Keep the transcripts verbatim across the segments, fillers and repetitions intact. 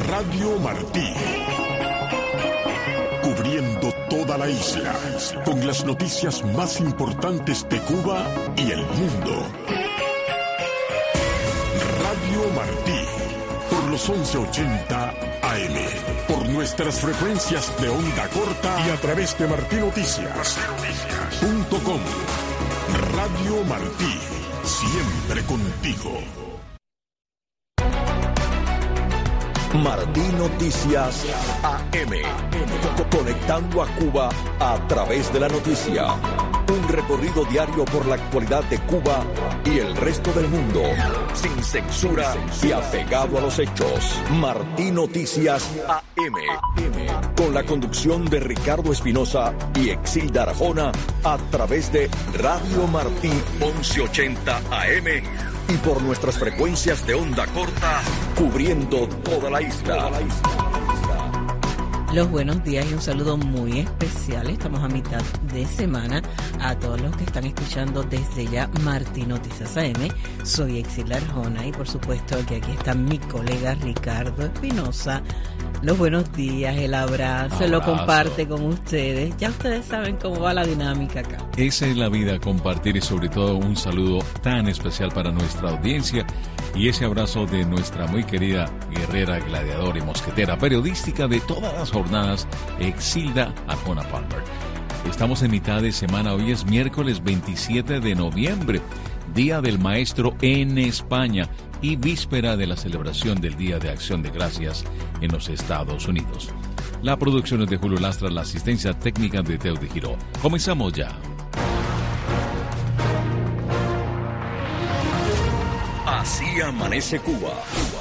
Radio Martí. Cubriendo toda la isla, con las noticias más importantes de Cuba y el mundo. Radio Martí, por los once ochenta A M, por nuestras frecuencias de onda corta y a través de martí noticias punto com. Radio Martí, siempre contigo. Martí Noticias A M, conectando a Cuba a través de la noticia. Un recorrido diario por la actualidad de Cuba y el resto del mundo, sin censura y apegado a los hechos. Martí Noticias A M, con la conducción de Ricardo Espinosa y Exilda Arjona, a través de Radio Martí once ochenta A M y por nuestras frecuencias de onda corta, cubriendo toda la isla. Los buenos días y un saludo muy especial. Estamos a mitad de semana. A todos los que están escuchando desde ya Martí Noticias A M, soy Exilda Arjona y por supuesto que aquí está mi colega Ricardo Espinosa. Los buenos días, el abrazo, abrazo, lo comparte con ustedes. Ya ustedes saben cómo va la dinámica acá. Esa es la vida, compartir, y sobre todo un saludo tan especial para nuestra audiencia y ese abrazo de nuestra muy querida guerrera, gladiadora y mosquetera periodística de todas las jornadas, Exilda Arjona Palmer. Estamos en mitad de semana, hoy es miércoles veintisiete de noviembre, Día del Maestro en España y víspera de la celebración del Día de Acción de Gracias en los Estados Unidos. La producción es de Julio Lastra, la asistencia técnica de Teo de Giró. Comenzamos ya. Así amanece Cuba.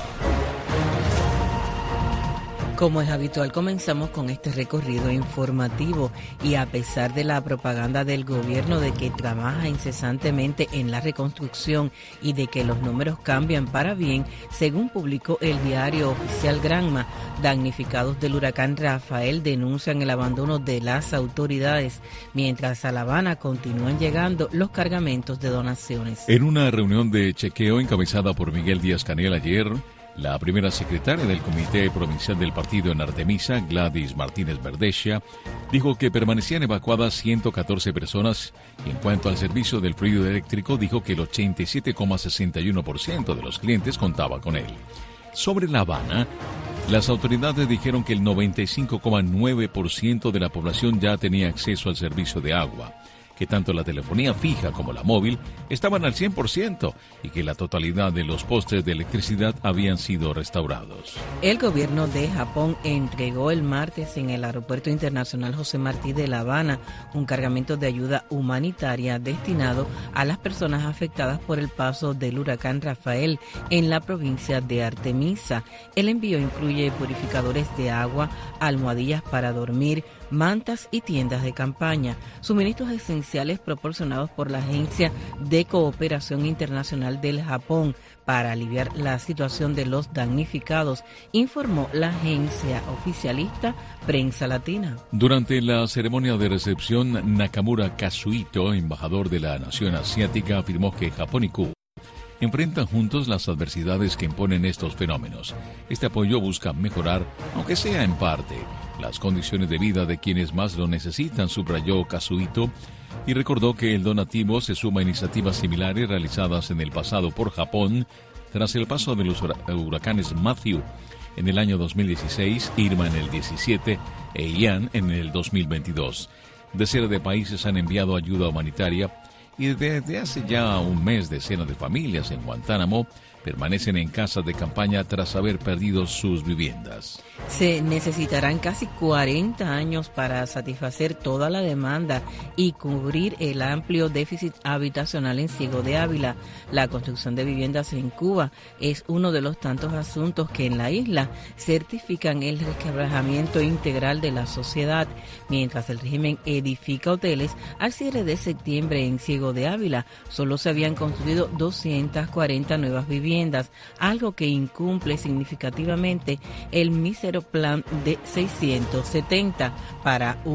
Como es habitual, comenzamos con este recorrido informativo y a pesar de la propaganda del gobierno de que trabaja incesantemente en la reconstrucción y de que los números cambian para bien, según publicó el diario oficial Granma, damnificados del huracán Rafael denuncian el abandono de las autoridades, mientras a La Habana continúan llegando los cargamentos de donaciones. En una reunión de chequeo encabezada por Miguel Díaz-Canel ayer, la primera secretaria del Comité Provincial del Partido en Artemisa, Gladys Martínez Verdescia, dijo que permanecían evacuadas ciento catorce personas y en cuanto al servicio del fluido eléctrico, dijo que el ochenta y siete coma sesenta y uno por ciento de los clientes contaba con él. Sobre La Habana, las autoridades dijeron que el noventa y cinco coma nueve por ciento de la población ya tenía acceso al servicio de agua, que tanto la telefonía fija como la móvil estaban al cien por ciento y que la totalidad de los postes de electricidad habían sido restaurados. El gobierno de Japón entregó el martes en el Aeropuerto Internacional José Martí de La Habana un cargamento de ayuda humanitaria destinado a las personas afectadas por el paso del huracán Rafael en la provincia de Artemisa. El envío incluye purificadores de agua, almohadillas para dormir, mantas y tiendas de campaña, suministros esenciales proporcionados por la Agencia de Cooperación Internacional del Japón para aliviar la situación de los damnificados, informó la agencia oficialista Prensa Latina. Durante la ceremonia de recepción, Nakamura Kazuhito, embajador de la nación asiática, afirmó que Japón y Cuba enfrentan juntos las adversidades que imponen estos fenómenos. Este apoyo busca mejorar, aunque sea en parte, las condiciones de vida de quienes más lo necesitan, subrayó Kazuhito, y recordó que el donativo se suma a iniciativas similares realizadas en el pasado por Japón tras el paso de los huracanes Matthew en el año dos mil dieciséis, Irma en el diecisiete e Ian en el dos mil veintidós. Decenas de países han enviado ayuda humanitaria y desde hace ya un mes decenas de familias en Guantánamo permanecen en casas de campaña tras haber perdido sus viviendas. Se necesitarán casi cuarenta años para satisfacer toda la demanda y cubrir el amplio déficit habitacional en Ciego de Ávila. La construcción de viviendas en Cuba es uno de los tantos asuntos que en la isla certifican el resquebrajamiento integral de la sociedad, mientras el régimen edifica hoteles. Al cierre de septiembre en Ciego de Ávila solo se habían construido doscientas cuarenta nuevas viviendas, algo que incumple significativamente el mísero plan de seiscientos setenta para un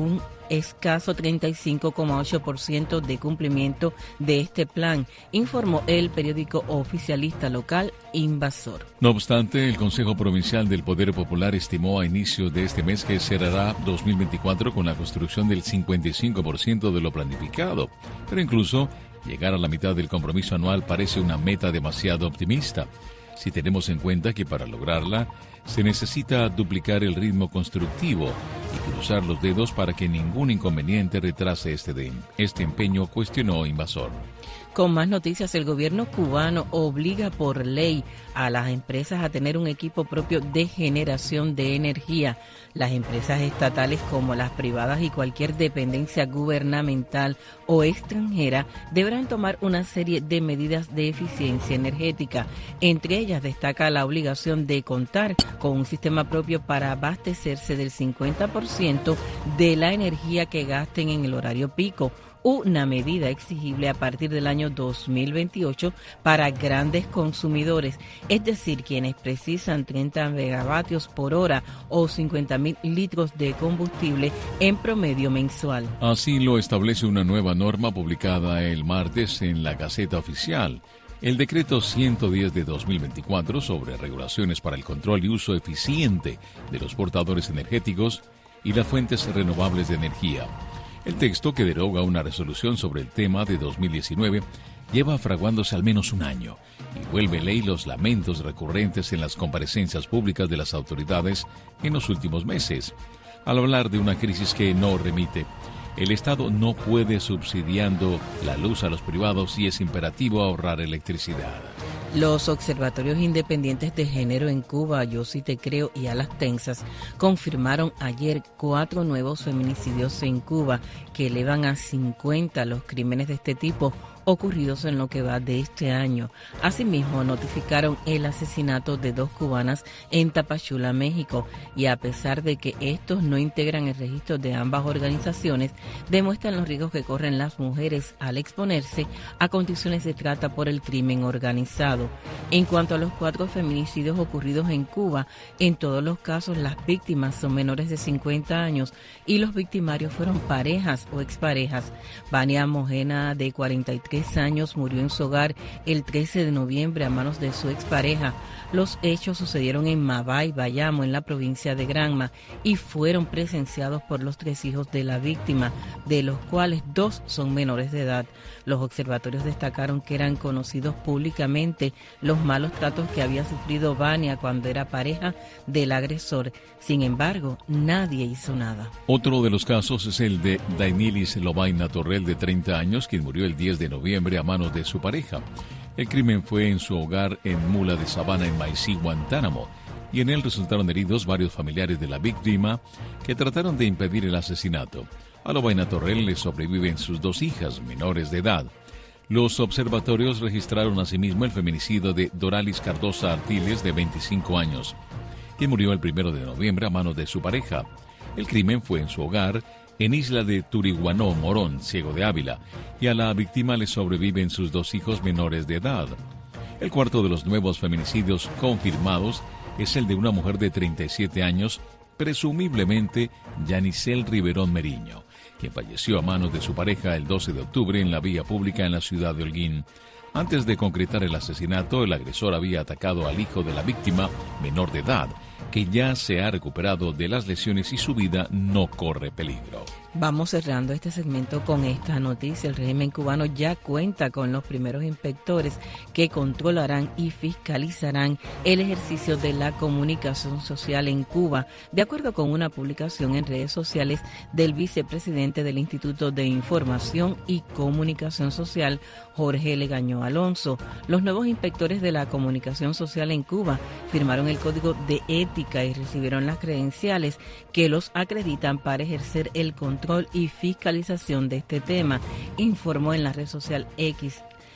escaso treinta y cinco coma ocho por ciento de cumplimiento de este plan, informó el periódico oficialista local Invasor. No obstante, el Consejo Provincial del Poder Popular estimó a inicio de este mes que cerrará dos mil veinticuatro con la construcción del cincuenta y cinco por ciento de lo planificado, pero incluso llegar a la mitad del compromiso anual parece una meta demasiado optimista, si tenemos en cuenta que para lograrla se necesita duplicar el ritmo constructivo y cruzar los dedos para que ningún inconveniente retrase este, de, este empeño, cuestionó Invasor. Con más noticias, el gobierno cubano obliga por ley a las empresas a tener un equipo propio de generación de energía. Las empresas estatales como las privadas y cualquier dependencia gubernamental o extranjera deberán tomar una serie de medidas de eficiencia energética. Entre ellas destaca la obligación de contar con un sistema propio para abastecerse del cincuenta por ciento de la energía que gasten en el horario pico, una medida exigible a partir del año dos mil veintiocho para grandes consumidores, es decir, quienes precisan treinta megavatios por hora o cincuenta mil litros de combustible en promedio mensual. Así lo establece una nueva norma publicada el martes en la Gaceta Oficial. El decreto ciento diez de dos mil veinticuatro sobre regulaciones para el control y uso eficiente de los portadores energéticos y las fuentes renovables de energía. El texto, que deroga una resolución sobre el tema de dos mil diecinueve, lleva fraguándose al menos un año y vuelve ley los lamentos recurrentes en las comparecencias públicas de las autoridades en los últimos meses. Al hablar de una crisis que no remite, el Estado no puede subsidiando la luz a los privados y es imperativo ahorrar electricidad. Los observatorios independientes de género en Cuba, Yo Sí Te Creo y A Las Tensas, confirmaron ayer cuatro nuevos feminicidios en Cuba que elevan a cincuenta los crímenes de este tipo ocurridos en lo que va de este año. Asimismo, notificaron el asesinato de dos cubanas en Tapachula, México, y a pesar de que estos no integran el registro de ambas organizaciones, demuestran los riesgos que corren las mujeres al exponerse a condiciones de trata por el crimen organizado. En cuanto a los cuatro feminicidios ocurridos en Cuba, en todos los casos las víctimas son menores de cincuenta años y los victimarios fueron parejas o exparejas. Vania Mojena, de cuarenta y tres años, murió en su hogar el trece de noviembre a manos de su expareja. Los hechos sucedieron en Mabay, Bayamo, en la provincia de Granma, y fueron presenciados por los tres hijos de la víctima, de los cuales dos son menores de edad. Los observatorios destacaron que eran conocidos públicamente los malos tratos que había sufrido Vania cuando era pareja del agresor. Sin embargo, nadie hizo nada. Otro de los casos es el de Dainilis Lobaina Torrel, de treinta años, quien murió el diez de noviembre a manos de su pareja. El crimen fue en su hogar en Mula de Sabana, en Maicí, Guantánamo, y en él resultaron heridos varios familiares de la víctima que trataron de impedir el asesinato. A Lobaina Torrel le sobreviven sus dos hijas menores de edad. Los observatorios registraron asimismo el feminicidio de Doralis Cardosa Artiles, de veinticinco años, quien murió el primero de noviembre a manos de su pareja. El crimen fue en su hogar en Isla de Turiguanó, Morón, Ciego de Ávila, y a la víctima le sobreviven sus dos hijos menores de edad. El cuarto de los nuevos feminicidios confirmados es el de una mujer de treinta y siete años, presumiblemente Yanisel Riverón Meriño, quien falleció a manos de su pareja el doce de octubre en la vía pública en la ciudad de Holguín. Antes de concretar el asesinato, el agresor había atacado al hijo de la víctima, menor de edad, que ya se ha recuperado de las lesiones y su vida no corre peligro. Vamos cerrando este segmento con esta noticia. El régimen cubano ya cuenta con los primeros inspectores que controlarán y fiscalizarán el ejercicio de la comunicación social en Cuba, de acuerdo con una publicación en redes sociales del vicepresidente del Instituto de Información y Comunicación Social, Jorge Legañó Alonso. Los nuevos inspectores de la comunicación social en Cuba firmaron el código de ética y recibieron las credenciales que los acreditan para ejercer el control y fiscalización de este tema, informó en la red social X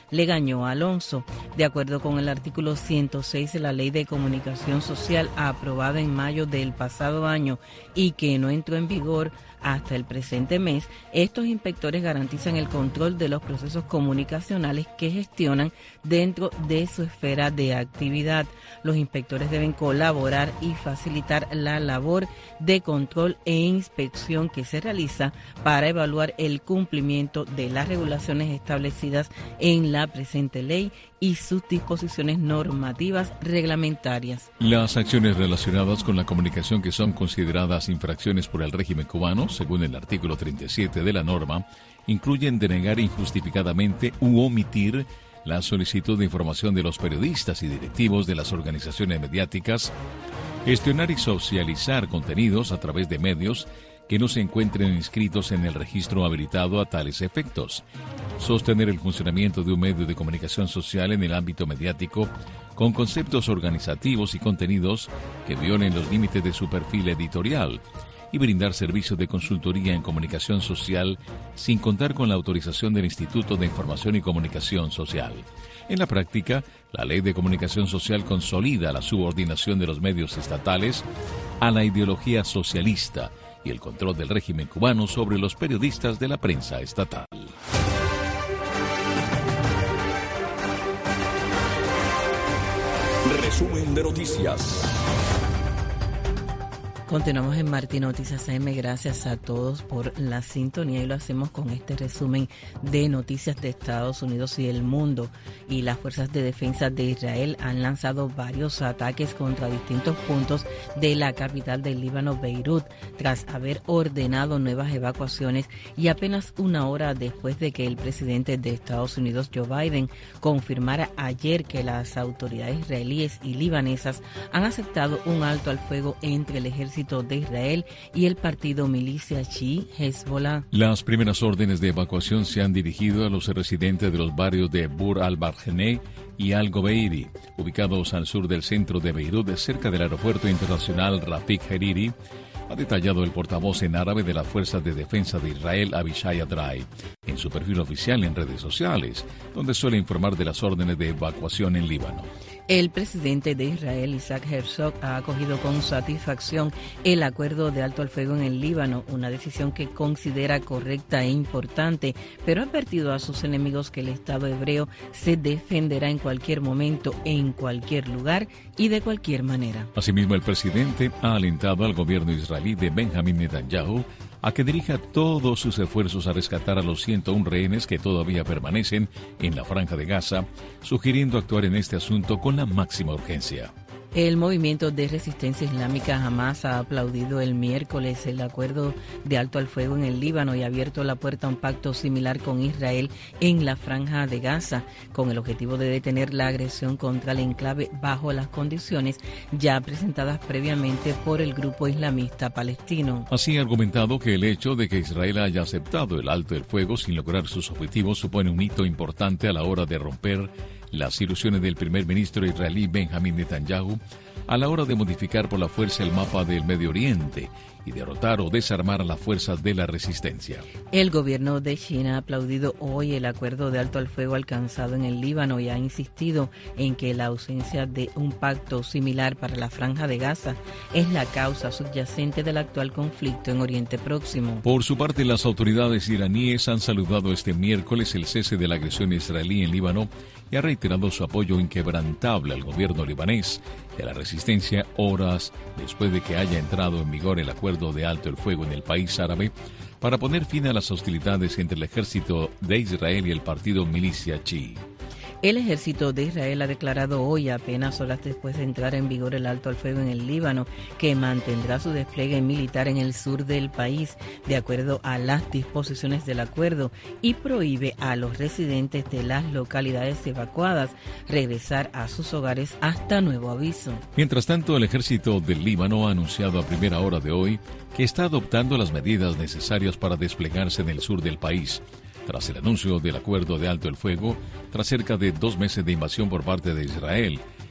Legaño Alonso. De acuerdo con el artículo ciento seis de la Ley de Comunicación Social aprobada en mayo del pasado año y que no entró en vigor hasta el presente mes, estos inspectores garantizan el control de los procesos comunicacionales que gestionan dentro de su esfera de actividad. Los inspectores deben colaborar y facilitar la labor de control e inspección que se realiza para evaluar el cumplimiento de las regulaciones establecidas en la presente ley y sus disposiciones normativas reglamentarias. Las acciones relacionadas con la comunicación que son consideradas infracciones por el régimen cubano, según el artículo treinta y siete de la norma, incluyen denegar injustificadamente u omitir la solicitud de información de los periodistas y directivos de las organizaciones mediáticas, gestionar y socializar contenidos a través de medios que no se encuentren inscritos en el registro habilitado a tales efectos, sostener el funcionamiento de un medio de comunicación social en el ámbito mediático con conceptos organizativos y contenidos que violen los límites de su perfil editorial, y brindar servicios de consultoría en comunicación social sin contar con la autorización del Instituto de Información y Comunicación Social. En la práctica, la Ley de Comunicación Social consolida la subordinación de los medios estatales a la ideología socialista y el control del régimen cubano sobre los periodistas de la prensa estatal. Resumen de noticias. Continuamos en Martín Noticias A M. Gracias a todos por la sintonía y lo hacemos con este resumen de noticias de Estados Unidos y el mundo. Y las fuerzas de defensa de Israel han lanzado varios ataques contra distintos puntos de la capital del Líbano, Beirut, tras haber ordenado nuevas evacuaciones y apenas una hora después de que el presidente de Estados Unidos, Joe Biden, confirmara ayer que las autoridades israelíes y libanesas han aceptado un alto al fuego entre el ejército de Israel y el partido milicia chií Hezbollah. Las primeras órdenes de evacuación se han dirigido a los residentes de los barrios de Bur al-Barjene y Al-Gobeiri, ubicados al sur del centro de Beirut, cerca del aeropuerto internacional Rafik Hariri, ha detallado el portavoz en árabe de las Fuerzas de Defensa de Israel, Abishai Adrai, en su perfil oficial en redes sociales, donde suele informar de las órdenes de evacuación en Líbano. El presidente de Israel, Isaac Herzog, ha acogido con satisfacción el acuerdo de alto al fuego en el Líbano, una decisión que considera correcta e importante, pero ha advertido a sus enemigos que el Estado hebreo se defenderá en cualquier momento, en cualquier lugar y de cualquier manera. Asimismo, el presidente ha alentado al gobierno israelí de Benjamín Netanyahu a que dirija todos sus esfuerzos a rescatar a los ciento uno rehenes que todavía permanecen en la Franja de Gaza, sugiriendo actuar en este asunto con la máxima urgencia. El movimiento de resistencia islámica Hamas ha aplaudido el miércoles el acuerdo de alto al fuego en el Líbano y ha abierto la puerta a un pacto similar con Israel en la Franja de Gaza, con el objetivo de detener la agresión contra el enclave bajo las condiciones ya presentadas previamente por el grupo islamista palestino. Así ha argumentado que el hecho de que Israel haya aceptado el alto el fuego sin lograr sus objetivos supone un hito importante a la hora de romper las ilusiones del primer ministro israelí Benjamín Netanyahu a la hora de modificar por la fuerza el mapa del Medio Oriente y derrotar o desarmar a las fuerzas de la resistencia. El gobierno de China ha aplaudido hoy el acuerdo de alto al fuego alcanzado en el Líbano y ha insistido en que la ausencia de un pacto similar para la Franja de Gaza es la causa subyacente del actual conflicto en Oriente Próximo. Por su parte, las autoridades iraníes han saludado este miércoles el cese de la agresión israelí en Líbano y ha reiterado su apoyo inquebrantable al gobierno libanés y a la resistencia horas después de que haya entrado en vigor el acuerdo de alto el fuego en el país árabe para poner fin a las hostilidades entre el ejército de Israel y el partido milicia chií. El ejército de Israel ha declarado hoy, apenas horas después de entrar en vigor el alto al fuego en el Líbano, que mantendrá su despliegue militar en el sur del país, de acuerdo a las disposiciones del acuerdo, y prohíbe a los residentes de las localidades evacuadas regresar a sus hogares hasta nuevo aviso. Mientras tanto, el ejército del Líbano ha anunciado a primera hora de hoy que está adoptando las medidas necesarias para desplegarse en el sur del país, tras el anuncio del acuerdo de alto el fuego, tras cerca de dos meses de invasión por parte de Israel,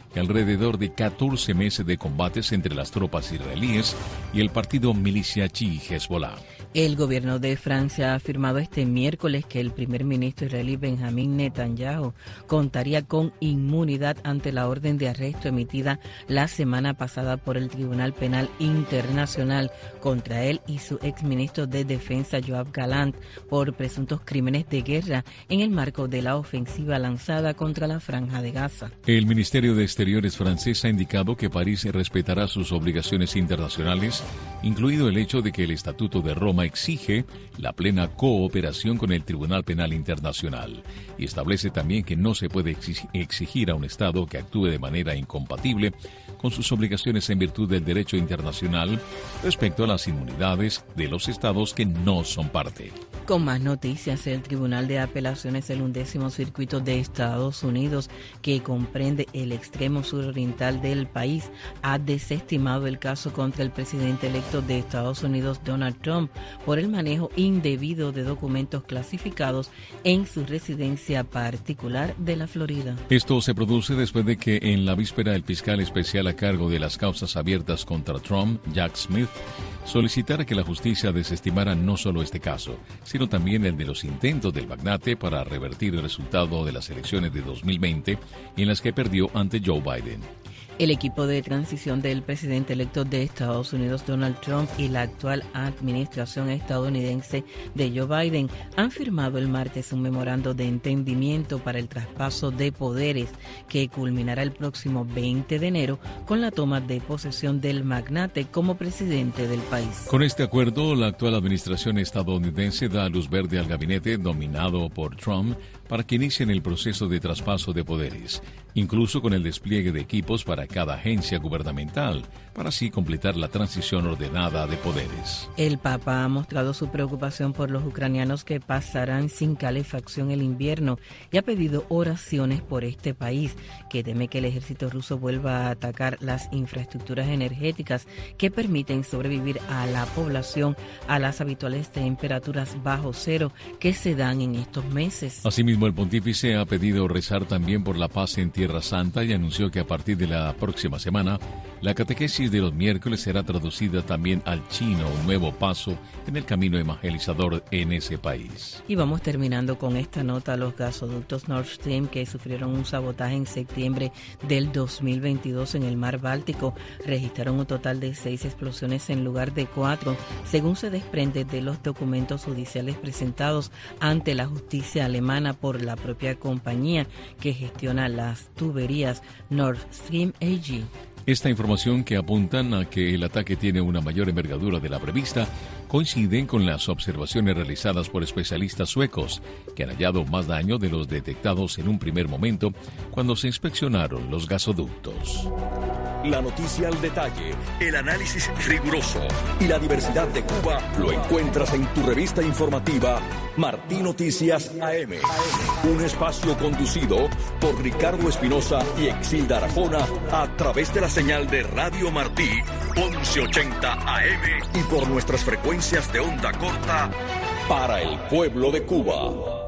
alrededor de catorce meses de combates entre las tropas israelíes y el partido milicia chií Hezbollah. El gobierno de Francia ha afirmado este miércoles que el primer ministro israelí Benjamín Netanyahu contaría con inmunidad ante la orden de arresto emitida la semana pasada por el Tribunal Penal Internacional contra él y su exministro de Defensa Yoav Gallant por presuntos crímenes de guerra en el marco de la ofensiva lanzada contra la Franja de Gaza. El Ministerio de Exteriores francés ha indicado que París respetará sus obligaciones internacionales, incluido el hecho de que el Estatuto de Roma exige la plena cooperación con el Tribunal Penal Internacional y establece también que no se puede exigir a un Estado que actúe de manera incompatible con sus obligaciones en virtud del derecho internacional respecto a las inmunidades de los Estados que no son parte. Con más noticias, el Tribunal de Apelaciones del Undécimo Circuito de Estados Unidos, que comprende el extremo suroriental del país, ha desestimado el caso contra el presidente electo de Estados Unidos, Donald Trump, por el manejo indebido de documentos clasificados en su residencia particular de la Florida. Esto se produce después de que en la víspera el fiscal especial a cargo de las causas abiertas contra Trump, Jack Smith, solicitara que la justicia desestimara no solo este caso, sino también el de los intentos del magnate para revertir el resultado de las elecciones de dos mil veinte en las que perdió ante Joe Biden. El equipo de transición del presidente electo de Estados Unidos, Donald Trump, y la actual administración estadounidense de Joe Biden han firmado el martes un memorando de entendimiento para el traspaso de poderes que culminará el próximo veinte de enero con la toma de posesión del magnate como presidente del país. Con este acuerdo, la actual administración estadounidense da luz verde al gabinete dominado por Trump para que inicien el proceso de traspaso de poderes, incluso con el despliegue de equipos para cada agencia gubernamental, para así completar la transición ordenada de poderes. El Papa ha mostrado su preocupación por los ucranianos que pasarán sin calefacción el invierno y ha pedido oraciones por este país, que teme que el ejército ruso vuelva a atacar las infraestructuras energéticas que permiten sobrevivir a la población a las habituales temperaturas bajo cero que se dan en estos meses. Asimismo, el pontífice ha pedido rezar también por la paz en Tierra Santa y anunció que a partir de la próxima semana, la catequesis de los miércoles será traducida también al chino, un nuevo paso en el camino evangelizador en ese país. Y vamos terminando con esta nota. Los gasoductos Nord Stream, que sufrieron un sabotaje en septiembre del dos mil veintidós en el mar Báltico, registraron un total de seis explosiones en lugar de cuatro, según se desprende de los documentos judiciales presentados ante la justicia alemana por la propia compañía que gestiona las tuberías Nord Stream A G. Esta información, que apuntan a que el ataque tiene una mayor envergadura de la prevista, coinciden con las observaciones realizadas por especialistas suecos, que han hallado más daño de los detectados en un primer momento cuando se inspeccionaron los gasoductos. La noticia al detalle, el análisis riguroso y la diversidad de Cuba lo encuentras en tu revista informativa Martí Noticias A M. Un espacio conducido por Ricardo Espinosa y Exilda Arjona a través de la señal de Radio Martí once ochenta A M y por nuestras frecuencias de onda corta para el pueblo de Cuba.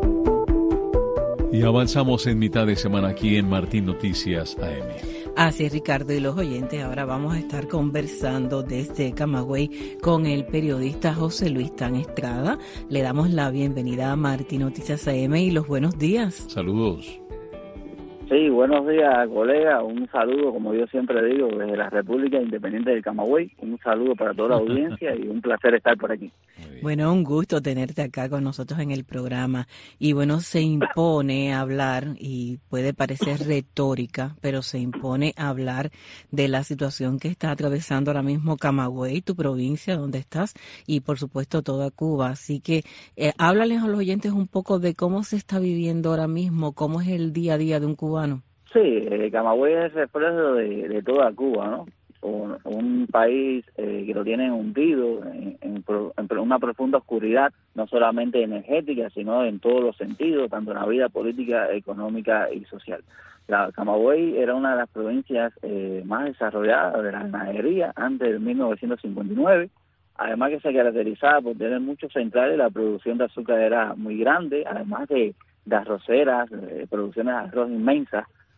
Y avanzamos en mitad de semana aquí en Martí Noticias A M. Así es, Ricardo, y los oyentes, ahora vamos a estar conversando desde Camagüey con el periodista José Luis Tan Estrada. Le damos la bienvenida a Martí Noticias A M y los buenos días. Saludos. Sí, buenos días, colega. Un saludo, como yo siempre digo, desde la República Independiente del Camagüey. Un saludo para toda la audiencia y un placer estar por aquí. Bueno, un gusto tenerte acá con nosotros en el programa. Y bueno, se impone hablar, y puede parecer retórica, pero se impone hablar de la situación que está atravesando ahora mismo Camagüey, tu provincia donde estás, y por supuesto toda Cuba. Así que eh, háblales a los oyentes un poco de cómo se está viviendo ahora mismo, cómo es el día a día de un cubano. Sí, eh, Camagüey es el reflejo de, de toda Cuba, ¿no? Un, un país eh, que lo tienen hundido en, en, en una profunda oscuridad, no solamente energética, sino en todos los sentidos, tanto en la vida política, económica y social. La Camagüey era una de las provincias eh, más desarrolladas de la ganadería antes de mil novecientos cincuenta y nueve, además que se caracterizaba por tener muchos centrales. La producción de azúcar era muy grande, además de de arroceras, de producciones de arroz inmensas,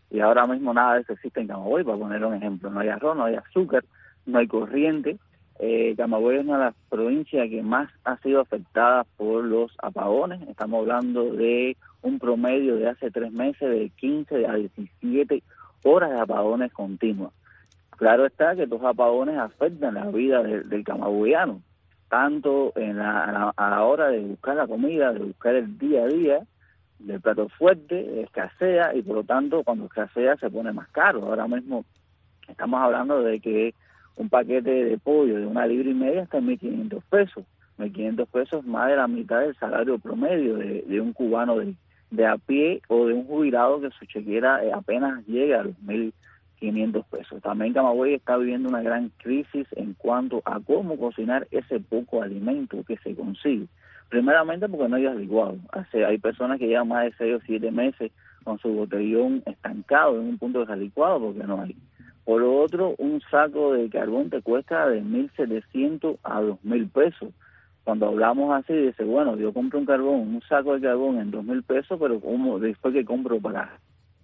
y ahora mismo nada de eso existe en Camagüey, para poner un ejemplo. No hay arroz, no hay azúcar, no hay corriente. Eh, Camagüey es una de las provincias que más ha sido afectada por los apagones. Estamos hablando de un promedio de hace tres meses de quince a diecisiete horas de apagones continuos. Claro está que estos apagones afectan la vida de, del camagüeyano, tanto en la, a, la, a la hora de buscar la comida, de buscar el día a día, del plato fuerte, escasea, y por lo tanto cuando escasea se pone más caro. Ahora mismo estamos hablando de que un paquete de pollo de una libra y media está en mil quinientos pesos. mil quinientos pesos, más de la mitad del salario promedio de, de un cubano de, de a pie o de un jubilado que su chequera eh, apenas llega a los mil quinientos pesos. También Camagüey está viviendo una gran crisis en cuanto a cómo cocinar ese poco alimento que se consigue. Primeramente porque no hay licuado. Hace, hay personas que llevan más de seis o siete meses con su botellón estancado en un punto de licuado porque no hay. Por lo otro, un saco de carbón te cuesta de mil setecientos a dos mil pesos. Cuando hablamos así, dice, bueno, yo compro un carbón, un saco de carbón en dos mil pesos, pero como después que compro para...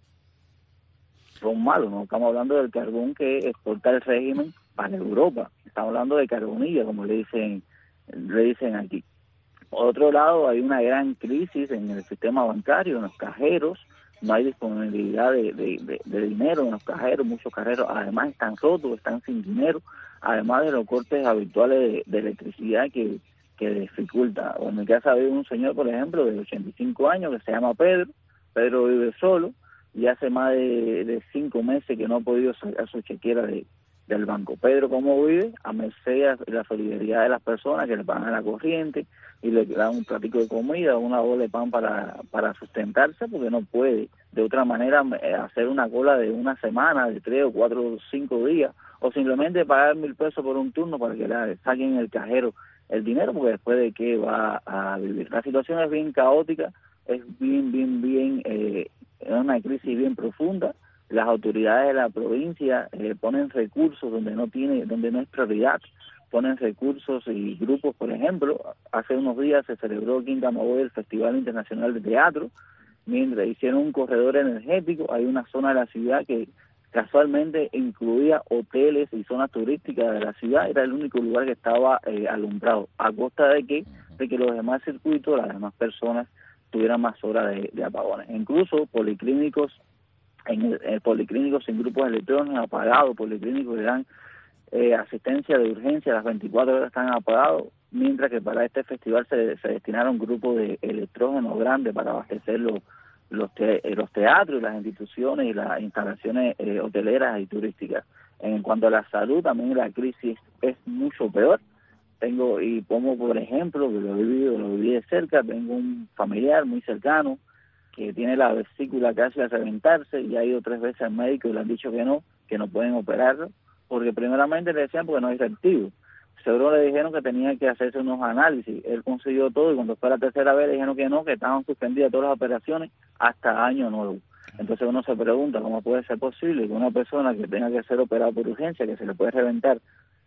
Son malos, no estamos hablando del carbón que exporta el régimen para Europa. Estamos hablando de carbonilla, como le dicen, le dicen aquí. Por otro lado, hay una gran crisis en el sistema bancario, en los cajeros. No hay disponibilidad de, de, de, de dinero en los cajeros, muchos cajeros además están rotos, están sin dinero, además de los cortes habituales de, de electricidad que, que dificulta. O en mi casa vive un señor, por ejemplo, de ochenta y cinco años que se llama Pedro. Pedro vive solo y hace más de, de cinco meses que no ha podido sacar su chequera de, del banco. Pedro, ¿cómo vive? A merced de la solidaridad de las personas que le pagan la corriente y le dan un platico de comida, una bola de pan para, para sustentarse, porque no puede de otra manera hacer una cola de una semana, de tres o cuatro o cinco días, o simplemente pagar mil pesos por un turno para que le saquen el cajero el dinero, porque después de qué va a vivir. La situación es bien caótica, es bien, bien, bien, eh, es una crisis bien profunda. Las autoridades de la provincia eh, ponen recursos donde no tiene, donde no es prioridad, ponen recursos y grupos. Por ejemplo, hace unos días se celebró aquí en Camagüey el Festival Internacional de Teatro, mientras hicieron un corredor energético. Hay una zona de la ciudad que casualmente incluía hoteles y zonas turísticas de la ciudad, era el único lugar que estaba eh, alumbrado, a costa de que, de que los demás circuitos, las demás personas tuvieran más horas de, de apagones. Incluso policlínicos en el, el policlínicos en grupos electrónicos apagados, policlínicos que dan eh, asistencia de urgencia las veinticuatro horas están apagados, mientras que para este festival se, se destinaron grupos de electrógenos grandes para abastecer los los, te, los teatros, las instituciones y las instalaciones eh, hoteleras y turísticas. En cuanto a la salud, también la crisis es mucho peor. Tengo, y pongo por ejemplo, que lo he vivido, lo viví de cerca, tengo un familiar muy cercano que tiene la vesícula casi a reventarse y ha ido tres veces al médico y le han dicho que no, que no pueden operarlo, porque primeramente le decían porque no hay reactivo. Seguro le dijeron que tenía que hacerse unos análisis, él consiguió todo y cuando fue la tercera vez le dijeron que no, que estaban suspendidas todas las operaciones hasta año nuevo. Entonces uno se pregunta cómo puede ser posible que una persona que tenga que ser operada por urgencia, que se le puede reventar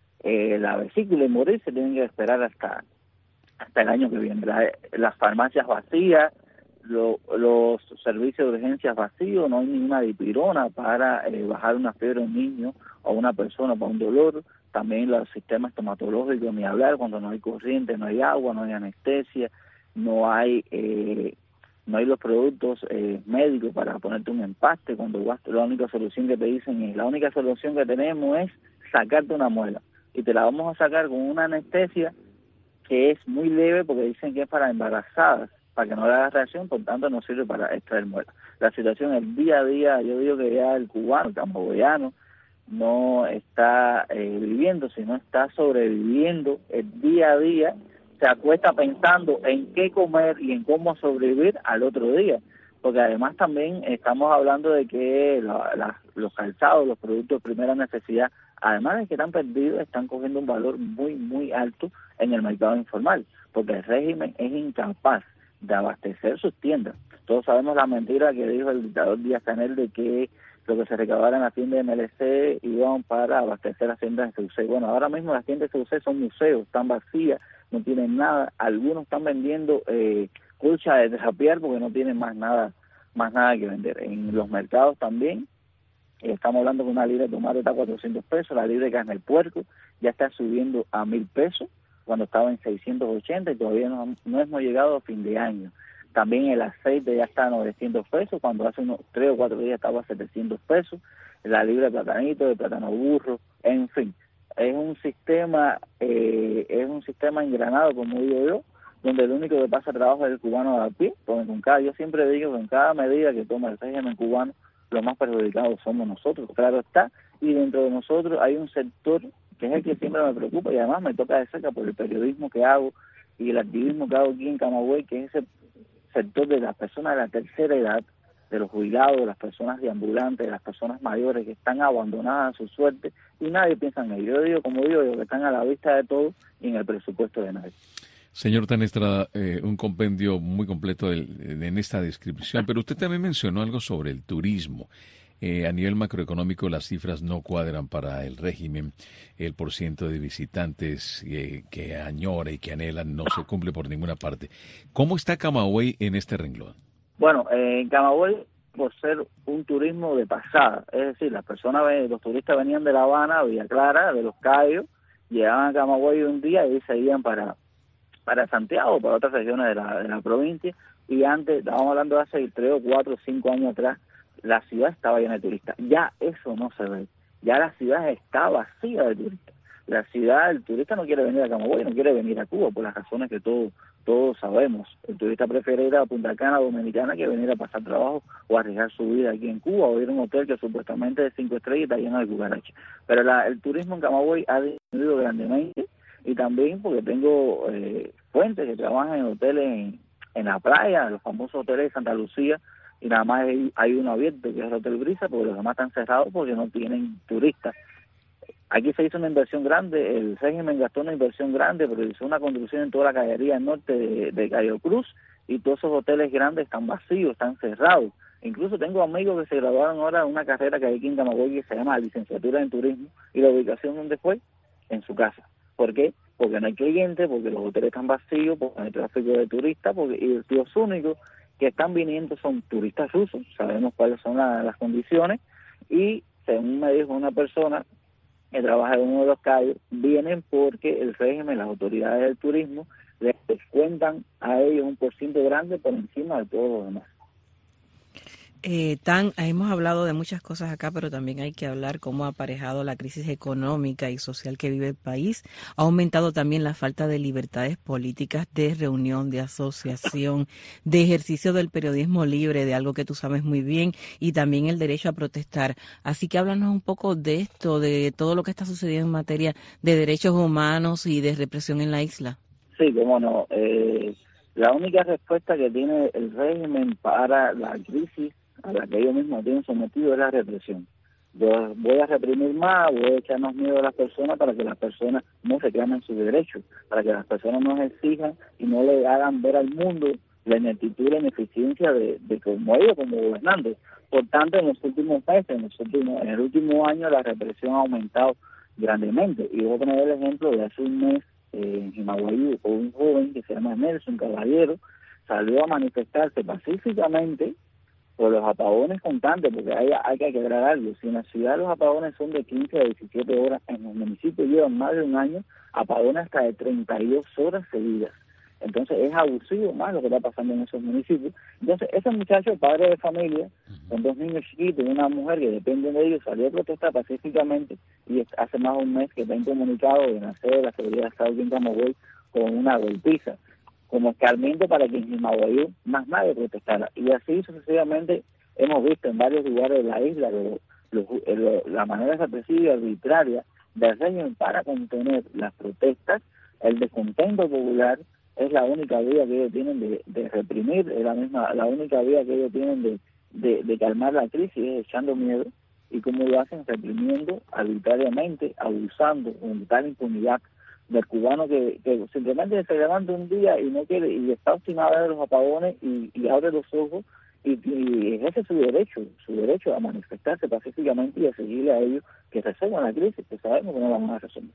eh, la vesícula y morir, se tiene que esperar hasta hasta el año que viene. La, las farmacias vacías, lo, los servicios de urgencias vacíos, no hay ninguna dipirona para eh, bajar una fiebre a un niño o a una persona para un dolor. También los sistemas estomatológicos, ni hablar, cuando no hay corriente, no hay agua, no hay anestesia, no hay eh, no hay los productos eh, médicos para ponerte un empaste. Cuando vas, la única solución que te dicen es, la única solución que tenemos es sacarte una muela, y te la vamos a sacar con una anestesia que es muy leve porque dicen que es para embarazadas, para que no le hagas reacción, por tanto no sirve para extraer muela. La situación, el día a día, yo digo que ya el cubano, el camagüeyano, no está eh, viviendo, sino está sobreviviendo el día a día, se acuesta pensando en qué comer y en cómo sobrevivir al otro día, porque además también estamos hablando de que la, la, los calzados, los productos de primera necesidad, además de que están perdidos, están cogiendo un valor muy, muy alto en el mercado informal, porque el régimen es incapaz de abastecer sus tiendas. Todos sabemos la mentira que dijo el dictador Díaz-Canel de que lo que se recabara en la tienda de M L C iban para abastecer las tiendas de C U C. Bueno, ahora mismo las tiendas de C U C son museos, están vacías, no tienen nada. Algunos están vendiendo eh, colchas de trapear porque no tienen más nada más nada que vender. En los mercados también, estamos hablando que una libra de tomate está a cuatrocientos pesos, la libra de carne del puerco ya está subiendo a mil pesos, cuando estaba en seiscientos ochenta y todavía no, no hemos llegado a fin de año. También el aceite ya está a novecientos pesos, cuando hace unos tres o cuatro días estaba a setecientos pesos, la libra de platanito, de plátano burro, en fin. Es un sistema, eh, es un sistema engranado, como digo yo, donde el único que pasa trabajo es el cubano a pie, porque con cada, yo siempre digo que en cada medida que toma el régimen cubano, los más perjudicados somos nosotros, claro está, y dentro de nosotros hay un sector que es el que siempre me preocupa y además me toca de cerca por el periodismo que hago y el activismo que hago aquí en Camagüey, que es ese sector de las personas de la tercera edad, de los jubilados, de las personas deambulantes, de las personas mayores que están abandonadas a su suerte y nadie piensa en ello. Yo digo, como digo yo, que están a la vista de todos y en el presupuesto de nadie. Señor Tanestra, eh, un compendio muy completo de, de, en esta descripción, pero usted también mencionó algo sobre el turismo. Eh, a nivel macroeconómico las cifras no cuadran para el régimen, el porciento de visitantes eh, que añora y que anhelan no se cumple por ninguna parte. ¿Cómo está Camagüey en este renglón? Bueno, eh, en Camagüey, por ser un turismo de pasada, es decir, las personas, los turistas venían de La Habana, Villa Clara, de Los Cayos, llegaban a Camagüey un día y se iban para, para Santiago, para otras regiones de la, de la provincia, y antes, estábamos hablando de hace tres o cuatro o cinco años atrás, la ciudad estaba llena de turistas. Ya eso no se ve, ya la ciudad está vacía de turistas. La ciudad, el turista no quiere venir a Camagüey, no quiere venir a Cuba, por las razones que todos todos sabemos. El turista prefiere ir a Punta Cana, Dominicana, que venir a pasar trabajo o arriesgar su vida aquí en Cuba, o ir a un hotel que supuestamente es de cinco estrellas y está lleno de cucarachas. Pero la, el turismo en Camagüey ha disminuido grandemente, y también porque tengo eh, fuentes que trabajan en hoteles en, en la playa, los famosos hoteles de Santa Lucía, y nada más hay, hay uno abierto, que es el Hotel Brisa, porque los demás están cerrados porque no tienen turistas. Aquí se hizo una inversión grande, el régimen gastó una inversión grande, pero hizo una construcción en toda la cañería norte de, de Cayo Cruz, y todos esos hoteles grandes están vacíos, están cerrados. Incluso tengo amigos que se graduaron ahora en una carrera que hay aquí en Camagüey que se llama Licenciatura en Turismo, y la ubicación donde fue, en su casa. ¿Por qué? Porque no hay clientes, porque los hoteles están vacíos, porque no hay tráfico de turistas, porque y los únicos que están viniendo son turistas rusos, sabemos cuáles son la, las condiciones, y según me dijo una persona que trabaja en uno de los callos, vienen porque el régimen, las autoridades del turismo, les descuentan a ellos un porciento grande por encima de todos los demás. Eh, Tan, hemos hablado de muchas cosas acá, pero también hay que hablar cómo ha aparejado la crisis económica y social que vive el país. Ha aumentado también la falta de libertades políticas, de reunión, de asociación, de ejercicio del periodismo libre, de algo que tú sabes muy bien, y también el derecho a protestar. Así que háblanos un poco de esto, de todo lo que está sucediendo en materia de derechos humanos y de represión en la isla. Sí, cómo no. Eh, la única respuesta que tiene el régimen para la crisis a la que ellos mismos tienen sometido es la represión. Yo voy a reprimir más, voy a echar más miedo a las personas para que las personas no reclamen sus derechos, para que las personas no exijan y no le hagan ver al mundo la ineptitud y la ineficiencia de, de como ellos como gobernantes. Por tanto, en los últimos meses, en, los últimos, en el último año, la represión ha aumentado grandemente. Y voy a poner el ejemplo de hace un mes eh, en Jimaguayú, un joven que se llama Nelson Caballero salió a manifestarse pacíficamente por los apagones constantes, porque hay, hay que aclarar algo. Si en la ciudad los apagones son de quince a diecisiete horas, en los municipios llevan más de un año apagones hasta de treinta y dos horas seguidas. Entonces es abusivo más lo que está pasando en esos municipios. Entonces ese muchacho, padre de familia, con dos niños chiquitos y una mujer que depende de ellos, salió a protestar pacíficamente, y hace más de un mes que está incomunicado de nacer de la seguridad de Estado aquí en Camagüey con una golpiza, como escarmiento para que en Jimaguayú más nadie protestara. Y así sucesivamente hemos visto en varios lugares de la isla lo, lo, lo, la manera represiva y arbitraria del régimen para contener las protestas. El descontento popular es la única vía que ellos tienen de, de reprimir, es la misma la única vía que ellos tienen de, de, de calmar la crisis, es echando miedo. Y como lo hacen, reprimiendo arbitrariamente, abusando con tal impunidad del cubano que, que simplemente se levanta un día y no quiere, y está obstinado de los apagones y, y abre los ojos y, y ejerce su derecho, su derecho a manifestarse pacíficamente y a seguirle a ellos que resuelvan la crisis, que sabemos que no la van a resolver.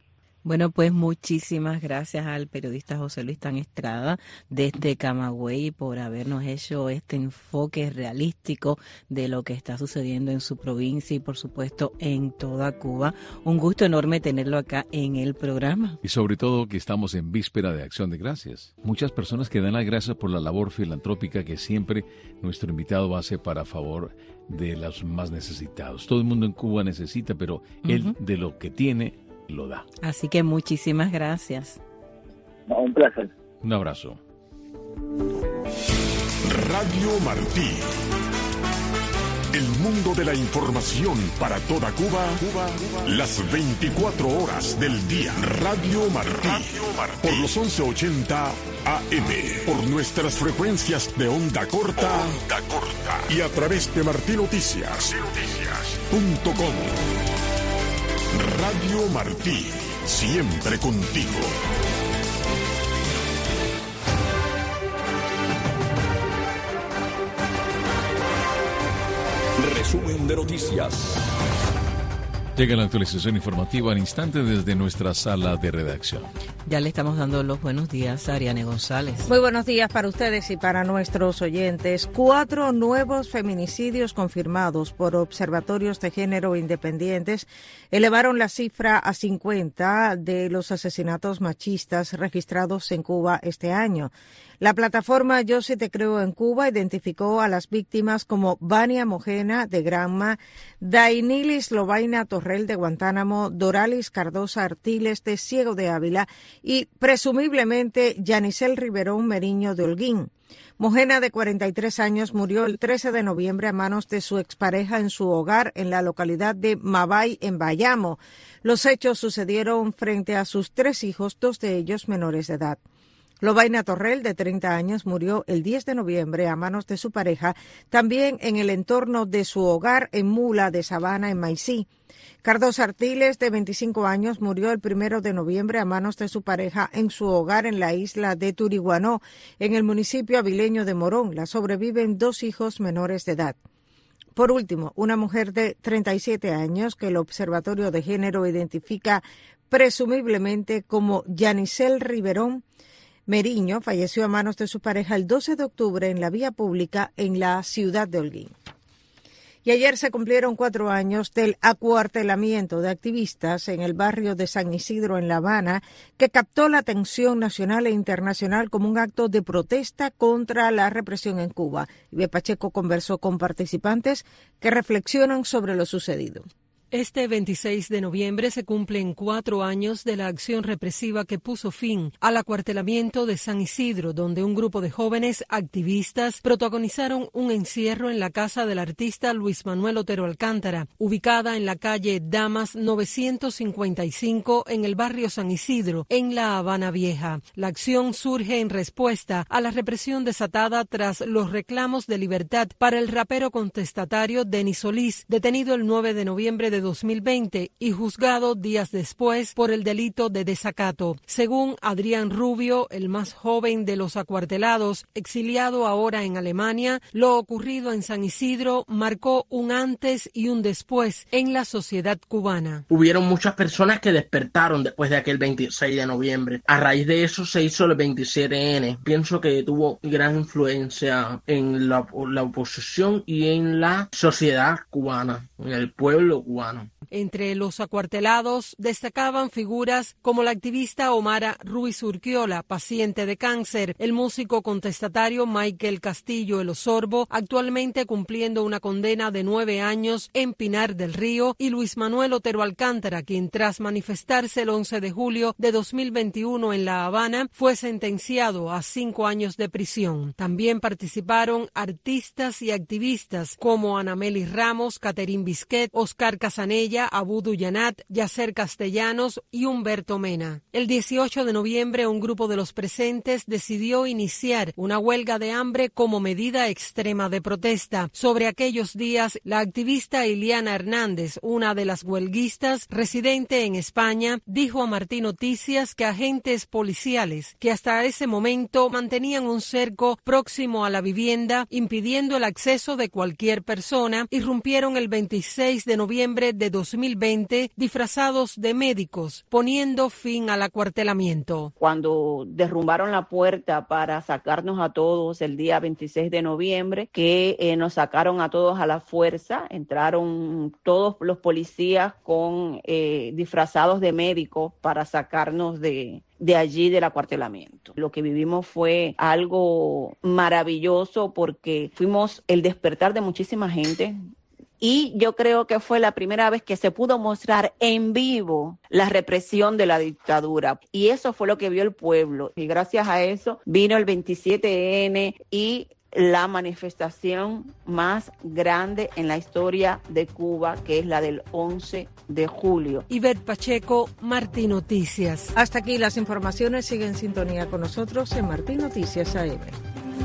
Bueno, pues muchísimas gracias al periodista José Luis Tan Estrada desde Camagüey por habernos hecho este enfoque realístico de lo que está sucediendo en su provincia y por supuesto en toda Cuba. Un gusto enorme tenerlo acá en el programa. Y sobre todo que estamos en víspera de Acción de Gracias. Muchas personas que dan las gracias por la labor filantrópica que siempre nuestro invitado hace para favor de los más necesitados. Todo el mundo en Cuba necesita, pero uh-huh. él de lo que tiene lo da. Así que muchísimas gracias. No, un placer. Un abrazo. Radio Martí. El mundo de la información para toda Cuba, Cuba, Cuba. Las veinticuatro horas del día. Radio Martí. Radio Martí. Por los once ochenta A M. Por nuestras frecuencias de onda corta. Onda corta. Y a través de martí noticias punto com. Radio Martí, siempre contigo. Resumen de noticias. Llega la actualización informativa al instante desde nuestra sala de redacción. Ya le estamos dando los buenos días a Ariane González. Muy buenos días para ustedes y para nuestros oyentes. Cuatro nuevos feminicidios confirmados por observatorios de género independientes elevaron la cifra a cincuenta de los asesinatos machistas registrados en Cuba este año. La plataforma Yo Sí Te Creo en Cuba identificó a las víctimas como Vania Mojena de Granma, Dainilis Lobaina Torrel de Guantánamo, Doralis Cardosa Artiles de Ciego de Ávila y presumiblemente Yanisel Riverón Meriño de Holguín. Mojena, de cuarenta y tres años, murió el trece de noviembre a manos de su expareja en su hogar en la localidad de Mabay, en Bayamo. Los hechos sucedieron frente a sus tres hijos, dos de ellos menores de edad. Lobaina Torrel, de treinta años, murió el diez de noviembre a manos de su pareja, también en el entorno de su hogar en Mula de Sabana, en Maicí. Cardosa Artiles, de veinticinco años, murió el primero de noviembre a manos de su pareja en su hogar en la isla de Turiguanó, en el municipio avileño de Morón. La sobreviven dos hijos menores de edad. Por último, una mujer de treinta y siete años que el Observatorio de Género identifica presumiblemente como Yanisel Riverón Meriño falleció a manos de su pareja el doce de octubre en la vía pública en la ciudad de Holguín. Y ayer se cumplieron cuatro años del acuartelamiento de activistas en el barrio de San Isidro, en La Habana, que captó la atención nacional e internacional como un acto de protesta contra la represión en Cuba. Ibe Pacheco conversó con participantes que reflexionan sobre lo sucedido. Este veintiséis de noviembre se cumplen cuatro años de la acción represiva que puso fin al acuartelamiento de San Isidro, donde un grupo de jóvenes activistas protagonizaron un encierro en la casa del artista Luis Manuel Otero Alcántara, ubicada en la calle Damas novecientos cincuenta y cinco en el barrio San Isidro, en La Habana Vieja. La acción surge en respuesta a la represión desatada tras los reclamos de libertad para el rapero contestatario Denis Solís, detenido el nueve de noviembre de dos mil veinte y juzgado días después por el delito de desacato. Según Adrián Rubio, el más joven de los acuartelados, exiliado ahora en Alemania, lo ocurrido en San Isidro marcó un antes y un después en la sociedad cubana. Hubieron muchas personas que despertaron después de aquel veintiséis de noviembre. A raíz de eso se hizo el veintisiete ene. Pienso que tuvo gran influencia en la, la oposición y en la sociedad cubana, en el pueblo cubano. Entre los acuartelados destacaban figuras como la activista Omara Ruiz Urquiola, paciente de cáncer, el músico contestatario Michael Castillo El Osorbo, actualmente cumpliendo una condena de nueve años en Pinar del Río, y Luis Manuel Otero Alcántara, quien tras manifestarse el once de julio de dos mil veintiuno en La Habana, fue sentenciado a cinco años de prisión. También participaron artistas y activistas como Anameli Ramos, Caterín Bisquet, Oscar Casanella, Abú Duyanat, Yacer Castellanos y Humberto Mena. El dieciocho de noviembre, un grupo de los presentes decidió iniciar una huelga de hambre como medida extrema de protesta. Sobre aquellos días, la activista Iliana Hernández, una de las huelguistas residente en España, dijo a Martí Noticias que agentes policiales que hasta ese momento mantenían un cerco próximo a la vivienda, impidiendo el acceso de cualquier persona, irrumpieron el veintiséis de noviembre de dos dos mil veinte disfrazados de médicos, poniendo fin al acuartelamiento. Cuando derrumbaron la puerta para sacarnos a todos el día veintiséis de noviembre, que eh, nos sacaron a todos a la fuerza, entraron todos los policías con eh, disfrazados de médicos para sacarnos de... de allí del acuartelamiento. Lo que vivimos fue algo maravilloso porque fuimos el despertar de muchísima gente y yo creo que fue la primera vez que se pudo mostrar en vivo la represión de la dictadura y eso fue lo que vio el pueblo y gracias a eso vino el veintisiete ene y la manifestación más grande en la historia de Cuba, que es la del once de julio. Ivette Pacheco, Martín Noticias. Hasta aquí las informaciones. Sigue en sintonía con nosotros en Martín Noticias A M.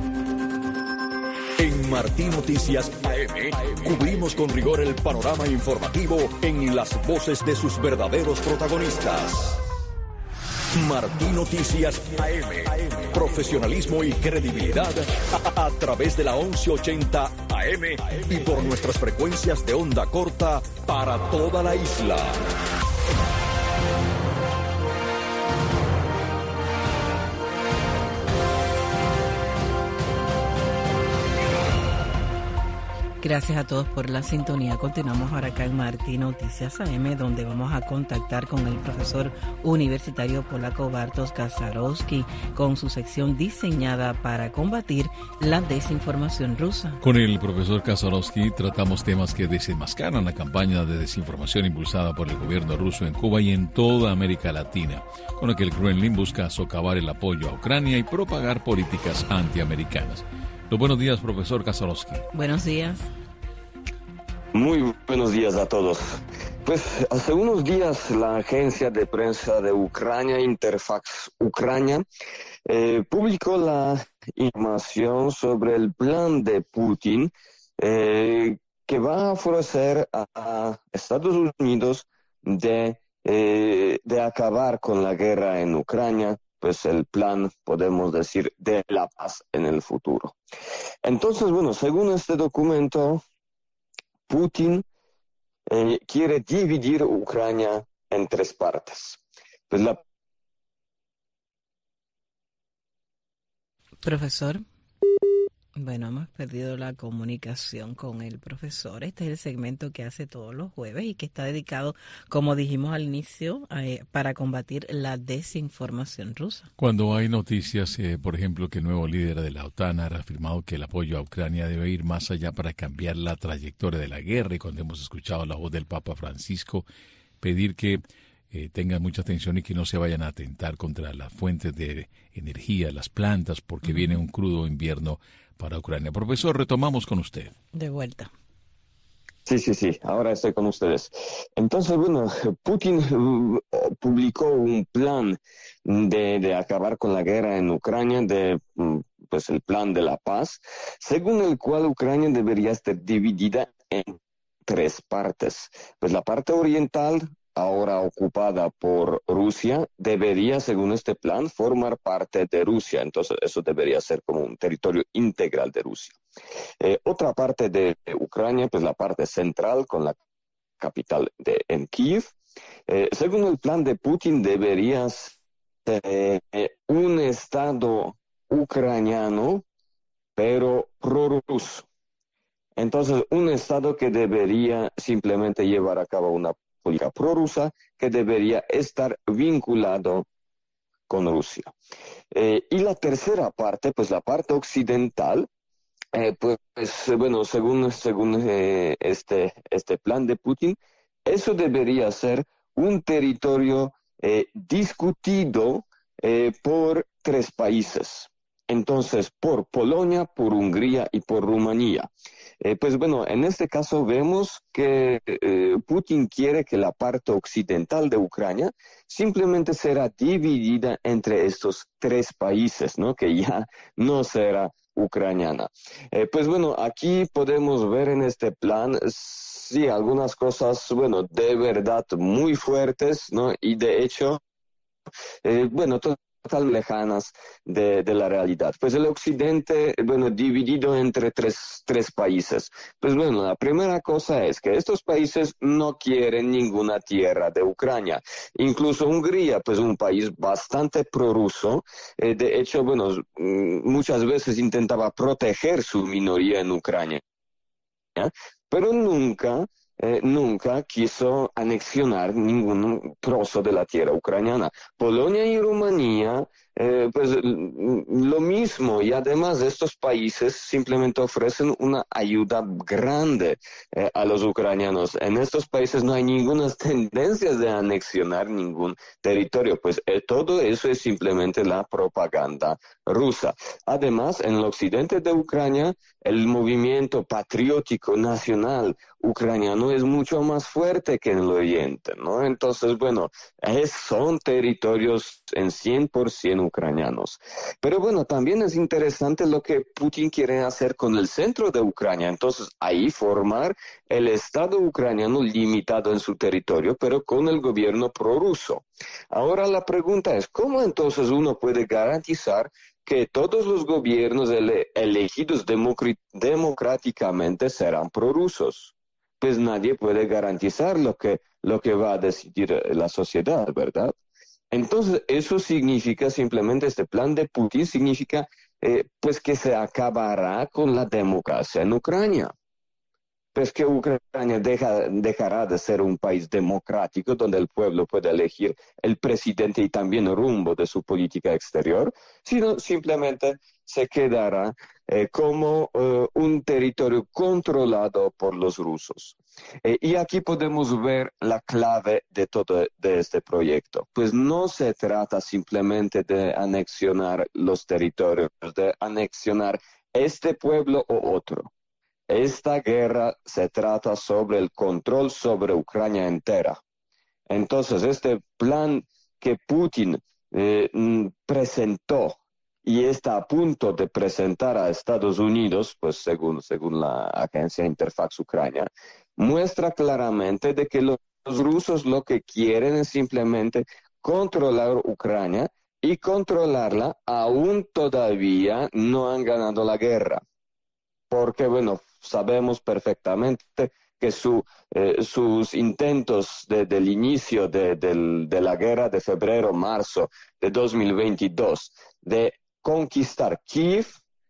En Martín Noticias A M cubrimos con rigor el panorama informativo en las voces de sus verdaderos protagonistas. Martín Noticias A M. Profesionalismo y credibilidad a, a través de la once ochenta A M y por nuestras frecuencias de onda corta para toda la isla. Gracias a todos por la sintonía. Continuamos ahora acá en Martín Noticias A M, donde vamos a contactar con el profesor universitario polaco Bartosz Kaczorowski con su sección diseñada para combatir la desinformación rusa. Con el profesor Kaczorowski tratamos temas que desenmascaran la campaña de desinformación impulsada por el gobierno ruso en Cuba y en toda América Latina, con la que el Kremlin busca socavar el apoyo a Ucrania y propagar políticas antiamericanas. Los buenos días, profesor Kaczorowski. Buenos días. Muy buenos días a todos. Pues hace unos días la agencia de prensa de Ucrania, Interfax Ucrania, eh, publicó la información sobre el plan de Putin eh, que va a ofrecer a, a Estados Unidos de, eh, de acabar con la guerra en Ucrania, pues el plan, podemos decir, de la paz en el futuro. Entonces, bueno, según este documento, Putin eh, quiere dividir Ucrania en tres partes. Pues la... Profesor, bueno, hemos perdido la comunicación con el profesor. Este es el segmento que hace todos los jueves y que está dedicado, como dijimos al inicio, eh, para combatir la desinformación rusa. Cuando hay noticias, eh, por ejemplo, que el nuevo líder de la OTAN ha afirmado que el apoyo a Ucrania debe ir más allá para cambiar la trayectoria de la guerra, y cuando hemos escuchado la voz del Papa Francisco pedir que eh, tengan mucha atención y que no se vayan a atentar contra las fuentes de energía, las plantas, porque uh-huh. viene un crudo invierno para Ucrania. Profesor, retomamos con usted. De vuelta. Sí, sí, sí, ahora estoy con ustedes. Entonces, bueno, Putin uh, publicó un plan de, de acabar con la guerra en Ucrania, de pues el plan de la paz, según el cual Ucrania debería estar dividida en tres partes. Pues la parte oriental, ahora ocupada por Rusia, debería, según este plan, formar parte de Rusia. Entonces, eso debería ser como un territorio integral de Rusia. Eh, otra parte de Ucrania, pues la parte central, con la capital de, en Kiev. Eh, según el plan de Putin, debería ser eh, un estado ucraniano, pero prorruso. Entonces, un estado que debería simplemente llevar a cabo una política prorrusa, que debería estar vinculado con Rusia. Eh, y la tercera parte, pues la parte occidental, eh, pues bueno, según, según eh, este, este plan de Putin, eso debería ser un territorio eh, discutido eh, por tres países. Entonces, por Polonia, por Hungría y por Rumanía. Eh, pues bueno, en este caso vemos que eh, Putin quiere que la parte occidental de Ucrania simplemente será dividida entre estos tres países, ¿no? Que ya no será ucraniana. Eh, pues bueno, aquí podemos ver en este plan, sí, algunas cosas, bueno, de verdad muy fuertes, ¿no? Y de hecho, eh, bueno, tan lejanas de, de la realidad. Pues el occidente, bueno, dividido entre tres, tres países. Pues bueno, la primera cosa es que estos países no quieren ninguna tierra de Ucrania. Incluso Hungría, pues un país bastante prorruso, eh, de hecho, bueno, muchas veces intentaba proteger su minoría en Ucrania, ¿ya? Pero nunca... Eh, nunca quiso anexionar ningún trozo de la tierra ucraniana. Polonia y Rumanía, eh, pues lo mismo, y además estos países simplemente ofrecen una ayuda grande eh, a los ucranianos. En estos países no hay ninguna tendencia de anexionar ningún territorio, pues eh, todo eso es simplemente la propaganda rusa. Además, en el occidente de Ucrania, el movimiento patriótico nacional ucraniano es mucho más fuerte que en el oriente, ¿no? Entonces, bueno, es, son territorios en cien por ciento ucranianos. Pero bueno, también es interesante lo que Putin quiere hacer con el centro de Ucrania. Entonces, ahí formar el Estado ucraniano limitado en su territorio, pero con el gobierno prorruso. Ahora la pregunta es, ¿cómo entonces uno puede garantizar que todos los gobiernos ele elegidos democráticamente serán prorrusos? Pues nadie puede garantizar lo que, lo que va a decidir la sociedad, ¿verdad? Entonces, eso significa simplemente, este plan de Putin significa eh, pues que se acabará con la democracia en Ucrania. Pues que Ucrania deja, dejará de ser un país democrático donde el pueblo puede elegir el presidente y también el rumbo de su política exterior, sino simplemente se quedará eh, como eh, un territorio controlado por los rusos. Eh, y aquí podemos ver la clave de todo de este proyecto. Pues no se trata simplemente de anexionar los territorios, de anexionar este pueblo o otro. Esta guerra se trata sobre el control sobre Ucrania entera. Entonces, este plan que Putin eh, presentó y está a punto de presentar a Estados Unidos, pues según, según la agencia Interfax Ucrania, muestra claramente de que los, los rusos lo que quieren es simplemente controlar Ucrania, y controlarla aún todavía no han ganado la guerra. Porque, bueno, sabemos perfectamente que su, eh, sus intentos de, del inicio de, de, de la guerra de febrero, marzo de dos mil veintidós, de conquistar Kiev,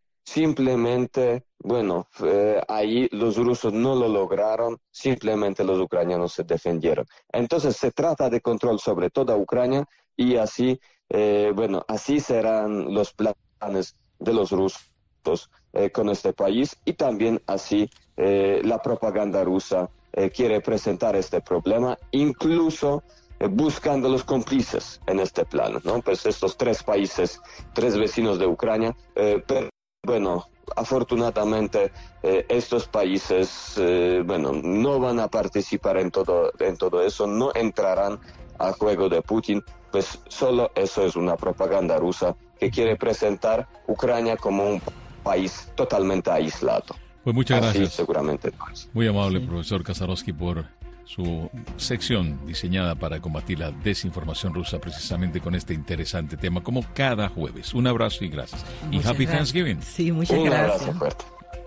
simplemente, bueno, eh, ahí los rusos no lo lograron, simplemente los ucranianos se defendieron. Entonces se trata de control sobre toda Ucrania y así, eh, bueno, así serán los planes de los rusos eh, con este país, y también así eh, la propaganda rusa eh, quiere presentar este problema, incluso eh, buscando los cómplices en este plano, ¿no? Pues estos tres países, tres vecinos de Ucrania, eh, pero bueno, afortunadamente eh, estos países, eh, bueno, no van a participar en todo, en todo eso, no entrarán al juego de Putin, pues solo eso es una propaganda rusa que quiere presentar Ucrania como un país totalmente aislado. Pues muchas Así gracias. Seguramente no es. Muy amable, sí, profesor Kazarovsky, por su sección diseñada para combatir la desinformación rusa, precisamente con este interesante tema, como cada jueves. Un abrazo y gracias. Muchas y Happy gracias. Thanksgiving. Sí, muchas Un gracias. abrazo fuerte.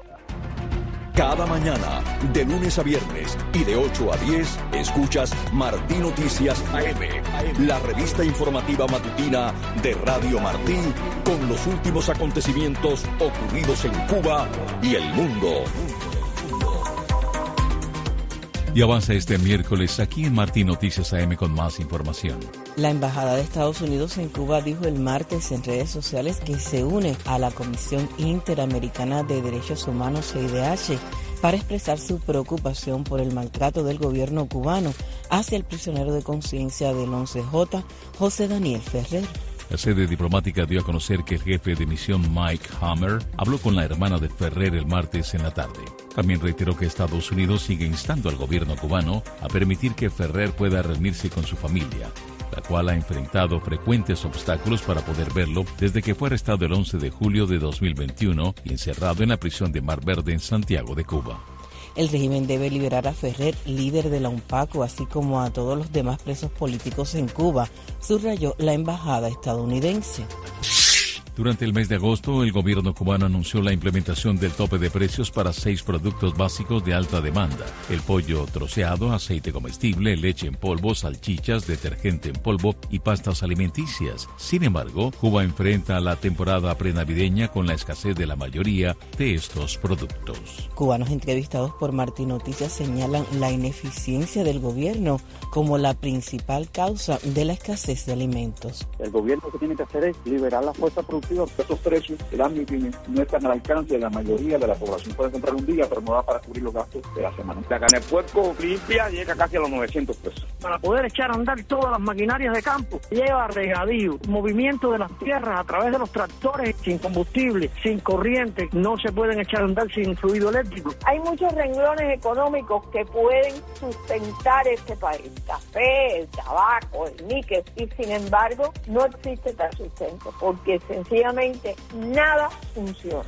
Cada mañana, de lunes a viernes y de ocho a diez, escuchas Martí Noticias A M, la revista informativa matutina de Radio Martí, con los últimos acontecimientos ocurridos en Cuba y el mundo. Y avanza este miércoles aquí en Martí Noticias A M con más información. La Embajada de Estados Unidos en Cuba dijo el martes en redes sociales que se une a la Comisión Interamericana de Derechos Humanos, C I D H, para expresar su preocupación por el maltrato del gobierno cubano hacia el prisionero de conciencia del once J, José Daniel Ferrer. La sede diplomática dio a conocer que el jefe de misión Mike Hammer habló con la hermana de Ferrer el martes en la tarde. También reiteró que Estados Unidos sigue instando al gobierno cubano a permitir que Ferrer pueda reunirse con su familia, la cual ha enfrentado frecuentes obstáculos para poder verlo desde que fue arrestado el once de julio de dos mil veintiuno y encerrado en la prisión de Mar Verde en Santiago de Cuba. El régimen debe liberar a Ferrer, líder de la UNPACO, así como a todos los demás presos políticos en Cuba, subrayó la embajada estadounidense. Durante el mes de agosto, el gobierno cubano anunció la implementación del tope de precios para seis productos básicos de alta demanda: el pollo troceado, aceite comestible, leche en polvo, salchichas, detergente en polvo y pastas alimenticias. Sin embargo, Cuba enfrenta la temporada prenavideña con la escasez de la mayoría de estos productos. Cubanos entrevistados por Martín Noticias señalan la ineficiencia del gobierno como la principal causa de la escasez de alimentos. El gobierno lo que tiene que hacer es liberar la fuerza productiva. Estos precios el año no están al alcance de la mayoría de la población. Puede comprar un día, pero no da para cubrir los gastos de la semana. La carne de puerco limpia llega casi a los novecientos pesos. Para poder echar a andar todas las maquinarias de campo, lleva regadío, movimiento de las tierras a través de los tractores, sin combustible, sin corriente, no se pueden echar a andar sin fluido eléctrico. Hay muchos renglones económicos que pueden sustentar este país: café, el tabaco, el níquel, y sin embargo no existe tal sustento, porque sencillamente nada funciona.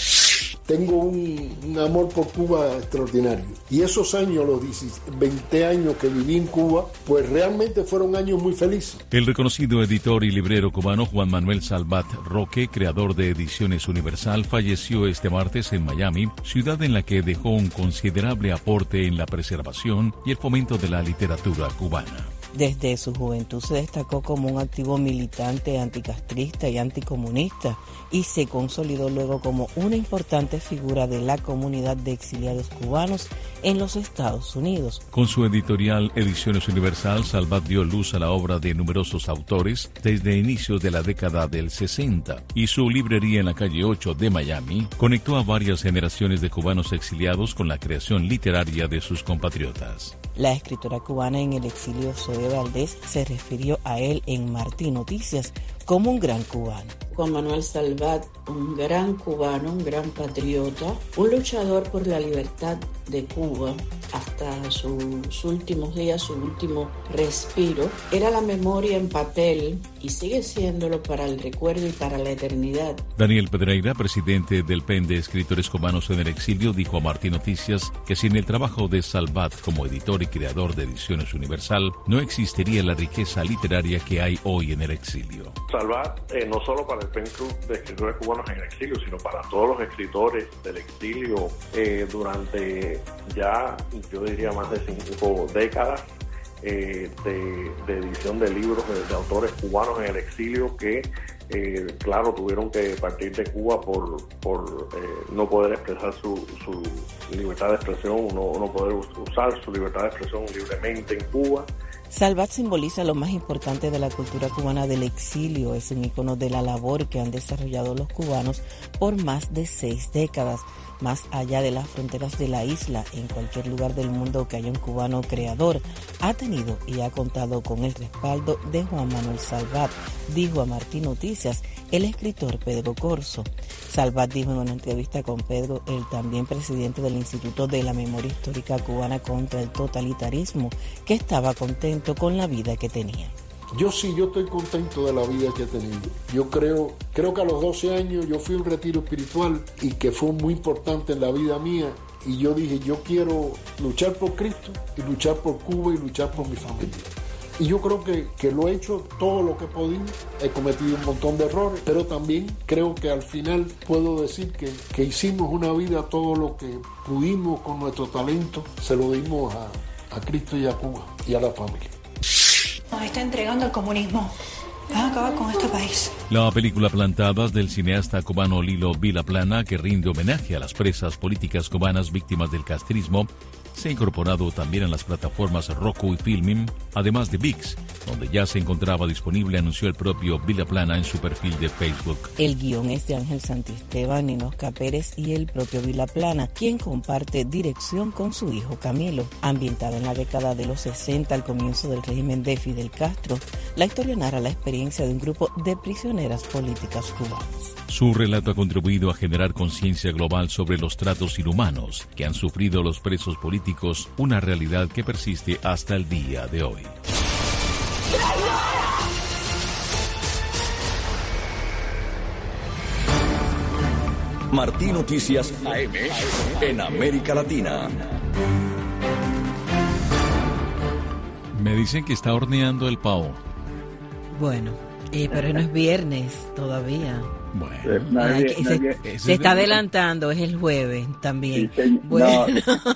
Tengo un, un amor por Cuba extraordinario, y esos años, los veinte años que viví en Cuba, pues realmente fueron años muy felices. El reconocido editor y librero cubano Juan Manuel Salvat Roque, creador de Ediciones Universal, falleció este martes en Miami, ciudad en la que dejó un considerable aporte en la preservación y el fomento de la literatura cubana. Desde su juventud se destacó como un activo militante anticastrista y anticomunista, y se consolidó luego como una importante figura de la comunidad de exiliados cubanos en los Estados Unidos. Con su editorial Ediciones Universal, Salvat dio luz a la obra de numerosos autores desde inicios de la década del sesenta, y su librería en la calle ocho de Miami conectó a varias generaciones de cubanos exiliados con la creación literaria de sus compatriotas. La escritora cubana en el exilio, Zoe Valdés, se refirió a él en Martín Noticias como un gran cubano. Juan Manuel Salvat, un gran cubano, un gran patriota, un luchador por la libertad de Cuba hasta sus últimos días, su último respiro. Era la memoria en papel y sigue siéndolo para el recuerdo y para la eternidad. Daniel Pedreira, presidente del P E N de Escritores Cubanos en el Exilio, dijo a Martín Noticias que sin el trabajo de Salvat como editor y creador de Ediciones Universal, no existiría la riqueza literaria que hay hoy en el exilio. Salvat, eh, no solo para el P E N Club de Escritores Cubanos en el Exilio, sino para todos los escritores del exilio eh, durante ya, yo diría, más de cinco décadas eh, de, de edición de libros de, de autores cubanos en el exilio que, eh, claro, tuvieron que partir de Cuba por, por eh, no poder expresar su, su libertad de expresión, no, no poder usar su libertad de expresión libremente en Cuba. Salvat simboliza lo más importante de la cultura cubana del exilio. Es un icono de la labor que han desarrollado los cubanos por más de seis décadas, más allá de las fronteras de la isla. En cualquier lugar del mundo que haya un cubano creador, ha tenido y ha contado con el respaldo de Juan Manuel Salvat, dijo a Martín Noticias el escritor Pedro Corso. Salvat dijo en una entrevista con Pedro, el también presidente del Instituto de la Memoria Histórica Cubana contra el Totalitarismo, que estaba contento con la vida que tenía. Yo sí, yo estoy contento de la vida que he tenido. Yo creo, creo que a los doce años yo fui a un retiro espiritual y que fue muy importante en la vida mía. Y yo dije, yo quiero luchar por Cristo y luchar por Cuba y luchar por mi familia. Y yo creo que, que lo he hecho todo lo que he podido. He cometido un montón de errores, pero también creo que al final puedo decir que, que hicimos una vida, todo lo que pudimos con nuestro talento, se lo dimos a, a Cristo y a Cuba y a la familia. Nos está entregando al comunismo. Van a acabar con este país. La película Plantadas del cineasta cubano Lilo Vilaplana, que rinde homenaje a las presas políticas cubanas víctimas del castrismo, se ha incorporado también en las plataformas Roku y Filmin, además de ViX, donde ya se encontraba disponible, anunció el propio Vilaplana en su perfil de Facebook. El guión es de Ángel Santisteban, Ninosca Pérez y el propio Vilaplana, quien comparte dirección con su hijo Camilo. Ambientada en la década de los sesenta, al comienzo del régimen de Fidel Castro, la historia narra la experiencia de un grupo de prisioneras políticas cubanas. Su relato ha contribuido a generar conciencia global sobre los tratos inhumanos que han sufrido los presos políticos, una realidad que persiste hasta el día de hoy. Martín Noticias A M en América Latina. Me dicen que está horneando el pavo. Bueno, eh, pero no es viernes todavía. Bueno, Ay, que se, se está adelantando, es el jueves también. Sí, bueno.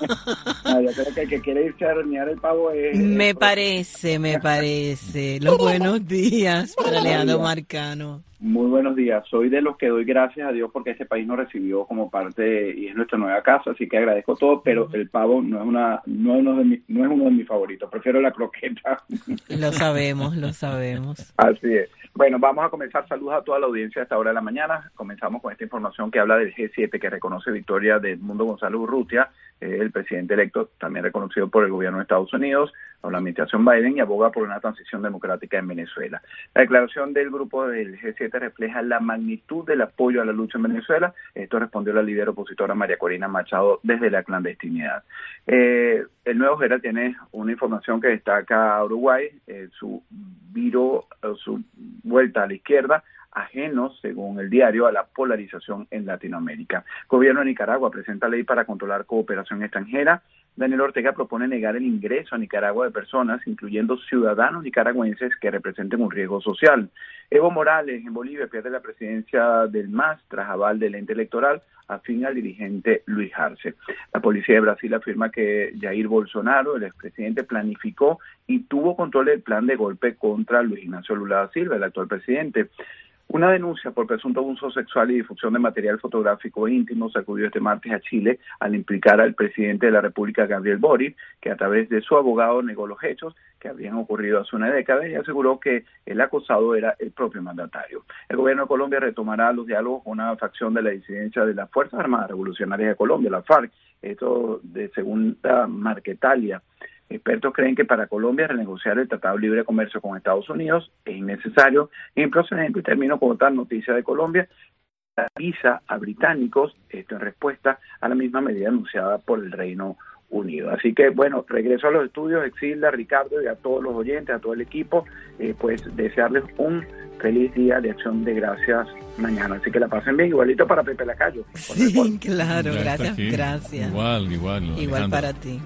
No, no, yo creo que el que quiere irse a hornear el pavo es... Me parece, me parece. Los buenos días para Alejandro Marcano. Muy buenos días. Soy de los que doy gracias a Dios porque este país nos recibió como parte y es nuestra nueva casa, así que agradezco todo, pero el pavo no es una no es uno de mis, no es uno de mis favoritos. Prefiero la croqueta. Lo sabemos, lo sabemos. Así es. Bueno, vamos a comenzar. Saludos a toda la audiencia a esta hora de la mañana. Comenzamos con esta información que habla del G siete, que reconoce victoria de Edmundo González Urrutia, eh, el presidente electo, también reconocido por el gobierno de Estados Unidos, o la administración Biden, y aboga por una transición democrática en Venezuela. La declaración del grupo del G siete refleja la magnitud del apoyo a la lucha en Venezuela. Esto respondió la líder opositora María Corina Machado desde la clandestinidad. Eh, el Nuevo Herald tiene una información que destaca a Uruguay, eh, su viro, su vuelta a la izquierda, ajenos, según el diario, a la polarización en Latinoamérica. Gobierno de Nicaragua presenta ley para controlar cooperación extranjera. Daniel Ortega propone negar el ingreso a Nicaragua de personas, incluyendo ciudadanos nicaragüenses que representen un riesgo social. Evo Morales, en Bolivia, pierde la presidencia del M A S tras aval del ente electoral, afín al dirigente Luis Arce. La policía de Brasil afirma que Jair Bolsonaro, el expresidente, planificó y tuvo control del plan de golpe contra Luis Ignacio Lula da Silva, el actual presidente. Una denuncia por presunto abuso sexual y difusión de material fotográfico íntimo sacudió este martes a Chile al implicar al presidente de la República, Gabriel Boric, que a través de su abogado negó los hechos que habían ocurrido hace una década y aseguró que el acosado era el propio mandatario. El gobierno de Colombia retomará los diálogos con una facción de la disidencia de las Fuerzas Armadas Revolucionarias de Colombia, la FARC, esto de segunda Marquetalia. Expertos creen que para Colombia renegociar el Tratado de Libre Comercio con Estados Unidos es innecesario e improcedente. Y termino con otra noticia de Colombia. La visa a británicos, esto en respuesta a la misma medida anunciada por el Reino Unido. Así que, bueno, regreso a los estudios, Exilda, Ricardo y a todos los oyentes, a todo el equipo, eh, pues desearles un feliz día de Acción de Gracias mañana. Así que la pasen bien, igualito para Pepe Lacayo. Sí, claro, ya gracias, gracias. Igual, igual. Igual Alejandro. Para ti.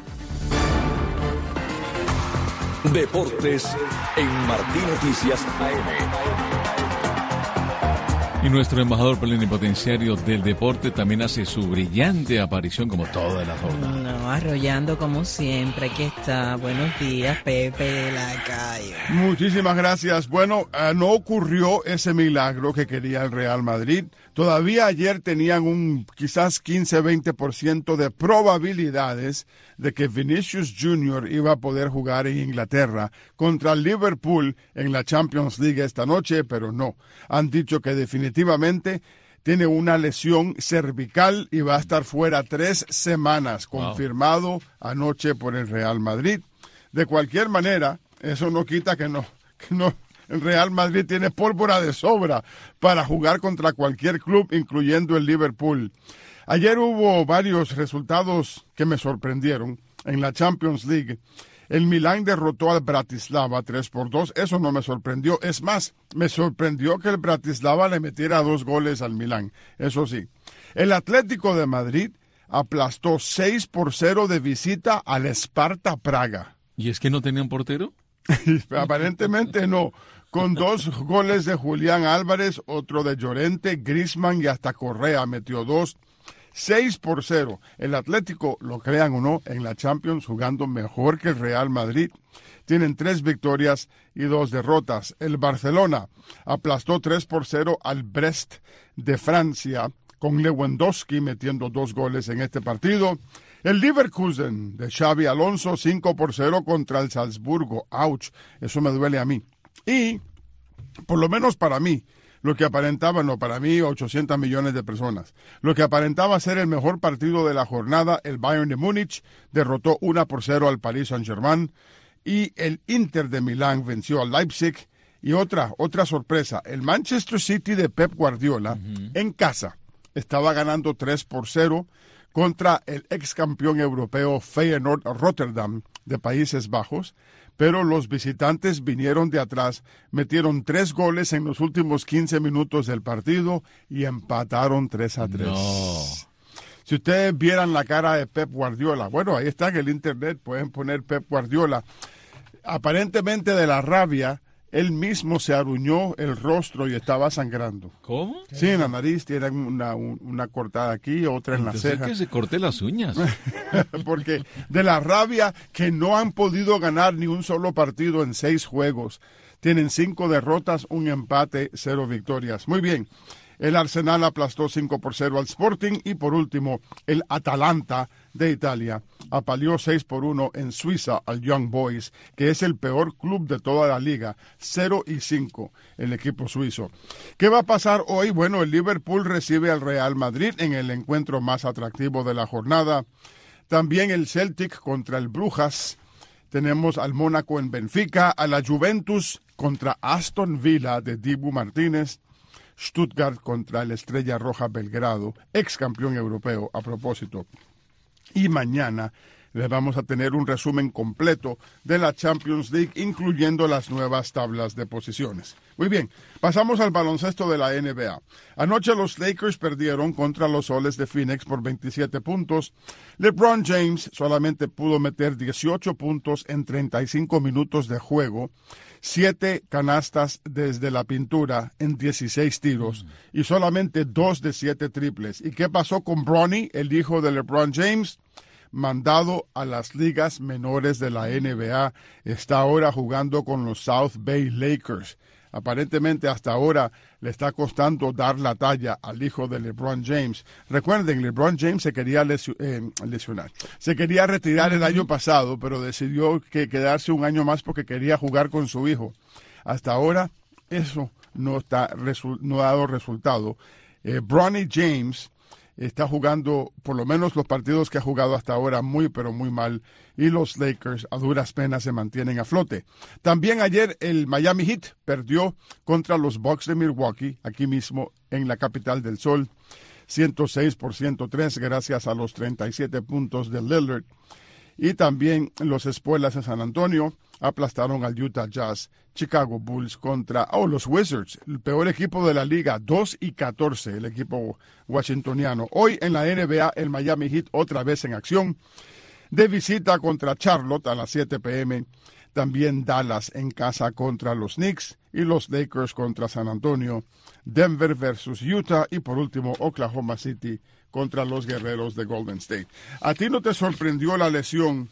Deportes en Martín Noticias A M. Y nuestro embajador plenipotenciario del deporte también hace su brillante aparición como toda la jornada. No, arrollando como siempre. Aquí está. Buenos días, Pepe Lacayo. Muchísimas gracias. Bueno, uh, no ocurrió ese milagro que quería el Real Madrid. Todavía ayer tenían un quizás quince a veinte por ciento de probabilidades de que Vinicius Junior iba a poder jugar en Inglaterra contra el Liverpool en la Champions League esta noche, pero no. Han dicho que definitivamente tiene una lesión cervical y va a estar fuera tres semanas, confirmado wow. anoche por el Real Madrid. De cualquier manera, eso no quita que no, que no. El Real Madrid tiene pólvora de sobra para jugar contra cualquier club, incluyendo el Liverpool. Ayer hubo varios resultados que me sorprendieron en la Champions League. El Milán derrotó al Bratislava tres por dos. Eso no me sorprendió. Es más, me sorprendió que el Bratislava le metiera dos goles al Milán. Eso sí. El Atlético de Madrid aplastó seis por cero de visita al Sparta Praga. ¿Y es que no tenían portero? Aparentemente no. Con dos goles de Julián Álvarez, otro de Llorente, Griezmann y hasta Correa metió dos. seis por cero. El Atlético, lo crean o no, en la Champions jugando mejor que el Real Madrid. Tienen tres victorias y dos derrotas. El Barcelona aplastó tres por cero al Brest de Francia, con Lewandowski metiendo dos goles en este partido. El Leverkusen de Xavi Alonso, cinco por cero contra el Salzburgo. ¡Auch! Eso me duele a mí. Y, por lo menos para mí, lo que aparentaba, no, para mí, ochocientos millones de personas, lo que aparentaba ser el mejor partido de la jornada, el Bayern de Múnich derrotó uno por cero al Paris Saint-Germain y el Inter de Milán venció al Leipzig. Y otra, otra sorpresa, el Manchester City de Pep Guardiola, uh-huh. en casa, estaba ganando tres por cero contra el ex campeón europeo Feyenoord Rotterdam de Países Bajos, pero los visitantes vinieron de atrás, metieron tres goles en los últimos quince minutos del partido y empataron tres a tres. No. Si ustedes vieran la cara de Pep Guardiola, bueno, ahí está en el internet, pueden poner Pep Guardiola. Aparentemente de la rabia, él mismo se aruñó el rostro y estaba sangrando. ¿Cómo? Sí, en la nariz tiene una, una cortada aquí, otra en la Entonces ceja. que se corte las uñas. Porque de la rabia que no han podido ganar ni un solo partido en seis juegos. Tienen cinco derrotas, un empate, cero victorias. Muy bien. El Arsenal aplastó cinco por cero al Sporting y por último el Atalanta de Italia apaleó seis por uno en Suiza al Young Boys, que es el peor club de toda la liga, cero y cinco el equipo suizo. ¿Qué va a pasar hoy? Bueno, el Liverpool recibe al Real Madrid en el encuentro más atractivo de la jornada. También el Celtic contra el Brujas. Tenemos al Mónaco en Benfica, a la Juventus contra Aston Villa de Dibu Martínez. Stuttgart contra el Estrella Roja Belgrado, ex campeón europeo a propósito. Y mañana les vamos a tener un resumen completo de la Champions League, incluyendo las nuevas tablas de posiciones. Muy bien, pasamos al baloncesto de la N B A. Anoche los Lakers perdieron contra los Soles de Phoenix por veintisiete puntos. LeBron James solamente pudo meter dieciocho puntos en treinta y cinco minutos de juego, siete canastas desde la pintura en dieciséis tiros y solamente dos de siete triples. ¿Y qué pasó con Bronny, el hijo de LeBron James? Mandado a las ligas menores de la N B A, está ahora jugando con los South Bay Lakers. Aparentemente hasta ahora le está costando dar la talla al hijo de LeBron James. Recuerden, LeBron James se quería lesion, eh, lesionar, se quería retirar el año pasado, pero decidió que quedarse un año más porque quería jugar con su hijo. Hasta ahora eso no, está, no ha dado resultado. Eh, Bronny James está jugando, por lo menos los partidos que ha jugado hasta ahora, muy pero muy mal, y los Lakers a duras penas se mantienen a flote. También ayer el Miami Heat perdió contra los Bucks de Milwaukee, aquí mismo en la capital del sol, ciento seis por ciento tres, gracias a los treinta y siete puntos de Lillard. Y también los Espuelas de San Antonio aplastaron al Utah Jazz. Chicago Bulls contra oh, los Wizards, el peor equipo de la liga, dos y catorce, el equipo washingtoniano. Hoy en la N B A, el Miami Heat otra vez en acción, de visita contra Charlotte a las siete p m También Dallas en casa contra los Knicks y los Lakers contra San Antonio, Denver versus Utah y por último Oklahoma City contra los Guerreros de Golden State. ¿A ti no te sorprendió la lesión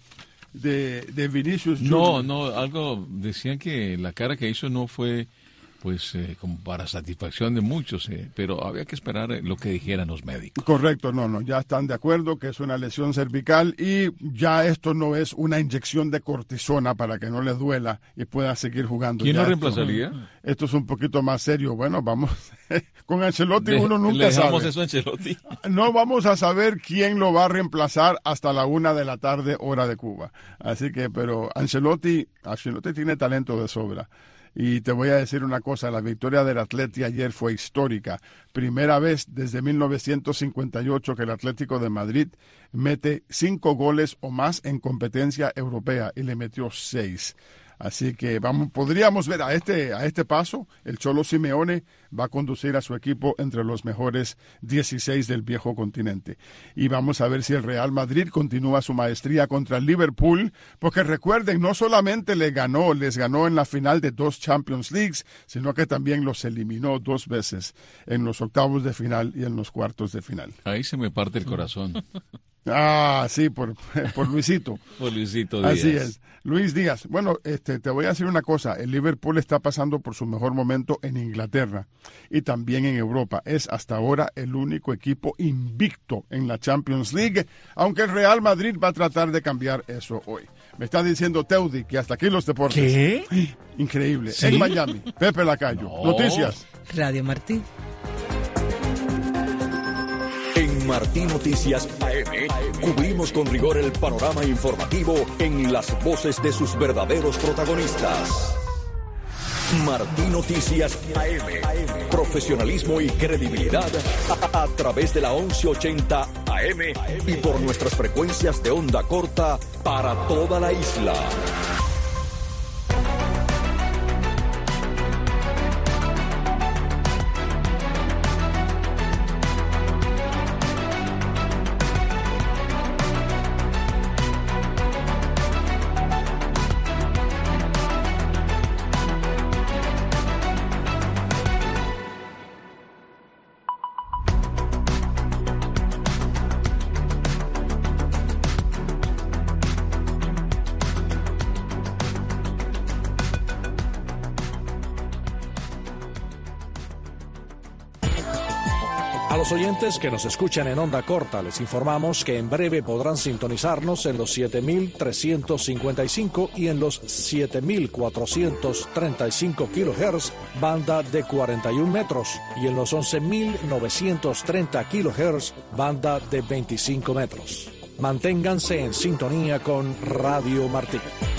de, de Vinicius Junior? No, no, algo decían que la cara que hizo no fue pues eh, como para satisfacción de muchos, eh, pero había que esperar lo que dijeran los médicos. Correcto, no, no, ya están de acuerdo que es una lesión cervical y ya esto no es una inyección de cortisona para que no les duela y pueda seguir jugando. ¿Quién ya lo esto, reemplazaría? Esto es un poquito más serio. Bueno, vamos, con Ancelotti Le, uno nunca le dejamos sabe. eso a Ancelotti. No vamos a saber quién lo va a reemplazar hasta la una de la tarde, hora de Cuba. Así que, pero Ancelotti, Ancelotti tiene talento de sobra. Y te voy a decir una cosa, la victoria del Atleti ayer fue histórica. Primera vez desde mil novecientos cincuenta y ocho que el Atlético de Madrid mete cinco goles o más en competencia europea y le metió seis. Así que vamos, podríamos ver a este, a este paso, el Cholo Simeone va a conducir a su equipo entre los mejores dieciséis del viejo continente. Y vamos a ver si el Real Madrid continúa su maestría contra el Liverpool, porque recuerden, no solamente le ganó, les ganó en la final de dos Champions Leagues, sino que también los eliminó dos veces en los octavos de final y en los cuartos de final. Ahí se me parte el corazón. Ah, sí, por, por Luisito. Por Luisito Díaz. Así es. Luis Díaz. Bueno, este, te voy a decir una cosa. El Liverpool está pasando por su mejor momento en Inglaterra y también en Europa. Es hasta ahora el único equipo invicto en la Champions League, aunque el Real Madrid va a tratar de cambiar eso hoy. Me está diciendo Teudi que hasta aquí los deportes. ¿Qué? Increíble. ¿Sí? En Miami. Pepe Lacayo. No. Noticias. Radio Martí. En Martí Noticias A M, cubrimos con rigor el panorama informativo en las voces de sus verdaderos protagonistas. Martí Noticias A M, profesionalismo y credibilidad a, a través de la once ochenta A M y por nuestras frecuencias de onda corta para toda la isla. A los oyentes que nos escuchan en onda corta, les informamos que en breve podrán sintonizarnos en los siete mil trescientos cincuenta y cinco y en los siete mil cuatrocientos treinta y cinco kilohertz, banda de cuarenta y un metros, y en los once mil novecientos treinta kilohertz, banda de veinticinco metros. Manténganse en sintonía con Radio Martí.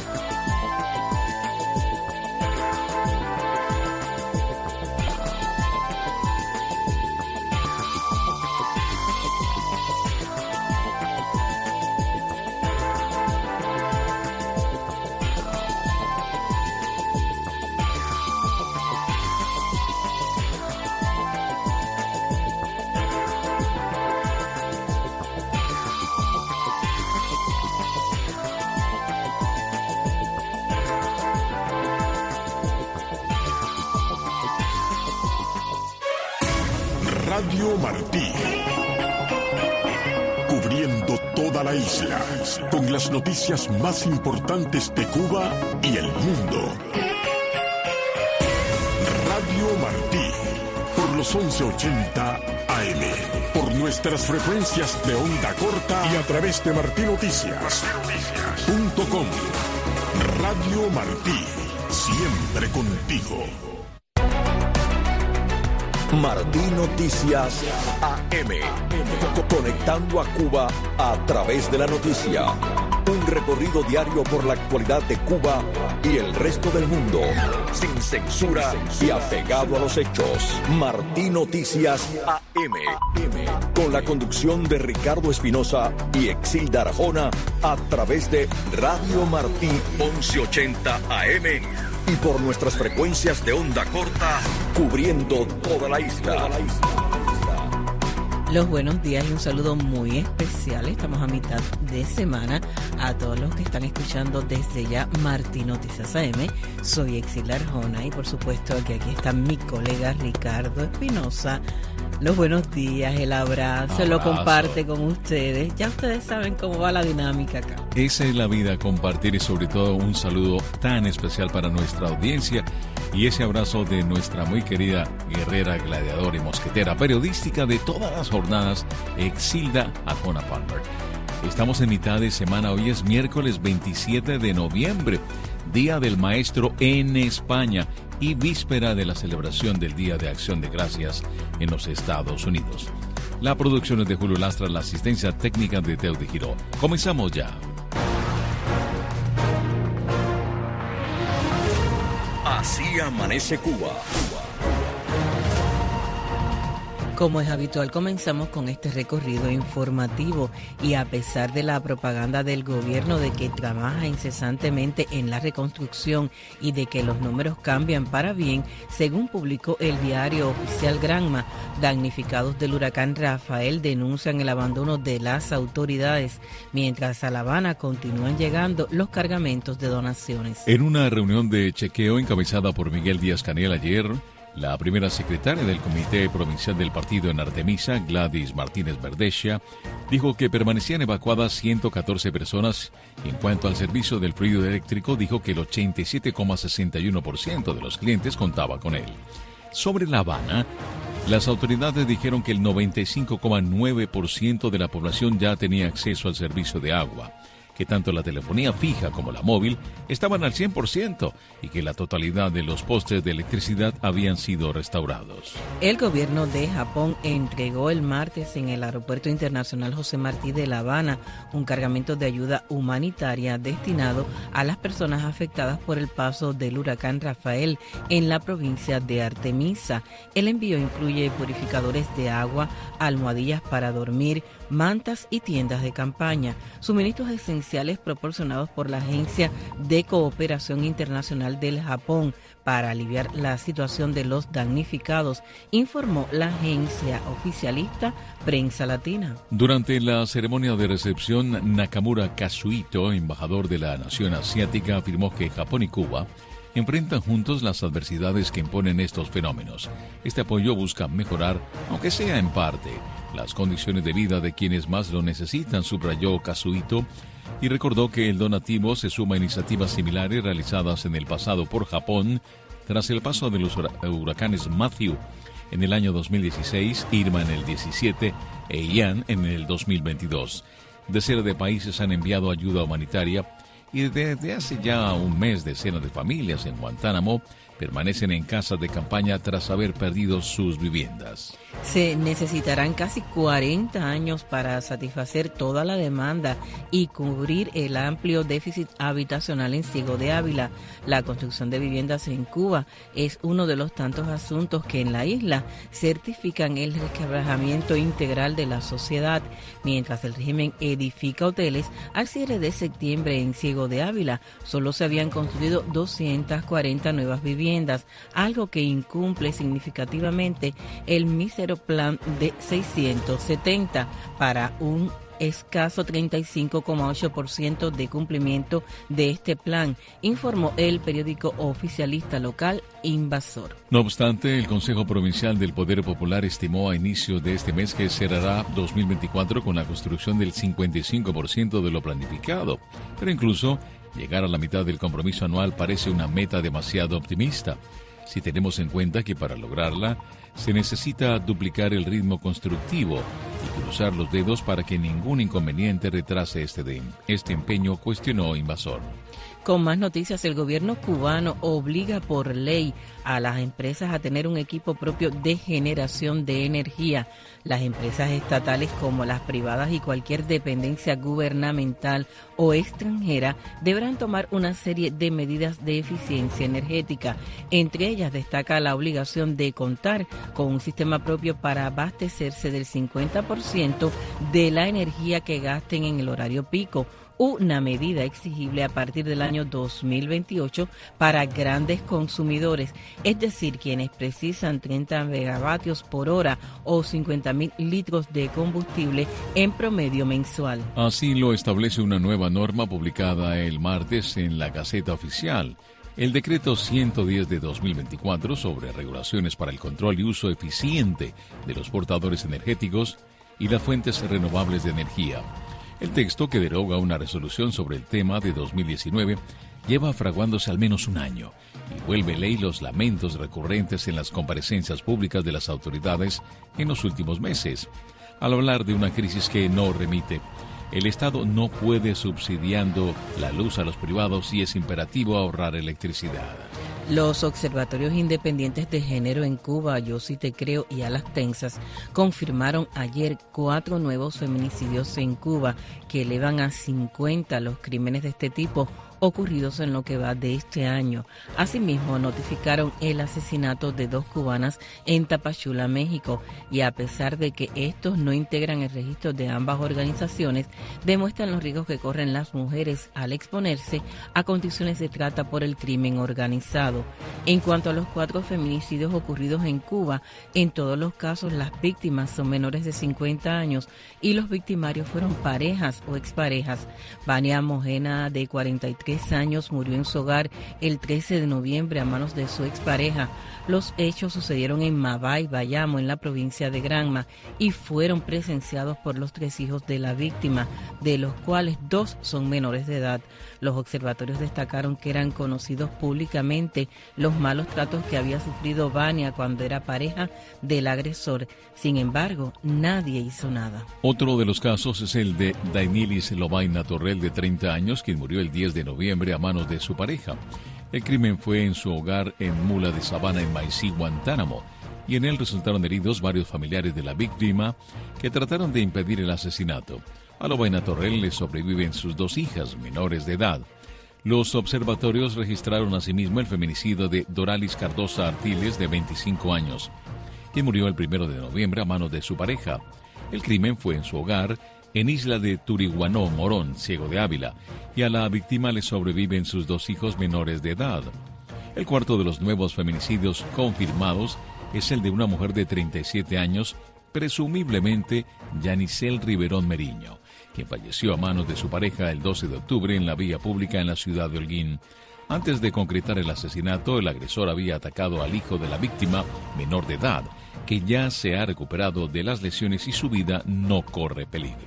Radio Martí, cubriendo toda la isla, con las noticias más importantes de Cuba y el mundo. Radio Martí, por los once ochenta A M, por nuestras frecuencias de onda corta y a través de martí noticias punto com. Radio Martí, siempre contigo. Martí Noticias A M, conectando a Cuba a través de la noticia. Un recorrido diario por la actualidad de Cuba y el resto del mundo, sin censura y apegado a los hechos. Martí Noticias A M, con la conducción de Ricardo Espinosa y Exilda Arjona, a través de Radio Martí once ochenta A M y por nuestras frecuencias de onda corta, cubriendo toda la isla. Los buenos días y un saludo muy especial. Estamos a mitad de semana a todos los que están escuchando desde ya Martí Noticias A M. Soy Exilda Arjona y por supuesto que aquí está mi colega Ricardo Espinosa. Los buenos días, el abrazo, abrazo, lo comparte con ustedes. Ya ustedes saben cómo va la dinámica acá. Esa es la vida, compartir, y sobre todo un saludo tan especial para nuestra audiencia y ese abrazo de nuestra muy querida guerrera, gladiadora y mosquetera periodística de todas las jornadas, Exilda Arjona Palmer. Estamos en mitad de semana, hoy es miércoles veintisiete de noviembre, Día del Maestro en España y víspera de la celebración del Día de Acción de Gracias en los Estados Unidos. La producción es de Julio Lastra, la asistencia técnica de Teo de Giró. Comenzamos ya. Así amanece Cuba. Como es habitual, comenzamos con este recorrido informativo y a pesar de la propaganda del gobierno de que trabaja incesantemente en la reconstrucción y de que los números cambian para bien, según publicó el diario oficial Granma, damnificados del huracán Rafael denuncian el abandono de las autoridades, mientras a La Habana continúan llegando los cargamentos de donaciones. En una reunión de chequeo encabezada por Miguel Díaz-Canel ayer, la primera secretaria del Comité Provincial del Partido en Artemisa, Gladys Martínez Verdesia, dijo que permanecían evacuadas ciento catorce personas y en cuanto al servicio del fluido eléctrico dijo que el ochenta y siete coma sesenta y uno por ciento de los clientes contaba con él. Sobre La Habana, las autoridades dijeron que el noventa y cinco coma nueve por ciento de la población ya tenía acceso al servicio de agua, que tanto la telefonía fija como la móvil estaban al cien por ciento y que la totalidad de los postes de electricidad habían sido restaurados. El gobierno de Japón entregó el martes en el Aeropuerto Internacional José Martí de La Habana un cargamento de ayuda humanitaria destinado a las personas afectadas por el paso del huracán Rafael en la provincia de Artemisa. El envío incluye purificadores de agua, almohadillas para dormir, mantas y tiendas de campaña, suministros esenciales proporcionados por la Agencia de Cooperación Internacional del Japón para aliviar la situación de los damnificados, informó la agencia oficialista Prensa Latina. Durante la ceremonia de recepción, Nakamura Kazuhito, embajador de la nación asiática, afirmó que Japón y Cuba enfrentan juntos las adversidades que imponen estos fenómenos. Este apoyo busca mejorar, aunque sea en parte, las condiciones de vida de quienes más lo necesitan, subrayó Kazuhito, y recordó que el donativo se suma a iniciativas similares realizadas en el pasado por Japón tras el paso de los huracanes Matthew en el año dos mil dieciséis, Irma en el diecisiete e Ian en el dos mil veintidós. Decenas de países han enviado ayuda humanitaria y desde hace ya un mes decenas de familias en Guantánamo permanecen en casas de campaña tras haber perdido sus viviendas. Se necesitarán casi cuarenta años para satisfacer toda la demanda y cubrir el amplio déficit habitacional en Ciego de Ávila. La construcción de viviendas en Cuba es uno de los tantos asuntos que en la isla certifican el resquebrajamiento integral de la sociedad, mientras el régimen edifica hoteles. Al cierre de septiembre en Ciego de Ávila solo se habían construido doscientas cuarenta nuevas viviendas, algo que incumple significativamente el mísero plan de seiscientos setenta para un escaso treinta y cinco coma ocho por ciento de cumplimiento de este plan, informó el periódico oficialista local Invasor. No obstante, el Consejo Provincial del Poder Popular estimó a inicio de este mes que cerrará dos mil veinticuatro con la construcción del cincuenta y cinco por ciento de lo planificado, pero incluso llegar a la mitad del compromiso anual parece una meta demasiado optimista, si tenemos en cuenta que para lograrla se necesita duplicar el ritmo constructivo y cruzar los dedos para que ningún inconveniente retrase este, de, este empeño, cuestionó Invasor. Con más noticias, el gobierno cubano obliga por ley a las empresas a tener un equipo propio de generación de energía. Las empresas estatales como las privadas y cualquier dependencia gubernamental o extranjera deberán tomar una serie de medidas de eficiencia energética. Entre ellas destaca la obligación de contar con un sistema propio para abastecerse del cincuenta por ciento de la energía que gasten en el horario pico, una medida exigible a partir del año dos mil veintiocho para grandes consumidores, es decir, quienes precisan treinta megavatios por hora o cincuenta mil litros de combustible en promedio mensual. Así lo establece una nueva norma publicada el martes en la Gaceta Oficial. El decreto ciento diez de dos mil veinticuatro sobre regulaciones para el control y uso eficiente de los portadores energéticos y las fuentes renovables de energía. El texto, que deroga una resolución sobre el tema de dos mil diecinueve, lleva fraguándose al menos un año y vuelve ley los lamentos recurrentes en las comparecencias públicas de las autoridades en los últimos meses. Al hablar de una crisis que no remite, el Estado no puede subsidiando la luz a los privados y es imperativo ahorrar electricidad. Los observatorios independientes de género en Cuba, Yo Sí Te Creo y A las Tensas, confirmaron ayer cuatro nuevos feminicidios en Cuba que elevan a cincuenta los crímenes de este tipo ocurridos en lo que va de este año. Asimismo, notificaron el asesinato de dos cubanas en Tapachula, México, y a pesar de que estos no integran el registro de ambas organizaciones, demuestran los riesgos que corren las mujeres al exponerse a condiciones de trata por el crimen organizado. En cuanto a los cuatro feminicidios ocurridos en Cuba, en todos los casos las víctimas son menores de cincuenta años y los victimarios fueron parejas o exparejas. Vania Mojena, de cuarenta y tres años, murió en su hogar el trece de noviembre a manos de su expareja. Los hechos sucedieron en Mabay, Bayamo, en la provincia de Granma, y fueron presenciados por los tres hijos de la víctima, de los cuales dos son menores de edad. Los observatorios destacaron que eran conocidos públicamente los malos tratos que había sufrido Vania cuando era pareja del agresor. Sin embargo, nadie hizo nada. Otro de los casos es el de Dainilis Lobaina Torrel, de treinta años, quien murió el diez de noviembre a manos de su pareja. El crimen fue en su hogar en Mula de Sabana, en Maicí, Guantánamo, y en él resultaron heridos varios familiares de la víctima que trataron de impedir el asesinato. A Lobaina Torrel le sobreviven sus dos hijas menores de edad. Los observatorios registraron asimismo el feminicidio de Doralis Cardosa Artiles, de veinticinco años, que murió el primero de noviembre a manos de su pareja. El crimen fue en su hogar en Isla de Turiguanó, Morón, Ciego de Ávila, y a la víctima le sobreviven sus dos hijos menores de edad. El cuarto de los nuevos feminicidios confirmados es el de una mujer de treinta y siete años, presumiblemente Yanisel Riverón Meriño, quien falleció a manos de su pareja el doce de octubre en la vía pública en la ciudad de Holguín. Antes de concretar el asesinato, el agresor había atacado al hijo de la víctima, menor de edad, que ya se ha recuperado de las lesiones y su vida no corre peligro.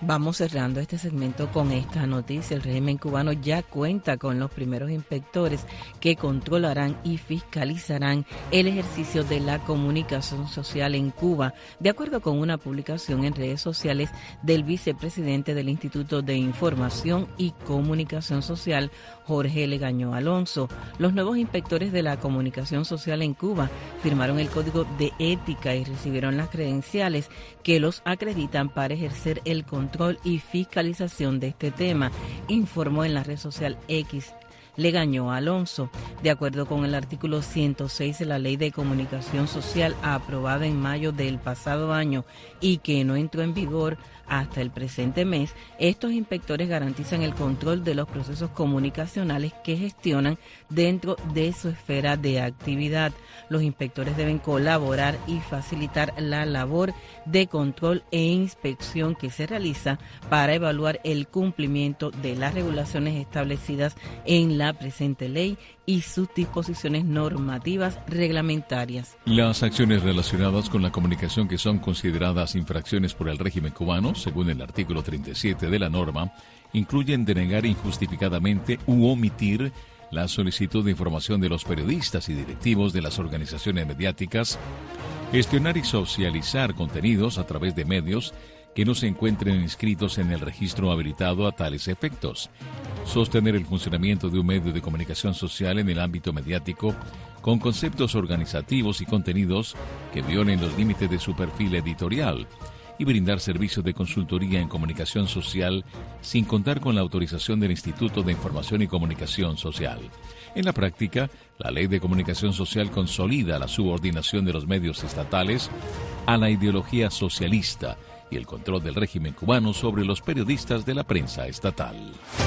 Vamos cerrando este segmento con esta noticia. El régimen cubano ya cuenta con los primeros inspectores que controlarán y fiscalizarán el ejercicio de la comunicación social en Cuba, de acuerdo con una publicación en redes sociales del vicepresidente del Instituto de Información y Comunicación Social, Jorge Legañó Alonso. Los nuevos inspectores de la comunicación social en Cuba firmaron el Código de Ética y recibieron las credenciales que los acreditan para ejercer el control y fiscalización de este tema, informó en la red social X Legañó Alonso. De acuerdo con el artículo ciento seis de la Ley de Comunicación Social, aprobada en mayo del pasado año y que no entró en vigor hasta el presente mes, estos inspectores garantizan el control de los procesos comunicacionales que gestionan dentro de su esfera de actividad. Los inspectores deben colaborar y facilitar la labor de control e inspección que se realiza para evaluar el cumplimiento de las regulaciones establecidas en la presente ley y sus disposiciones normativas reglamentarias. Las acciones relacionadas con la comunicación que son consideradas infracciones por el régimen cubano, según el artículo treinta y siete de la norma, incluyen denegar injustificadamente u omitir la solicitud de información de los periodistas y directivos de las organizaciones mediáticas, gestionar y socializar contenidos a través de medios que no se encuentren inscritos en el registro habilitado a tales efectos, sostener el funcionamiento de un medio de comunicación social en el ámbito mediático con conceptos organizativos y contenidos que violen los límites de su perfil editorial, y brindar servicios de consultoría en comunicación social sin contar con la autorización del Instituto de Información y Comunicación Social. En la práctica, la Ley de Comunicación Social consolida la subordinación de los medios estatales a la ideología socialista y el control del régimen cubano sobre los periodistas de la prensa estatal.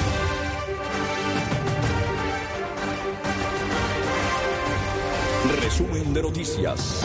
Resumen de noticias.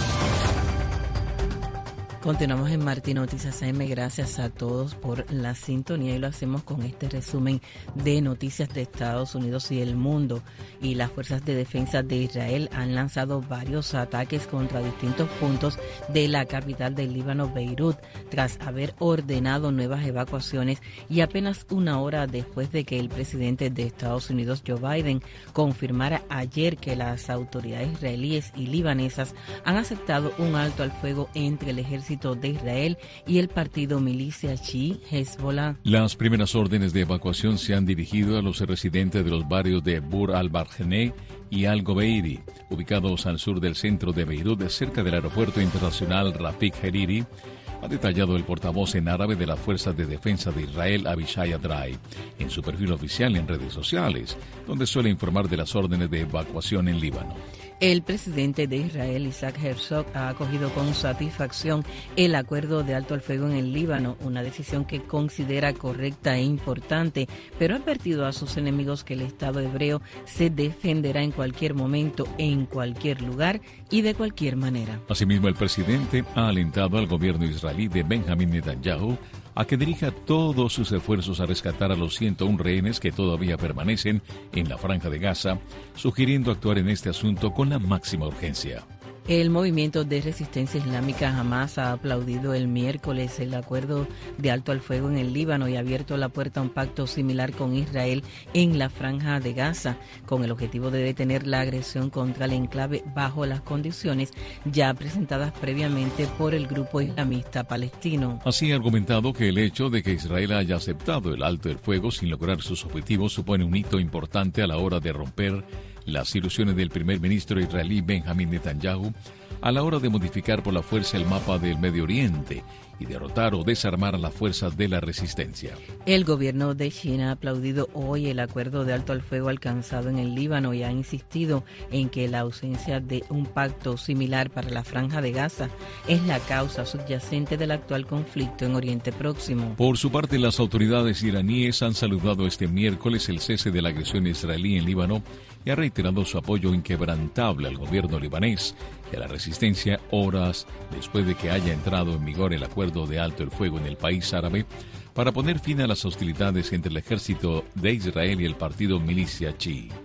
Continuamos en Martín Noticias A M. Gracias a todos por la sintonía y lo hacemos con este resumen de noticias de Estados Unidos y el mundo. Y las fuerzas de defensa de Israel han lanzado varios ataques contra distintos puntos de la capital del Líbano, Beirut, tras haber ordenado nuevas evacuaciones y apenas una hora después de que el presidente de Estados Unidos, Joe Biden, confirmara ayer que las autoridades israelíes y libanesas han aceptado un alto al fuego entre el ejército de Israel y el partido milicia chií Hezbollah. Las primeras órdenes de evacuación se han dirigido a los residentes de los barrios de Bur al-Barjene y Al-Gobeiri, ubicados al sur del centro de Beirut, cerca del aeropuerto internacional Rafik Hariri, ha detallado el portavoz en árabe de las Fuerzas de Defensa de Israel, Abishai Adrai, en su perfil oficial en redes sociales, donde suele informar de las órdenes de evacuación en Líbano. El presidente de Israel, Isaac Herzog, ha acogido con satisfacción el acuerdo de alto al fuego en el Líbano, una decisión que considera correcta e importante, pero ha advertido a sus enemigos que el Estado hebreo se defenderá en cualquier momento, en cualquier lugar y de cualquier manera. Asimismo, el presidente ha alentado al gobierno israelí de Benjamín Netanyahu a que dirija todos sus esfuerzos a rescatar a los ciento uno rehenes que todavía permanecen en la Franja de Gaza, sugiriendo actuar en este asunto con la máxima urgencia. El movimiento de resistencia islámica Hamas ha aplaudido el miércoles el acuerdo de alto al fuego en el Líbano y ha abierto la puerta a un pacto similar con Israel en la Franja de Gaza, con el objetivo de detener la agresión contra el enclave bajo las condiciones ya presentadas previamente por el grupo islamista palestino. Así ha argumentado que el hecho de que Israel haya aceptado el alto el fuego sin lograr sus objetivos supone un hito importante a la hora de romper las ilusiones del primer ministro israelí Benjamín Netanyahu a la hora de modificar por la fuerza el mapa del Medio Oriente y derrotar o desarmar a las fuerzas de la resistencia. El gobierno de China ha aplaudido hoy el acuerdo de alto al fuego alcanzado en el Líbano y ha insistido en que la ausencia de un pacto similar para la Franja de Gaza es la causa subyacente del actual conflicto en Oriente Próximo. Por su parte, las autoridades iraníes han saludado este miércoles el cese de la agresión israelí en Líbano y ha reiterado su apoyo inquebrantable al gobierno libanés y a la resistencia horas después de que haya entrado en vigor el acuerdo de alto el fuego en el país árabe para poner fin a las hostilidades entre el ejército de Israel y el partido milicia chií.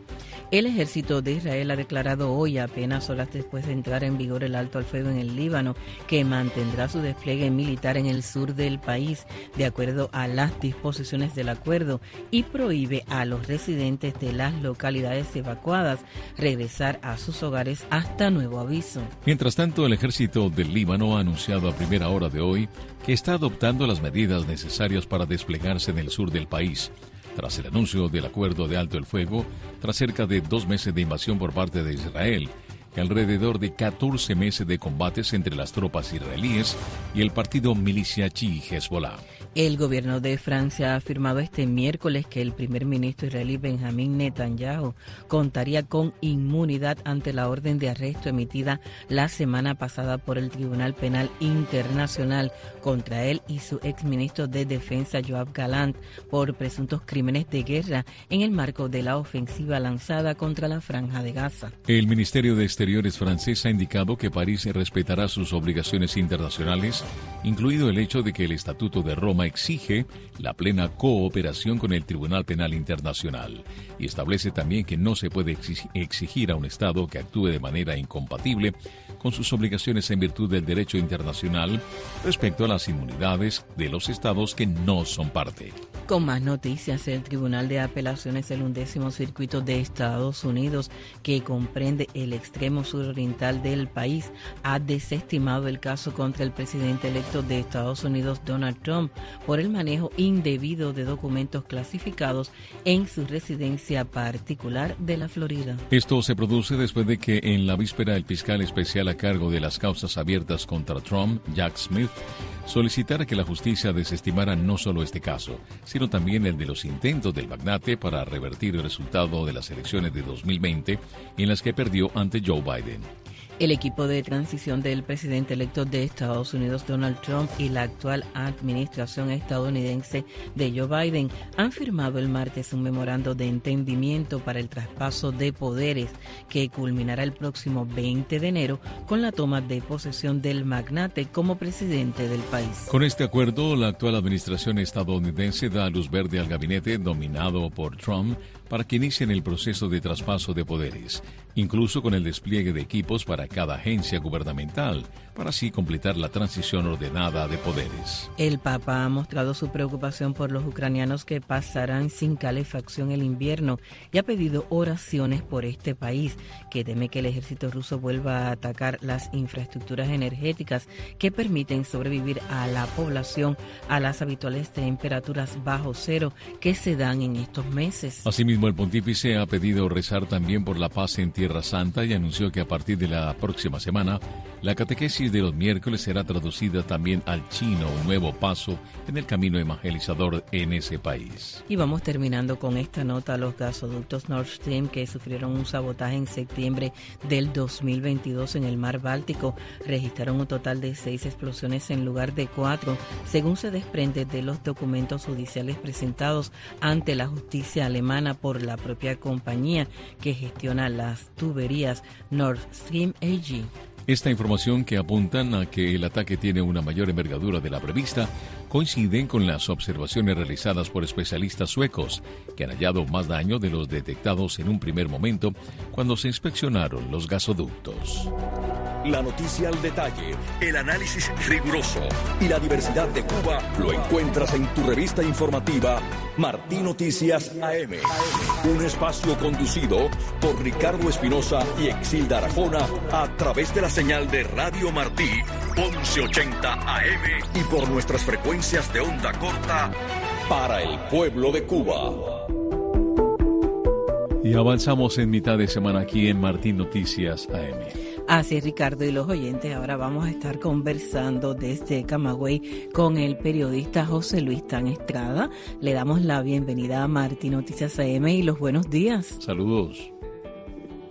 El ejército de Israel ha declarado hoy, apenas horas después de entrar en vigor el alto al fuego en el Líbano, que mantendrá su despliegue militar en el sur del país, de acuerdo a las disposiciones del acuerdo, y prohíbe a los residentes de las localidades evacuadas regresar a sus hogares hasta nuevo aviso. Mientras tanto, el ejército del Líbano ha anunciado a primera hora de hoy que está adoptando las medidas necesarias para desplegarse en el sur del país, tras el anuncio del acuerdo de alto el fuego, tras cerca de dos meses de invasión por parte de Israel, y alrededor de catorce meses de combates entre las tropas israelíes y el partido milicia chií Hezbollah. El gobierno de Francia ha afirmado este miércoles que el primer ministro israelí Benjamín Netanyahu contaría con inmunidad ante la orden de arresto emitida la semana pasada por el Tribunal Penal Internacional contra él y su exministro de Defensa Yoav Gallant por presuntos crímenes de guerra en el marco de la ofensiva lanzada contra la Franja de Gaza. El Ministerio de Exteriores francés ha indicado que París respetará sus obligaciones internacionales, incluido el hecho de que el Estatuto de Roma exige la plena cooperación con el Tribunal Penal Internacional y establece también que no se puede exigir a un Estado que actúe de manera incompatible con sus obligaciones en virtud del derecho internacional respecto a las inmunidades de los Estados que no son parte. Con más noticias, el Tribunal de Apelaciones del Undécimo Circuito de Estados Unidos, que comprende el extremo suroriental del país, ha desestimado el caso contra el presidente electo de Estados Unidos, Donald Trump, por el manejo indebido de documentos clasificados en su residencia particular de la Florida. Esto se produce después de que en la víspera el fiscal especial a cargo de las causas abiertas contra Trump, Jack Smith, solicitara que la justicia desestimara no solo este caso, sino también el de los intentos del magnate para revertir el resultado de las elecciones de dos mil veinte en las que perdió ante Joe Biden. El equipo de transición del presidente electo de Estados Unidos, Donald Trump, y la actual administración estadounidense de Joe Biden han firmado el martes un memorando de entendimiento para el traspaso de poderes que culminará el próximo veinte de enero con la toma de posesión del magnate como presidente del país. Con este acuerdo, la actual administración estadounidense da luz verde al gabinete dominado por Trump para que inicien el proceso de traspaso de poderes, incluso con el despliegue de equipos para cada agencia gubernamental, para así completar la transición ordenada de poderes. El Papa ha mostrado su preocupación por los ucranianos que pasarán sin calefacción el invierno y ha pedido oraciones por este país, que teme que el ejército ruso vuelva a atacar las infraestructuras energéticas que permiten sobrevivir a la población a las habituales temperaturas bajo cero que se dan en estos meses. Asimismo, el pontífice ha pedido rezar también por la paz en Tierra Santa y anunció que a partir de la próxima semana, la catequesis de los miércoles será traducida también al chino, un nuevo paso en el camino evangelizador en ese país. Y vamos terminando con esta nota. Los gasoductos Nord Stream, que sufrieron un sabotaje en septiembre del dos mil veintidós en el mar Báltico, registraron un total de seis explosiones en lugar de cuatro, según se desprende de los documentos judiciales presentados ante la justicia alemana por la propia compañía que gestiona las tuberías Nord Stream A G. Esta información, que apuntan a que el ataque tiene una mayor envergadura de la prevista, coinciden con las observaciones realizadas por especialistas suecos, que han hallado más daño de los detectados en un primer momento cuando se inspeccionaron los gasoductos. La noticia al detalle, el análisis riguroso y la diversidad de Cuba lo encuentras en tu revista informativa Martí Noticias A M. Un espacio conducido por Ricardo Espinosa y Exilda Arjona a través de la señal de Radio Martí once ochenta A M y por nuestras frecuencias de onda corta para el pueblo de Cuba. Y avanzamos en mitad de semana aquí en Martí Noticias A M. Así es, Ricardo, y los oyentes, ahora vamos a estar conversando desde Camagüey con el periodista José Luis Tan Estrada. Le damos la bienvenida a Martí Noticias A M y los buenos días. Saludos.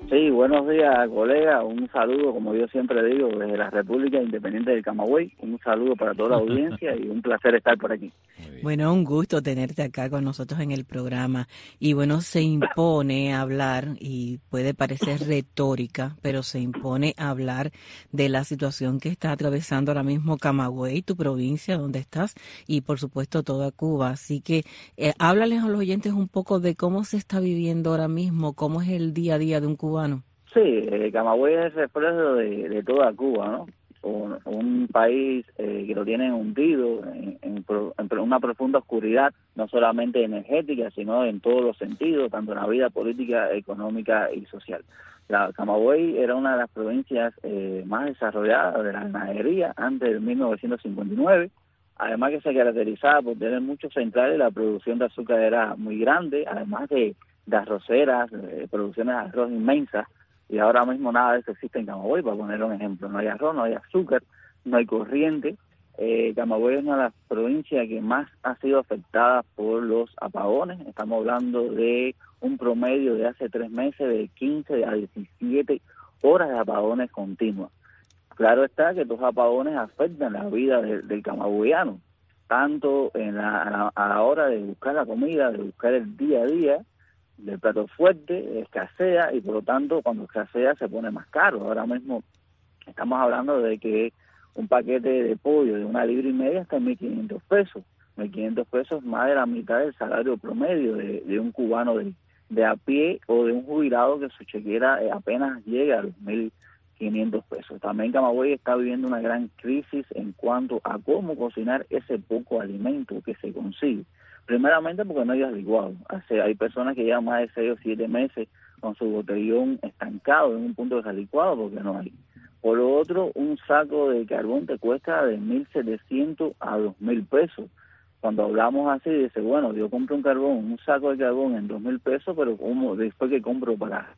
Sí, buenos días, colega. Un saludo, como yo siempre digo, desde la República Independiente del Camagüey. Un saludo para toda la audiencia y un placer estar por aquí. Bueno, un gusto tenerte acá con nosotros en el programa. Y bueno, se impone hablar, y puede parecer retórica, pero se impone hablar de la situación que está atravesando ahora mismo Camagüey, tu provincia, donde estás, y por supuesto toda Cuba. Así que eh, háblales a los oyentes un poco de cómo se está viviendo ahora mismo, cómo es el día a día de un cubano. Sí, eh, Camagüey es el reflejo de, de toda Cuba, ¿no? Un, un país eh, que lo tienen hundido en, en, en una profunda oscuridad, no solamente energética, sino en todos los sentidos, tanto en la vida política, económica y social. La Camagüey era una de las provincias eh, más desarrolladas de la ganadería antes de mil novecientos cincuenta y nueve, además que se caracterizaba por tener muchos centrales, la producción de azúcar era muy grande, además de, de arroceras, de producciones de arroz inmensas. Y ahora mismo nada de eso existe en Camagüey, para poner un ejemplo. No hay arroz, no hay azúcar, no hay corriente. Eh, Camagüey es una de las provincias que más ha sido afectada por los apagones. Estamos hablando de un promedio de hace tres meses de quince a diecisiete horas de apagones continuos. Claro está que estos apagones afectan la vida de, del camagüeyano, tanto en la, a, la, a la hora de buscar la comida, de buscar el día a día, del plato fuerte, escasea, y por lo tanto cuando escasea se pone más caro. Ahora mismo estamos hablando de que un paquete de pollo de una libra y media está en mil quinientos pesos. mil quinientos pesos, más de la mitad del salario promedio de, de un cubano de, de a pie, o de un jubilado que su chequera apenas llega a los mil quinientos pesos. También Camagüey está viviendo una gran crisis en cuanto a cómo cocinar ese poco alimento que se consigue. Primeramente porque no hay licuado. Hay personas que llevan más de seis o siete meses con su botellón estancado en un punto de licuado porque no hay. Por lo otro, un saco de carbón te cuesta de mil setecientos a dos mil pesos. Cuando hablamos así, dice, bueno, yo compro un carbón, un saco de carbón en dos mil pesos, pero como después que compro para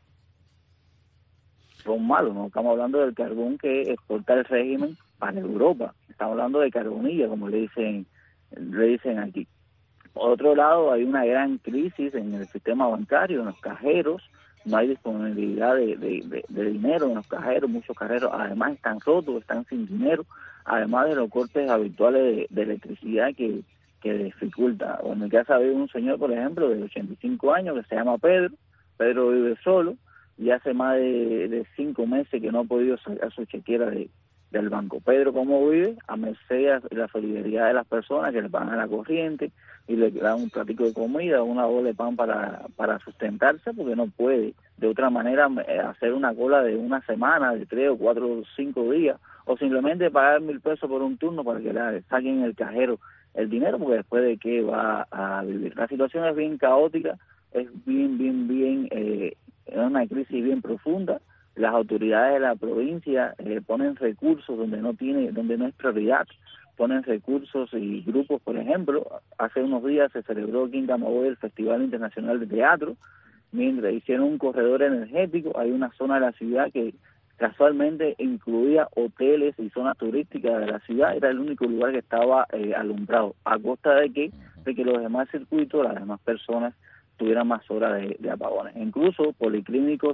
son malos, no estamos hablando del carbón que exporta el régimen para Europa. Estamos hablando de carbonilla, como le dicen, le dicen aquí. Por otro lado, hay una gran crisis en el sistema bancario, en los cajeros. No hay disponibilidad de, de, de, de dinero en los cajeros. Muchos cajeros además están rotos, están sin dinero, además de los cortes habituales de, de electricidad que, que dificulta. O en mi casa hay un señor, por ejemplo, de ochenta y cinco años que se llama Pedro. Pedro vive solo y hace más de, de cinco meses que no ha podido sacar su chequera de, del banco. Pedro, ¿cómo vive? A merced de la solidaridad de las personas que le pagan la corriente y le dan un platico de comida, una bola de pan para, para sustentarse, porque no puede de otra manera hacer una cola de una semana, de tres o cuatro o cinco días, o simplemente pagar mil pesos por un turno para que le saquen el cajero el dinero, porque después de qué va a vivir. La situación es bien caótica, es bien, bien, bien, eh, es una crisis bien profunda. Las autoridades de la provincia eh, ponen recursos donde no tiene, donde no es prioridad, ponen recursos y grupos. Por ejemplo, hace unos días se celebró aquí en Camagüey el Festival Internacional de Teatro, mientras hicieron un corredor energético. Hay una zona de la ciudad que casualmente incluía hoteles y zonas turísticas de la ciudad, era el único lugar que estaba eh, alumbrado, a costa de que, de que los demás circuitos, las demás personas tuvieran más horas de, de apagones. Incluso policlínicos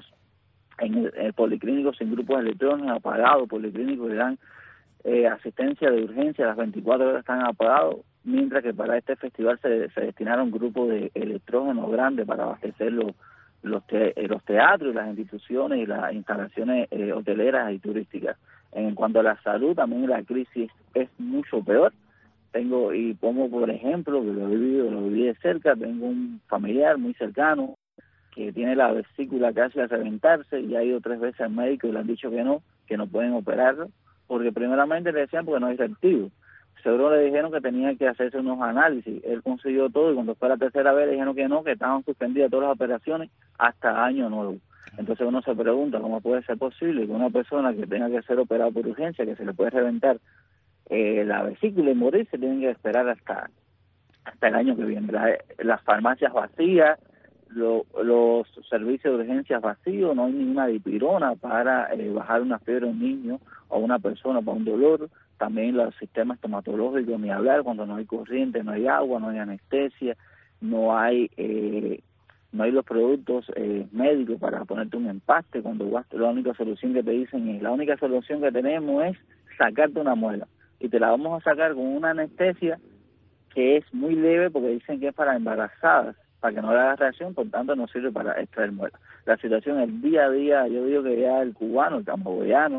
en eh, policlínicos en grupos electrónicos apagados, policlínicos que dan eh, asistencia de urgencia, las veinticuatro horas están apagados, mientras que para este festival se, se destinaron grupos de electrógenos grandes para abastecer los los, te, los teatros y las instituciones y las instalaciones eh, hoteleras y turísticas. En cuanto a la salud, también la crisis es mucho peor. Tengo, y pongo por ejemplo, que lo he vivido, lo viví de cerca, tengo un familiar muy cercano que tiene la vesícula casi a reventarse y ha ido tres veces al médico y le han dicho que no, que no pueden operarlo, porque primeramente le decían porque no es reactivo. Seguro le dijeron que tenía que hacerse unos análisis, él consiguió todo y cuando fue la tercera vez le dijeron que no, que estaban suspendidas todas las operaciones hasta año nuevo. Entonces uno se pregunta cómo puede ser posible que una persona que tenga que ser operada por urgencia, que se le puede reventar eh, la vesícula y morir, se tienen que esperar hasta hasta el año que viene. La, las farmacias vacías, lo, los servicios de urgencias vacíos, no hay ninguna dipirona para eh, bajar una fiebre a un niño o a una persona para un dolor. También los sistemas estomatológicos, ni hablar, cuando no hay corriente, no hay agua, no hay anestesia, no hay eh, no hay los productos eh, médicos para ponerte un empaste. Cuando vas, la única solución que te dicen es, la única solución que tenemos es sacarte una muela, y te la vamos a sacar con una anestesia que es muy leve, porque dicen que es para embarazadas, para que no le haga reacción, por tanto no sirve para extraer muela. La situación, el día a día, yo digo que ya el cubano, el camagüeyano,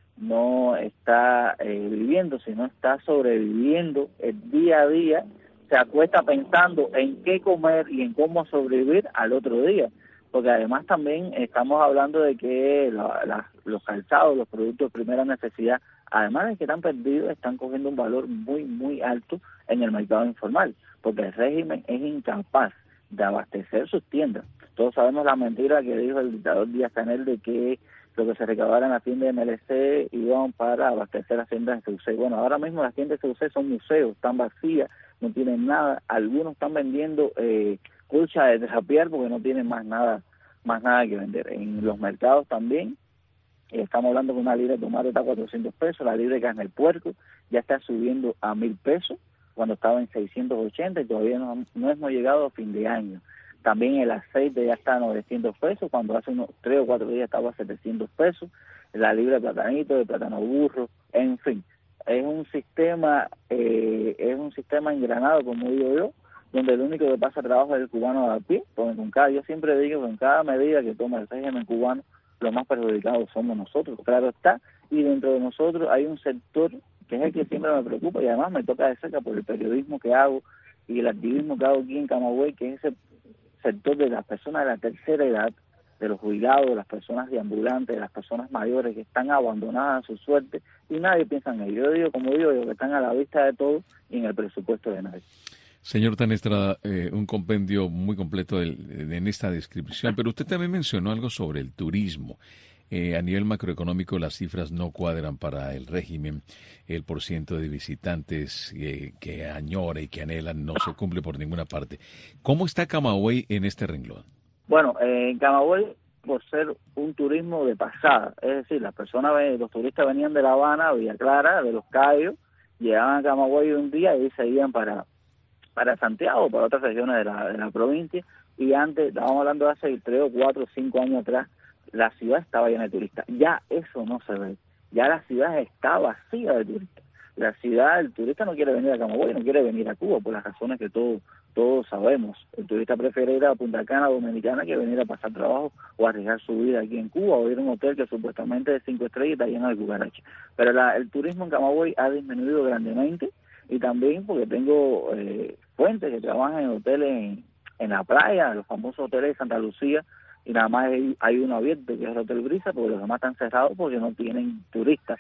no está eh, viviendo, sino está sobreviviendo el día a día. Se acuesta pensando en qué comer y en cómo sobrevivir al otro día, porque además también estamos hablando de que la, la, los calzados, los productos de primera necesidad, además de que están perdidos, están cogiendo un valor muy, muy alto en el mercado informal, porque el régimen es incapaz de abastecer sus tiendas. Todos sabemos la mentira que dijo el dictador Díaz-Canel de que lo que se recaudara en la tienda de M L C iban para abastecer las tiendas de C U C. Bueno, ahora mismo las tiendas de C U C son museos, están vacías, no tienen nada. Algunos están vendiendo eh, colcha de trapear porque no tienen más nada más nada que vender. En los mercados también, eh, estamos hablando que una libra de tomate está a cuatrocientos pesos, la libra de carne del puerco ya está subiendo a mil pesos, cuando estaba en seiscientos ochenta, y todavía no, no hemos llegado a fin de año. También el aceite ya está a novecientos pesos, cuando hace unos tres o cuatro días estaba a setecientos pesos, la libra de platanito, de plátano burro, en fin. Es un sistema eh, es un sistema engranado, como digo yo, donde el único que pasa trabajo es el cubano a pie, porque con cada, yo siempre digo que en cada medida que toma el régimen cubano, los más perjudicados somos nosotros, claro está, y dentro de nosotros hay un sector que es el que siempre me preocupa, y además me toca de cerca por el periodismo que hago y el activismo que hago aquí en Camagüey, que es ese sector de las personas de la tercera edad, de los jubilados, de las personas deambulantes, de las personas mayores que están abandonadas a su suerte, y nadie piensa en ello. Yo digo, como digo, que están a la vista de todos y en el presupuesto de nadie. Señor Tanestra, eh, un compendio muy completo de, de, en esta descripción, pero usted también mencionó algo sobre el turismo. Eh, a nivel macroeconómico las cifras no cuadran para el régimen, el porciento de visitantes eh, que añora y que anhelan no se cumple por ninguna parte. ¿Cómo está Camagüey en este renglón? Bueno, eh, en Camagüey, por ser un turismo de pasada, es decir, las personas, los turistas venían de La Habana, Villa Clara, de Los Cayos, llegaban a Camagüey un día y se iban para para Santiago, para otras regiones de la, de la provincia, y antes, estábamos hablando de hace tres o cuatro o cinco años atrás, la ciudad estaba llena de turistas. Ya eso no se ve, ya la ciudad está vacía de turistas. La ciudad, el turista no quiere venir a Camagüey, no quiere venir a Cuba, por las razones que todos todos sabemos. El turista prefiere ir a Punta Cana, Dominicana, que venir a pasar trabajo o arriesgar su vida aquí en Cuba, o ir a un hotel que supuestamente es de cinco estrellas y está lleno de cucarachas. Pero la, el turismo en Camagüey ha disminuido grandemente, y también porque tengo eh, fuentes que trabajan en hoteles en, en la playa, los famosos hoteles de Santa Lucía, y nada más hay, hay uno abierto, que es el Hotel Brisa, porque los demás están cerrados porque no tienen turistas.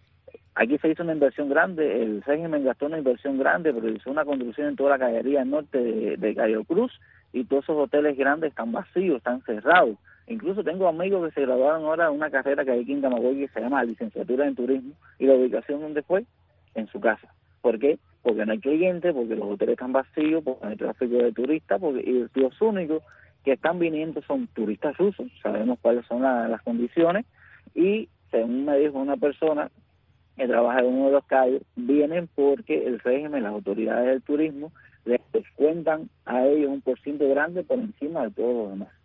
Aquí se hizo una inversión grande, el régimen gastó una inversión grande, pero hizo una construcción en toda la cañería norte de, de Cayo Cruz, y todos esos hoteles grandes están vacíos, están cerrados. Incluso tengo amigos que se graduaron ahora en una carrera que hay aquí en Camagüey que se llama Licenciatura en Turismo, y la ubicación donde fue, en su casa. ¿Por qué? Porque no hay clientes, porque los hoteles están vacíos, porque no hay tráfico de turistas, porque y los únicos que están viniendo son turistas rusos, sabemos cuáles son la, las condiciones, y según me dijo una persona que trabaja en uno de los calles, vienen porque el régimen, las autoridades del turismo, les descuentan a ellos un porciento grande por encima de todo lo demás.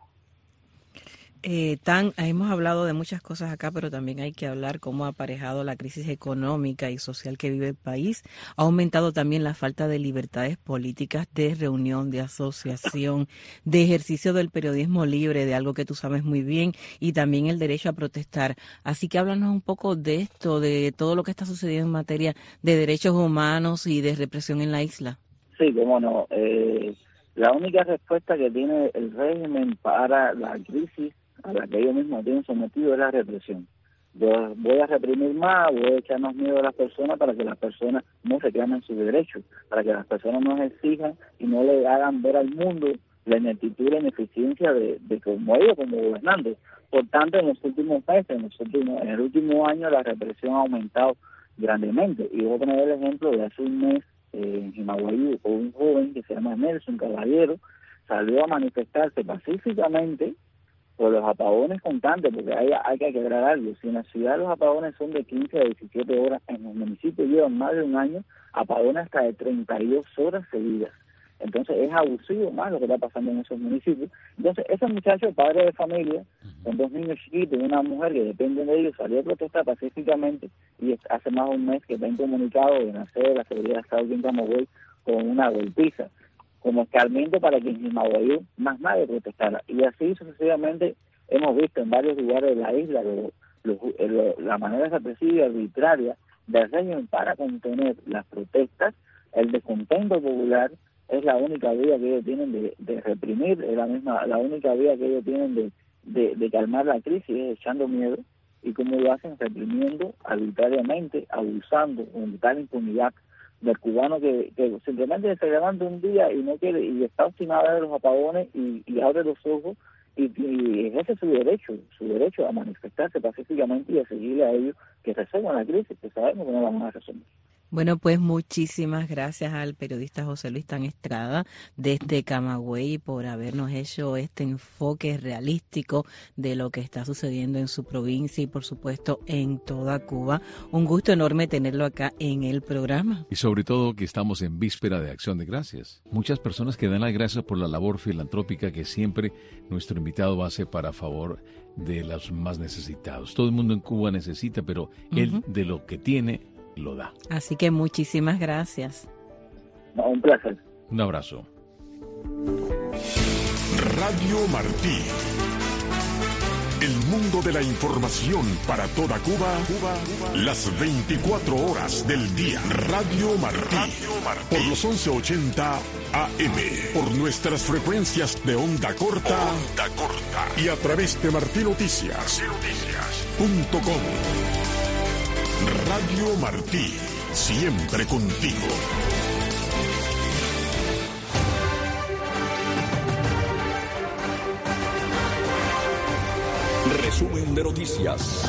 Eh, Tan, hemos hablado de muchas cosas acá, pero también hay que hablar cómo ha aparejado la crisis económica y social que vive el país. Ha aumentado también la falta de libertades políticas, de reunión, de asociación, de ejercicio del periodismo libre, de algo que tú sabes muy bien, y también el derecho a protestar. Así que háblanos un poco de esto, de todo lo que está sucediendo en materia de derechos humanos y de represión en la isla. Sí, cómo no. Eh, la única respuesta que tiene el régimen para la crisis a la que ellos mismos tienen sometido es la represión. Yo voy a reprimir más, voy a echarnos miedo a las personas para que las personas no reclamen sus derechos, para que las personas no exijan y no le hagan ver al mundo la ineptitud y la ineficiencia de, de como ellos como gobernantes. Por tanto, en los últimos meses, en, los últimos, en el último año, la represión ha aumentado grandemente. Y voy a poner el ejemplo de hace un mes eh, en Jimaguayú, un joven que se llama Nelson Caballero salió a manifestarse pacíficamente por los apagones constantes, porque hay, hay que aclarar algo. Si en la ciudad los apagones son de quince a diecisiete horas, en los municipios llevan más de un año apagones hasta de treinta y dos horas seguidas. Entonces es abusivo más lo que está pasando en esos municipios. Entonces ese muchacho, padre de familia, con dos niños chiquitos y una mujer que depende de ellos, salió a protestar pacíficamente y hace más de un mes que está incomunicado de nacer la seguridad de Estado en Camagüey con una golpiza, como escarmiento para que en Jimaguayú más nadie protestara. Y así sucesivamente hemos visto en varios lugares de la isla lo, lo, lo, la manera represiva y arbitraria del régimen para contener las protestas. El descontento popular es la única vía que ellos tienen de, de reprimir, es la misma, la única vía que ellos tienen de, de, de calmar la crisis, es echando miedo, y como lo hacen, reprimiendo arbitrariamente, abusando con tal impunidad del cubano que, que simplemente se levanta un día y no quiere, y está obstinado de los apagones y, y abre los ojos y, y ejerce su derecho, su derecho a manifestarse pacíficamente y a seguirle a ellos que resuelvan la crisis, que sabemos que no la van a resolver. Bueno, pues muchísimas gracias al periodista José Luis Tan Estrada desde Camagüey por habernos hecho este enfoque realístico de lo que está sucediendo en su provincia y por supuesto en toda Cuba. Un gusto enorme tenerlo acá en el programa. Y sobre todo que estamos en víspera de Acción de Gracias. Muchas personas que dan las gracias por la labor filantrópica que siempre nuestro invitado hace para favor de los más necesitados. Todo el mundo en Cuba necesita, pero uh-huh. él de lo que tiene lo da. Así que muchísimas gracias. No, un placer. Un abrazo. Radio Martí. El mundo de la información para toda Cuba, Cuba, Cuba. Las veinticuatro horas del día. Radio Martí. Radio Martí. Por los once ochenta A M. Por nuestras frecuencias de onda corta. Onda corta. Y a través de Martí Noticias. Noticias punto com. Radio Martí, siempre contigo. Resumen de noticias.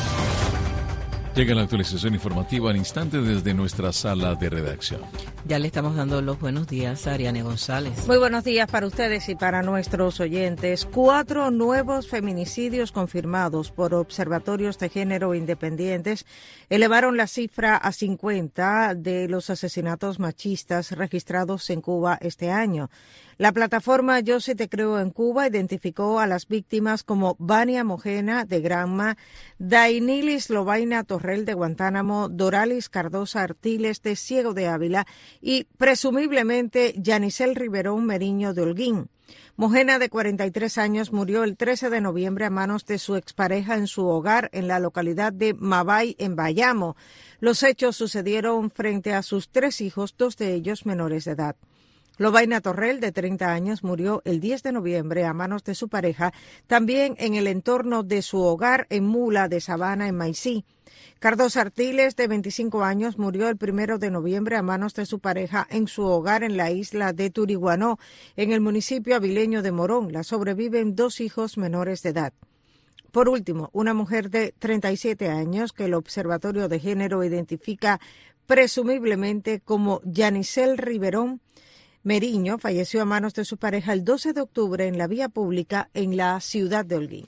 Llega la actualización informativa al instante desde nuestra sala de redacción. Ya le estamos dando los buenos días a Ariane González. Muy buenos días para ustedes y para nuestros oyentes. Cuatro nuevos feminicidios confirmados por observatorios de género independientes elevaron la cifra a cincuenta de los asesinatos machistas registrados en Cuba este año. La plataforma Yo Sí Te Creo en Cuba identificó a las víctimas como Vania Mojena de Granma, Dainilis Lobaina Torrel de Guantánamo, Doralis Cardosa Artiles de Ciego de Ávila y presumiblemente Yanisel Riverón Meriño de Holguín. Mojena, de cuarenta y tres años, murió el trece de noviembre a manos de su expareja en su hogar en la localidad de Mabay, en Bayamo. Los hechos sucedieron frente a sus tres hijos, dos de ellos menores de edad. Lobaina Torrel, de treinta años, murió el diez de noviembre a manos de su pareja, también en el entorno de su hogar en Mula de Sabana, en Maicí. Cardosa Artiles, de veinticinco años, murió el primero de noviembre a manos de su pareja en su hogar en la isla de Turiguanó, en el municipio avileño de Morón. La sobreviven dos hijos menores de edad. Por último, una mujer de treinta y siete años que el Observatorio de Género identifica presumiblemente como Yanisel Riverón Meriño falleció a manos de su pareja el doce de octubre en la vía pública en la ciudad de Holguín.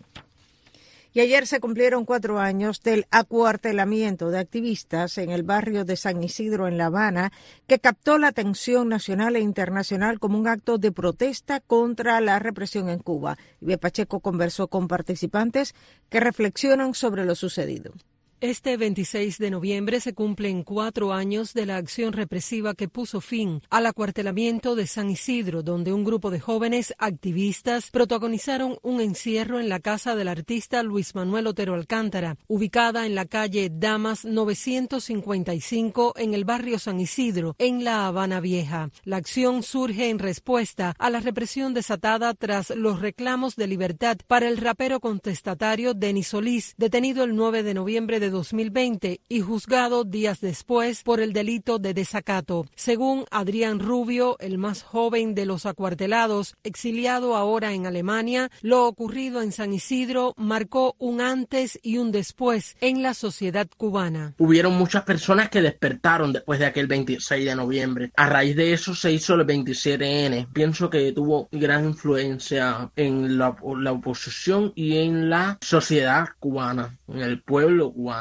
Y ayer se cumplieron cuatro años del acuartelamiento de activistas en el barrio de San Isidro, en La Habana, que captó la atención nacional e internacional como un acto de protesta contra la represión en Cuba. Ibe Pacheco conversó con participantes que reflexionan sobre lo sucedido. Este veintiséis de noviembre se cumplen cuatro años de la acción represiva que puso fin al acuartelamiento de San Isidro, donde un grupo de jóvenes activistas protagonizaron un encierro en la casa del artista Luis Manuel Otero Alcántara, ubicada en la calle Damas novecientos cincuenta y cinco en el barrio San Isidro, en La Habana Vieja. La acción surge en respuesta a la represión desatada tras los reclamos de libertad para el rapero contestatario Denis Solís, detenido el nueve de noviembre de dos mil veinte y juzgado días después por el delito de desacato. Según Adrián Rubio, el más joven de los acuartelados, exiliado ahora en Alemania, lo ocurrido en San Isidro marcó un antes y un después en la sociedad cubana. Hubieron muchas personas que despertaron después de aquel veintiséis de noviembre. A raíz de eso se hizo el veintisiete ene. Pienso que tuvo gran influencia en la, la oposición y en la sociedad cubana, en el pueblo cubano.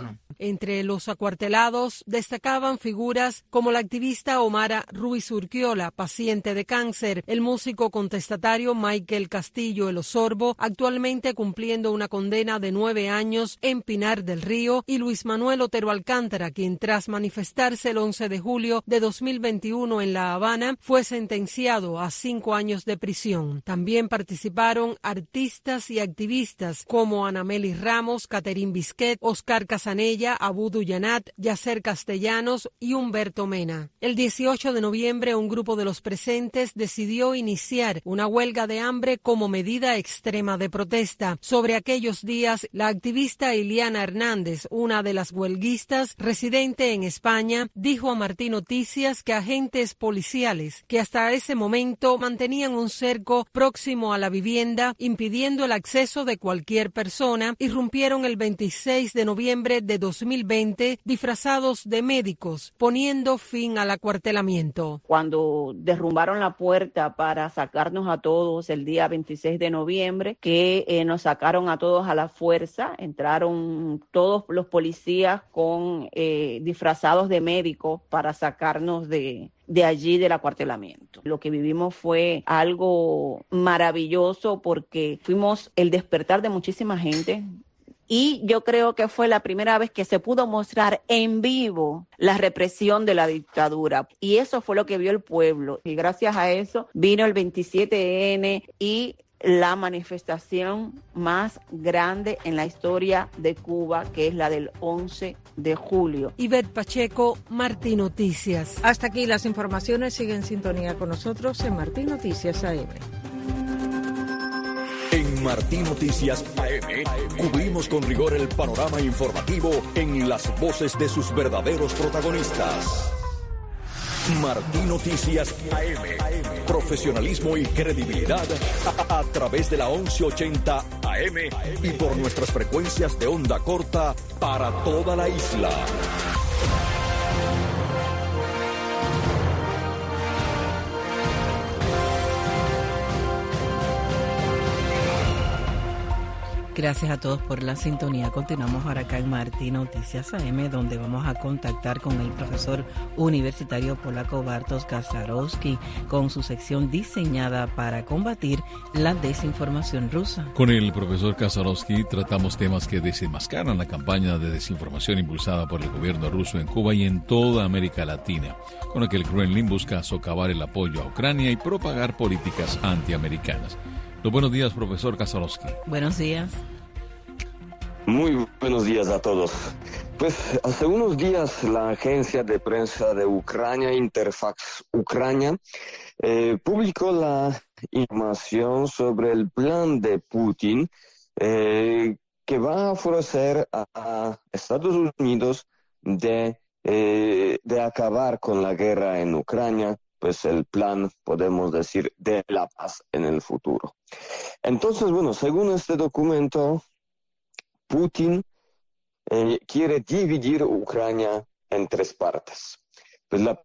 Entre los acuartelados destacaban figuras como la activista Omara Ruiz Urquiola, paciente de cáncer, el músico contestatario Michael Castillo El Osorbo, actualmente cumpliendo una condena de nueve años en Pinar del Río, y Luis Manuel Otero Alcántara, quien tras manifestarse el once de julio de dos mil veintiuno en La Habana, fue sentenciado a cinco años de prisión. También participaron artistas y activistas como Anameli Ramos, Caterín Bisquet, Oscar Casanella, Abú Duyanat, Yacer Castellanos y Humberto Mena. El dieciocho de noviembre, un grupo de los presentes decidió iniciar una huelga de hambre como medida extrema de protesta. Sobre aquellos días, la activista Iliana Hernández, una de las huelguistas residente en España, dijo a Martín Noticias que agentes policiales que hasta ese momento mantenían un cerco próximo a la vivienda, impidiendo el acceso de cualquier persona, irrumpieron el veintiséis de noviembre de dos mil veinte disfrazados de médicos, poniendo fin al acuartelamiento. Cuando derrumbaron la puerta para sacarnos a todos el día veintiséis de noviembre, que eh, nos sacaron a todos a la fuerza, entraron todos los policías con eh, disfrazados de médicos para sacarnos de, de allí del acuartelamiento. Lo que vivimos fue algo maravilloso porque fuimos el despertar de muchísima gente. Y yo creo que fue la primera vez que se pudo mostrar en vivo la represión de la dictadura. Y eso fue lo que vio el pueblo. Y gracias a eso vino el veintisiete ene y la manifestación más grande en la historia de Cuba, que es la del once de julio. Ivette Pacheco, Martín Noticias. Hasta aquí las informaciones. Sigue en sintonía con nosotros en Martín Noticias A M. En Martín Noticias A M cubrimos con rigor el panorama informativo en las voces de sus verdaderos protagonistas. Martín Noticias A M, profesionalismo y credibilidad a, a través de la once ochenta A M y por nuestras frecuencias de onda corta para toda la isla. Gracias a todos por la sintonía. Continuamos ahora acá en Martín Noticias A M, donde vamos a contactar con el profesor universitario polaco Bartosz Kaczorowski con su sección diseñada para combatir la desinformación rusa. Con el profesor Kaczorowski tratamos temas que desenmascaran la campaña de desinformación impulsada por el gobierno ruso en Cuba y en toda América Latina, con la que el Kremlin busca socavar el apoyo a Ucrania y propagar políticas antiamericanas. Los buenos días, profesor Kaczorowski. Buenos días. Muy buenos días a todos. Pues hace unos días la agencia de prensa de Ucrania, Interfax Ucrania, eh, publicó la información sobre el plan de Putin eh, que va a ofrecer a, a Estados Unidos de, eh, de acabar con la guerra en Ucrania, pues el plan, podemos decir, de la paz en el futuro. Entonces, bueno, según este documento, Putin eh, quiere dividir Ucrania en tres partes. Pues la...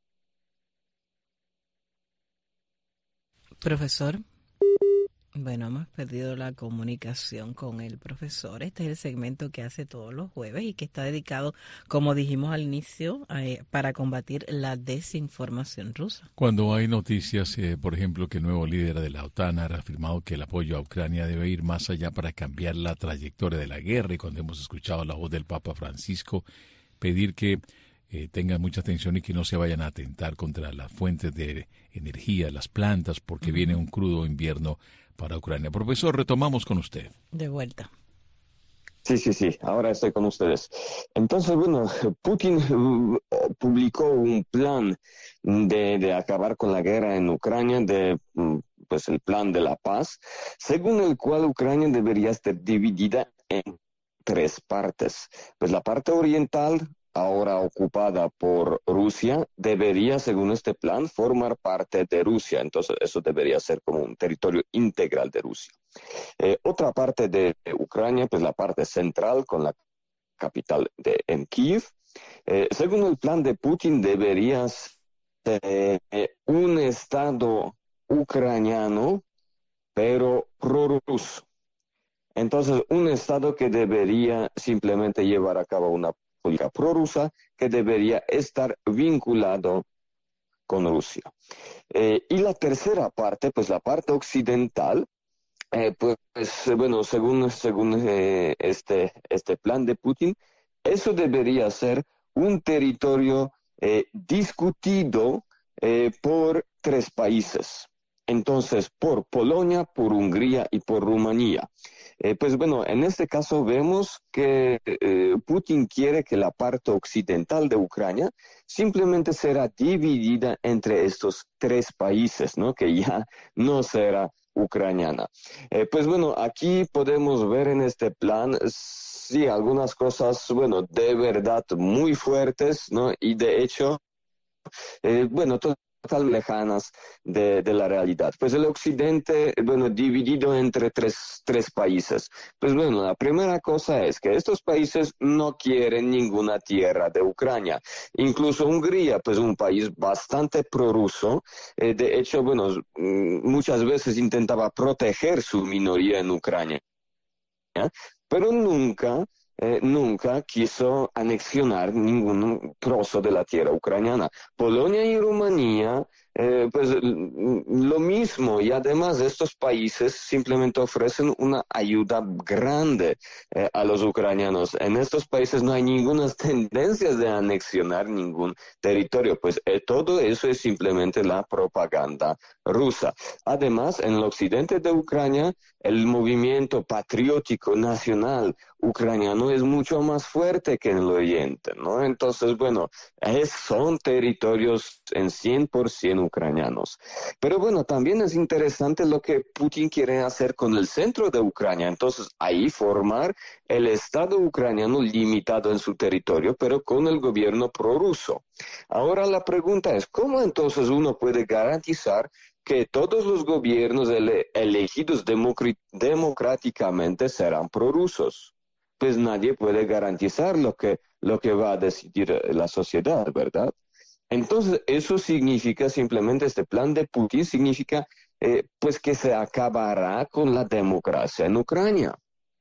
Profesor, bueno, hemos perdido la comunicación con el profesor. Este es el segmento que hace todos los jueves y que está dedicado, como dijimos al inicio, eh, para combatir la desinformación rusa. Cuando hay noticias, eh, por ejemplo, que el nuevo líder de la OTAN ha afirmado que el apoyo a Ucrania debe ir más allá para cambiar la trayectoria de la guerra, y cuando hemos escuchado la voz del Papa Francisco pedir que eh, tengan mucha atención y que no se vayan a atentar contra las fuentes de energía, las plantas, porque uh-huh. viene un crudo invierno para Ucrania. Profesor, retomamos con usted. De vuelta. Sí, sí, sí, ahora estoy con ustedes. Entonces, bueno, Putin uh, publicó un plan de, de acabar con la guerra en Ucrania, de pues el plan de la paz, según el cual Ucrania debería estar dividida en tres partes. Pues la parte oriental, ahora ocupada por Rusia, debería, según este plan, formar parte de Rusia. Entonces, eso debería ser como un territorio integral de Rusia. Eh, otra parte de Ucrania, pues la parte central, con la capital de, en Kiev, eh, según el plan de Putin, debería ser eh, un estado ucraniano, pero prorruso. Entonces, un estado que debería simplemente llevar a cabo una política prorrusa que debería estar vinculado con Rusia. Eh, y la tercera parte, pues la parte occidental, eh, pues bueno, según, según eh, este, este plan de Putin, eso debería ser un territorio eh, discutido eh, por tres países. Entonces, por Polonia, por Hungría y por Rumanía. Eh, pues bueno, en este caso vemos que eh, Putin quiere que la parte occidental de Ucrania simplemente será dividida entre estos tres países, ¿no? Que ya no será ucraniana. Eh, pues bueno, aquí podemos ver en este plan, sí, algunas cosas, bueno, de verdad muy fuertes, ¿no? Y de hecho, eh, bueno, todo tan lejanas de, de la realidad. Pues el occidente, bueno, dividido entre tres, tres países. Pues bueno, la primera cosa es que estos países no quieren ninguna tierra de Ucrania. Incluso Hungría, pues un país bastante prorruso, eh, de hecho, bueno, muchas veces intentaba proteger su minoría en Ucrania, ¿eh? Pero nunca Eh, nunca quiso anexionar ningún trozo de la tierra ucraniana. Polonia y Rumanía, eh, pues lo mismo, y además estos países simplemente ofrecen una ayuda grande eh, a los ucranianos. En estos países no hay ninguna tendencia de anexionar ningún territorio, pues eh, todo eso es simplemente la propaganda rusa. Además, en el occidente de Ucrania, el movimiento patriótico nacional ucraniano es mucho más fuerte que en el oriente, ¿no? Entonces, bueno, es, son territorios en cien por ciento ucranianos. Pero bueno, también es interesante lo que Putin quiere hacer con el centro de Ucrania. Entonces, ahí formar el Estado ucraniano limitado en su territorio, pero con el gobierno prorruso. Ahora la pregunta es, ¿cómo entonces uno puede garantizar que todos los gobiernos ele elegidos democráticamente serán prorrusos? Pues nadie puede garantizar lo que, lo que va a decidir la sociedad, ¿verdad? Entonces, eso significa simplemente, este plan de Putin significa eh, pues que se acabará con la democracia en Ucrania.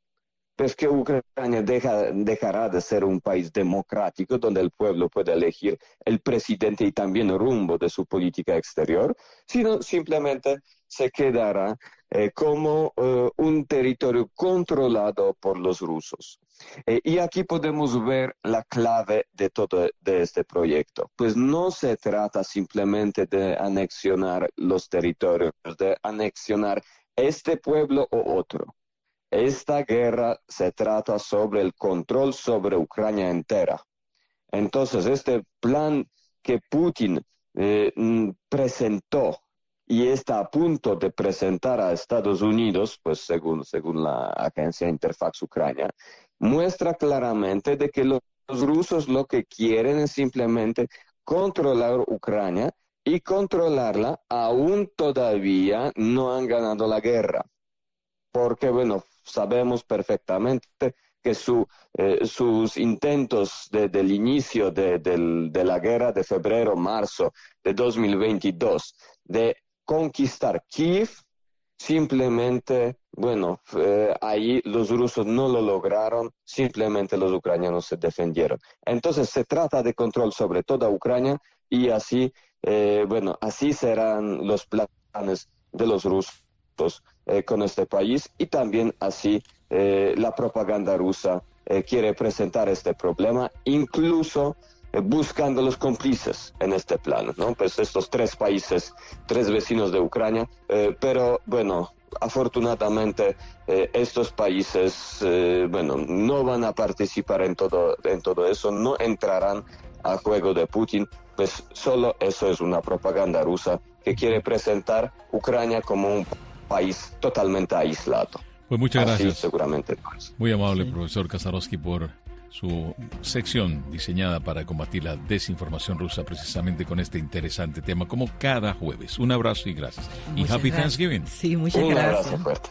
Pues que Ucrania deja, dejará de ser un país democrático donde el pueblo puede elegir el presidente y también el rumbo de su política exterior, sino simplemente se quedará eh, como eh, un territorio controlado por los rusos. Eh, y aquí podemos ver la clave de todo de este proyecto. Pues no se trata simplemente de anexionar los territorios, de anexionar este pueblo o otro. Esta guerra se trata sobre el control sobre Ucrania entera. Entonces, este plan que Putin eh, presentó y está a punto de presentar a Estados Unidos, pues según, según la agencia Interfax Ucrania, muestra claramente de que los, los rusos lo que quieren es simplemente controlar Ucrania, y controlarla aún todavía no han ganado la guerra. Porque, bueno, sabemos perfectamente que su, eh, sus intentos de, del inicio de, de, de la guerra de febrero, marzo de dos mil veintidós, de conquistar Kiev, simplemente, bueno, eh, ahí los rusos no lo lograron, simplemente los ucranianos se defendieron. Entonces se trata de control sobre toda Ucrania y así, eh, bueno, así serán los planes de los rusos Eh, con este país, y también así eh, la propaganda rusa eh, quiere presentar este problema, incluso eh, buscando los cómplices en este plan, ¿no? Pues estos tres países, tres vecinos de Ucrania, eh, pero bueno, afortunadamente eh, estos países, eh, bueno, no van a participar en todo, en todo eso, no entrarán al juego de Putin, pues solo eso es una propaganda rusa que quiere presentar Ucrania como un país totalmente aislado. Pues muchas Así gracias. Seguramente. Muy amable, sí. Profesor Kazarovsky, por su sección diseñada para combatir la desinformación rusa, precisamente con este interesante tema, como cada jueves. Un abrazo y gracias. Muchas y Happy gracias. Thanksgiving. Sí, muchas Un gracias. abrazo fuerte.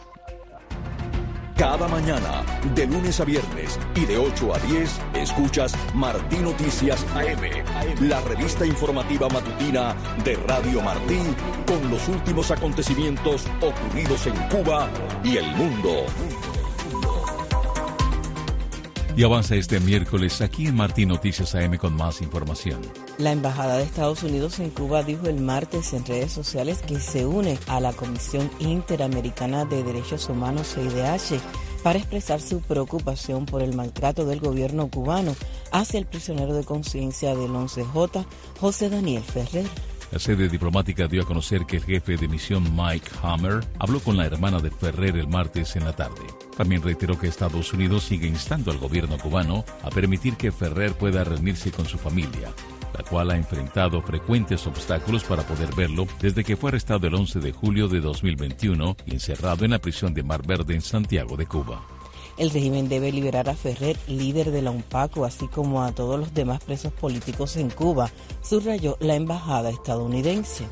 Cada mañana, de lunes a viernes y de ocho a diez, escuchas Martí Noticias A M, la revista informativa matutina de Radio Martí, con los últimos acontecimientos ocurridos en Cuba y el mundo. Y avanza este miércoles aquí en Martín Noticias A M con más información. La Embajada de Estados Unidos en Cuba dijo el martes en redes sociales que se une a la Comisión Interamericana de Derechos Humanos, C I D H, para expresar su preocupación por el maltrato del gobierno cubano hacia el prisionero de conciencia del once J, José Daniel Ferrer. La sede diplomática dio a conocer que el jefe de misión Mike Hammer habló con la hermana de Ferrer el martes en la tarde. También reiteró que Estados Unidos sigue instando al gobierno cubano a permitir que Ferrer pueda reunirse con su familia, la cual ha enfrentado frecuentes obstáculos para poder verlo desde que fue arrestado el once de julio de dos mil veintiuno y encerrado en la prisión de Mar Verde en Santiago de Cuba. El régimen debe liberar a Ferrer, líder de la UNPACO, así como a todos los demás presos políticos en Cuba, subrayó la embajada estadounidense.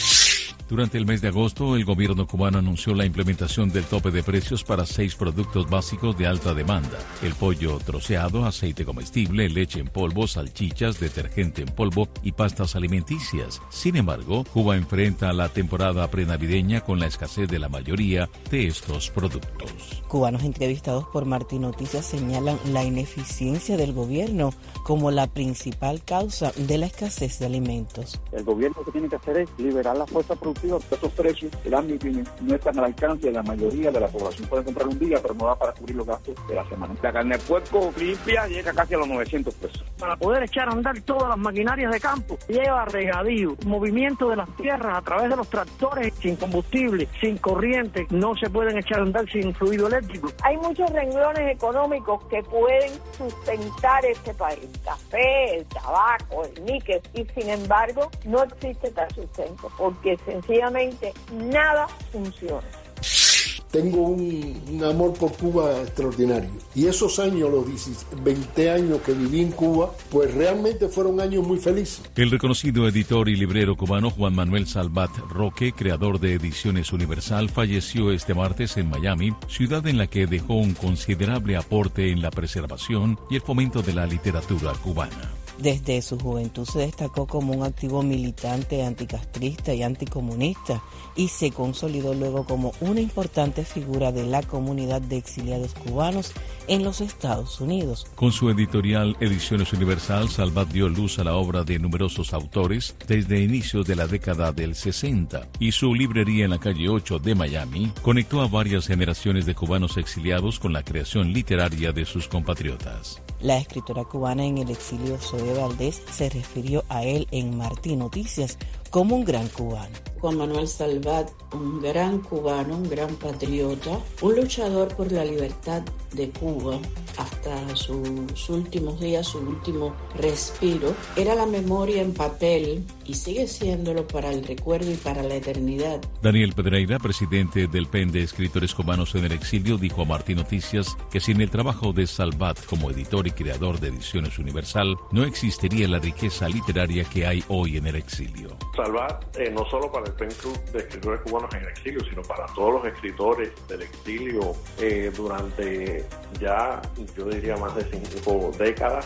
Durante el mes de agosto, el gobierno cubano anunció la implementación del tope de precios para seis productos básicos de alta demanda: el pollo troceado, aceite comestible, leche en polvo, salchichas, detergente en polvo y pastas alimenticias. Sin embargo, Cuba enfrenta la temporada prenavideña con la escasez de la mayoría de estos productos. Cubanos entrevistados por Martín Noticias señalan la ineficiencia del gobierno como la principal causa de la escasez de alimentos. El gobierno lo que tiene que hacer es liberar la fuerza productiva. Estos precios de las MIPYMES no están al alcance de la mayoría de la población. Puede comprar un día, pero no da para cubrir los gastos de la semana. La carne de puerco limpia llega casi a los novecientos pesos. Para poder echar a andar todas las maquinarias de campo, lleva regadío, movimiento de las tierras a través de los tractores, sin combustible, sin corriente, no se pueden echar a andar sin fluido eléctrico. Hay muchos renglones económicos que pueden sustentar este país: café, el tabaco, el níquel, y sin embargo no existe tal sustento, porque sencillamente nada funciona. Tengo un, un amor por Cuba extraordinario. Y esos años, los veinte años que viví en Cuba, pues realmente fueron años muy felices. El reconocido editor y librero cubano Juan Manuel Salvat Roque, creador de Ediciones Universal, falleció este martes en Miami, ciudad en la que dejó un considerable aporte en la preservación y el fomento de la literatura cubana. Desde su juventud se destacó como un activo militante anticastrista y anticomunista y se consolidó luego como una importante figura de la comunidad de exiliados cubanos en los Estados Unidos. Con su editorial Ediciones Universal, Salvat dio luz a la obra de numerosos autores desde inicios de la década del sesenta, y su librería en la calle ocho de Miami conectó a varias generaciones de cubanos exiliados con la creación literaria de sus compatriotas. La escritora cubana en el exilio, Zoe Valdés, se refirió a él en Martín Noticias como un gran cubano. Juan Manuel Salvat, un gran cubano, un gran patriota, un luchador por la libertad de Cuba hasta sus últimos días, su último respiro. Era la memoria en papel y sigue siéndolo para el recuerdo y para la eternidad. Daniel Pedreira, presidente del P E N de Escritores Cubanos en el Exilio, dijo a Martín Noticias que sin el trabajo de Salvat como editor y creador de Ediciones Universal, no existiría la riqueza literaria que hay hoy en el exilio. Salvat, eh, no solo para el P E N Club de Escritores Cubanos en el Exilio, sino para todos los escritores del exilio eh, durante ya, yo diría, más de cinco décadas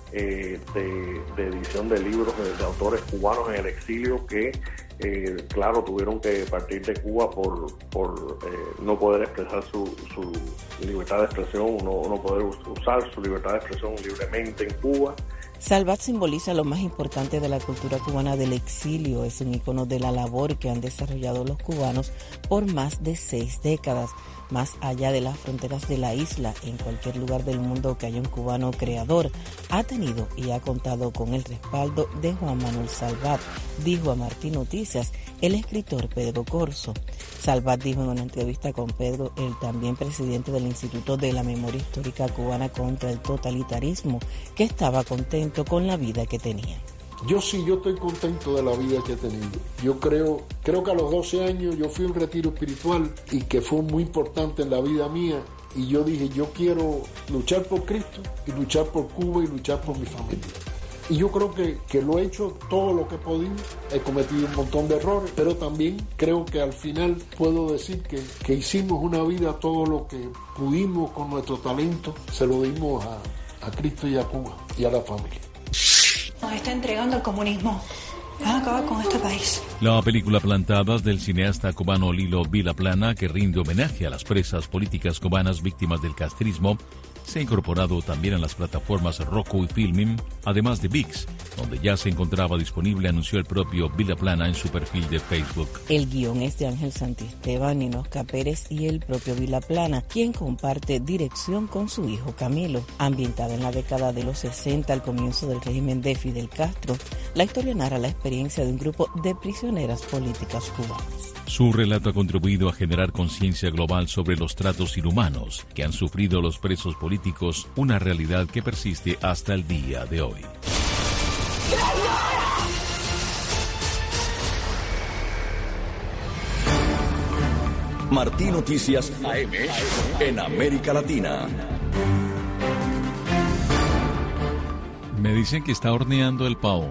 eh, de, de edición de libros de, de autores cubanos en el exilio que, eh, claro, tuvieron que partir de Cuba por, por eh, no poder expresar su, su libertad de expresión, no, no poder usar su libertad de expresión libremente en Cuba. Salvat simboliza lo más importante de la cultura cubana del exilio. Es un icono de la labor que han desarrollado los cubanos por más de seis décadas. Más allá de las fronteras de la isla, en cualquier lugar del mundo que haya un cubano creador, ha tenido y ha contado con el respaldo de Juan Manuel Salvat, dijo a Martín Noticias el escritor Pedro Corso. Salvat dijo en una entrevista con Pedro, el también presidente del Instituto de la Memoria Histórica Cubana contra el Totalitarismo, que estaba contento con la vida que tenía. Yo sí, yo estoy contento de la vida que he tenido. Yo creo, creo que a los doce años yo fui a un retiro espiritual y que fue muy importante en la vida mía. Y yo dije, yo quiero luchar por Cristo y luchar por Cuba y luchar por mi familia. Y yo creo que, que lo he hecho todo lo que he podido. He cometido un montón de errores, pero también creo que al final puedo decir que, que hicimos una vida, todo lo que pudimos con nuestro talento, se lo dimos a, a Cristo y a Cuba y a la familia. Nos está entregando al comunismo. Van a acabar con este país. La película Plantadas del cineasta cubano Lilo Vilaplana, que rinde homenaje a las presas políticas cubanas víctimas del castrismo, Se ha incorporado también a las plataformas Roku y Filmin, además de V I X, donde ya se encontraba disponible, anunció el propio Vilaplana en su perfil de Facebook. El guión es de Ángel Santisteban, Ninosca Pérez y el propio Vilaplana, quien comparte dirección con su hijo Camilo. Ambientada en la década de los sesenta, al comienzo del régimen de Fidel Castro, la historia narra la experiencia de un grupo de prisioneras políticas cubanas. Su relato ha contribuido a generar conciencia global sobre los tratos inhumanos que han sufrido los presos políticos, una realidad que persiste hasta el día de hoy. Martín Noticias A M en América Latina. Me dicen que está horneando el pavo.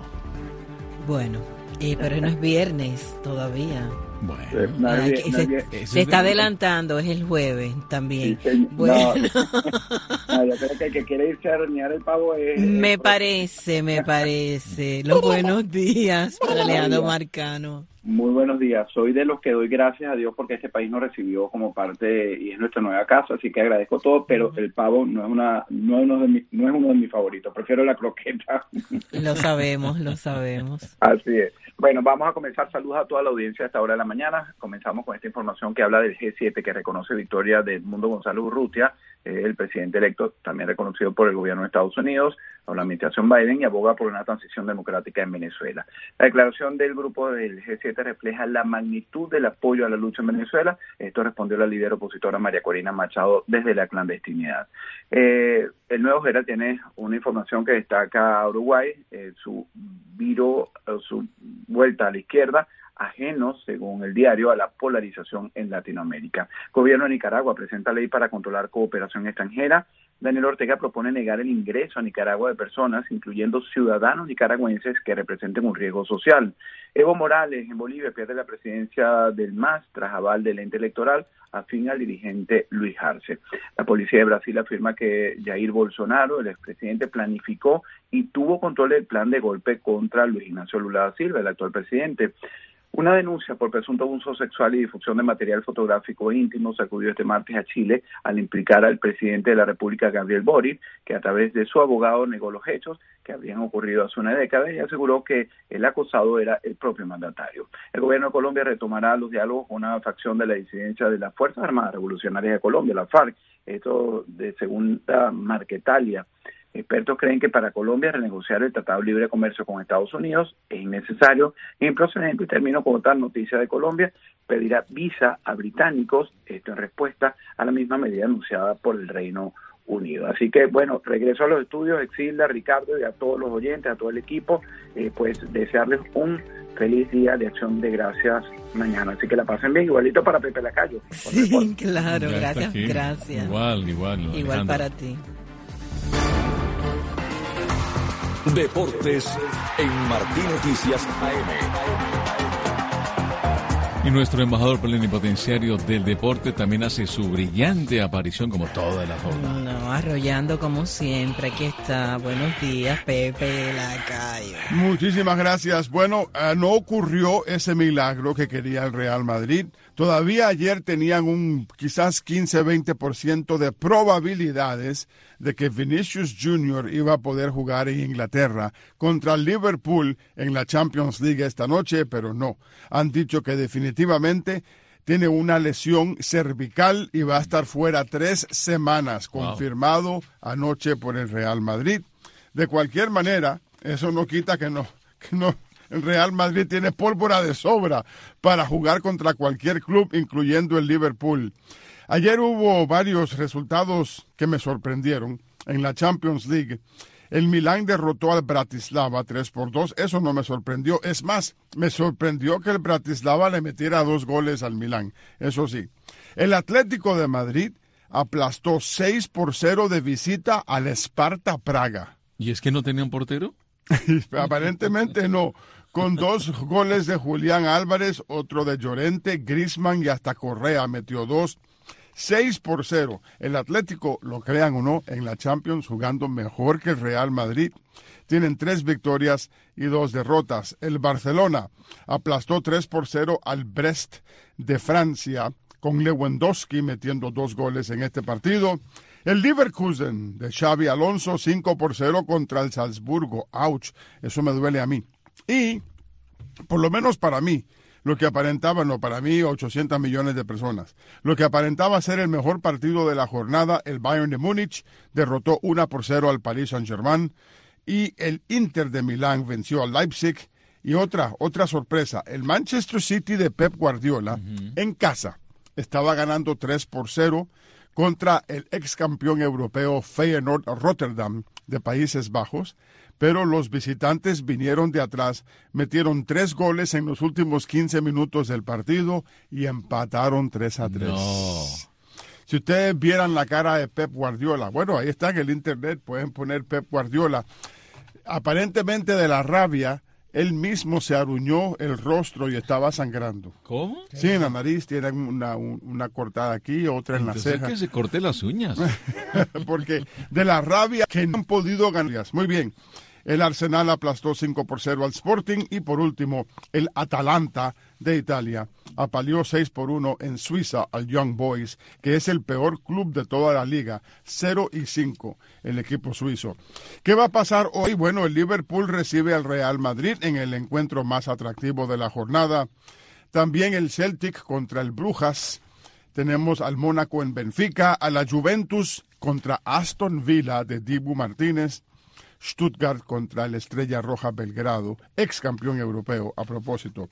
Bueno, eh, pero no es viernes todavía. Bueno, Ay, que se, se está adelantando, es el jueves también. Sí, bueno. No, no, yo creo que el que quiere irse a hornear el pavo es... Me parece, me parece. Los buenos días para Alejandro Marcano. Muy buenos días. Soy de los que doy gracias a Dios porque este país nos recibió como parte y es nuestra nueva casa, así que agradezco todo, pero el pavo no es una no es uno de mis, no es uno de mis favoritos. Prefiero la croqueta. Lo sabemos, lo sabemos. Así es. Bueno, vamos a comenzar. Saludos a toda la audiencia a esta hora de la mañana. Comenzamos con esta información que habla del G siete, que reconoce victoria de Edmundo González Urrutia, eh, el presidente electo, también reconocido por el gobierno de Estados Unidos, por la administración Biden, y aboga por una transición democrática en Venezuela. La declaración del grupo del G siete refleja la magnitud del apoyo a la lucha en Venezuela. Esto respondió la líder opositora María Corina Machado desde la clandestinidad. Eh, el Nuevo Herald tiene una información que destaca a Uruguay, eh, su viro, su vuelta a la izquierda, ajenos, según el diario, a la polarización en Latinoamérica. Gobierno de Nicaragua presenta ley para controlar cooperación extranjera. Daniel Ortega propone negar el ingreso a Nicaragua de personas, incluyendo ciudadanos nicaragüenses que representen un riesgo social. Evo Morales, en Bolivia, pierde la presidencia del M A S tras aval del ente electoral, afín al dirigente Luis Arce. La policía de Brasil afirma que Jair Bolsonaro, el expresidente, planificó y tuvo control del plan de golpe contra Luis Ignacio Lula da Silva, el actual presidente. Una denuncia por presunto abuso sexual y difusión de material fotográfico íntimo sacudió este martes a Chile al implicar al presidente de la República, Gabriel Boric, que a través de su abogado negó los hechos que habrían ocurrido hace una década y aseguró que el acosado era el propio mandatario. El gobierno de Colombia retomará los diálogos con una facción de la disidencia de las Fuerzas Armadas Revolucionarias de Colombia, la FARC, esto de segunda Marquetalia. Expertos creen que para Colombia renegociar el Tratado de Libre Comercio con Estados Unidos es innecesario e improcedente, y termino con otra noticia de Colombia: pedirá visa a británicos, esto en respuesta a la misma medida anunciada por el Reino Unido. Así que, bueno, regreso a los estudios, Exilda, Ricardo, y a todos los oyentes, a todo el equipo, eh, pues desearles un feliz día de Acción de Gracias mañana. Así que la pasen bien, igualito para Pepe Lacayo. Sí, claro, gracias, gracias. Igual, igual. No, igual Alejandro. Para ti. Deportes en Martín Noticias A M. Y nuestro embajador plenipotenciario del deporte también hace su brillante aparición como toda la jornada. No, arrollando como siempre. Aquí está. Buenos días, Pepe Lacayo. Muchísimas gracias. Bueno, uh, no ocurrió ese milagro que quería el Real Madrid. Todavía ayer tenían un quizás quince a veinte por ciento de probabilidades de que Vinicius Junior iba a poder jugar en Inglaterra contra el Liverpool en la Champions League esta noche, pero no. Han dicho que definitivamente tiene una lesión cervical y va a estar fuera tres semanas, wow. Confirmado anoche por el Real Madrid. De cualquier manera, eso no quita que no, que no. El Real Madrid tiene pólvora de sobra para jugar contra cualquier club, incluyendo el Liverpool. Ayer hubo varios resultados que me sorprendieron en la Champions League. El Milán derrotó al Bratislava tres por dos. Eso no me sorprendió. Es más, me sorprendió que el Bratislava le metiera dos goles al Milán. Eso sí. El Atlético de Madrid aplastó seis por cero de visita al Sparta Praga. ¿Y es que no tenían portero? Aparentemente no. Con dos goles de Julián Álvarez, otro de Llorente, Griezmann y hasta Correa metió dos. seis por cero. El Atlético, lo crean o no, en la Champions jugando mejor que el Real Madrid. Tienen tres victorias y dos derrotas. El Barcelona aplastó tres por cero al Brest de Francia, con Lewandowski metiendo dos goles en este partido. El Leverkusen de Xabi Alonso, cinco por cero contra el Salzburgo. Ouch, eso me duele a mí. Y, por lo menos para mí, lo que aparentaba, no, para mí, ochocientos millones de personas, lo que aparentaba ser el mejor partido de la jornada, el Bayern de Múnich derrotó uno por cero al Paris Saint-Germain y el Inter de Milán venció al Leipzig. Y otra, otra sorpresa, el Manchester City de Pep Guardiola, uh-huh. en casa, estaba ganando tres por cero contra el ex campeón europeo Feyenoord Rotterdam de Países Bajos, pero los visitantes vinieron de atrás, metieron tres goles en los últimos quince minutos del partido y empataron tres a tres. No. Si ustedes vieran la cara de Pep Guardiola, bueno, ahí está en el internet, pueden poner Pep Guardiola, aparentemente de la rabia, él mismo se aruñó el rostro y estaba sangrando. ¿Cómo? Sí, en la nariz tiene una, una cortada aquí, otra en Entonces la ceja. que se corte las uñas. Porque de la rabia que no han podido ganar. Muy bien. El Arsenal aplastó cinco por cero al Sporting y por último el Atalanta de Italia apaleó seis por uno en Suiza al Young Boys, que es el peor club de toda la liga, cero y cinco el equipo suizo. ¿Qué va a pasar hoy? Bueno, el Liverpool recibe al Real Madrid en el encuentro más atractivo de la jornada. También el Celtic contra el Brujas. Tenemos al Mónaco en Benfica, a la Juventus contra Aston Villa de Dibu Martínez. Stuttgart contra el Estrella Roja Belgrado, ex campeón europeo a propósito.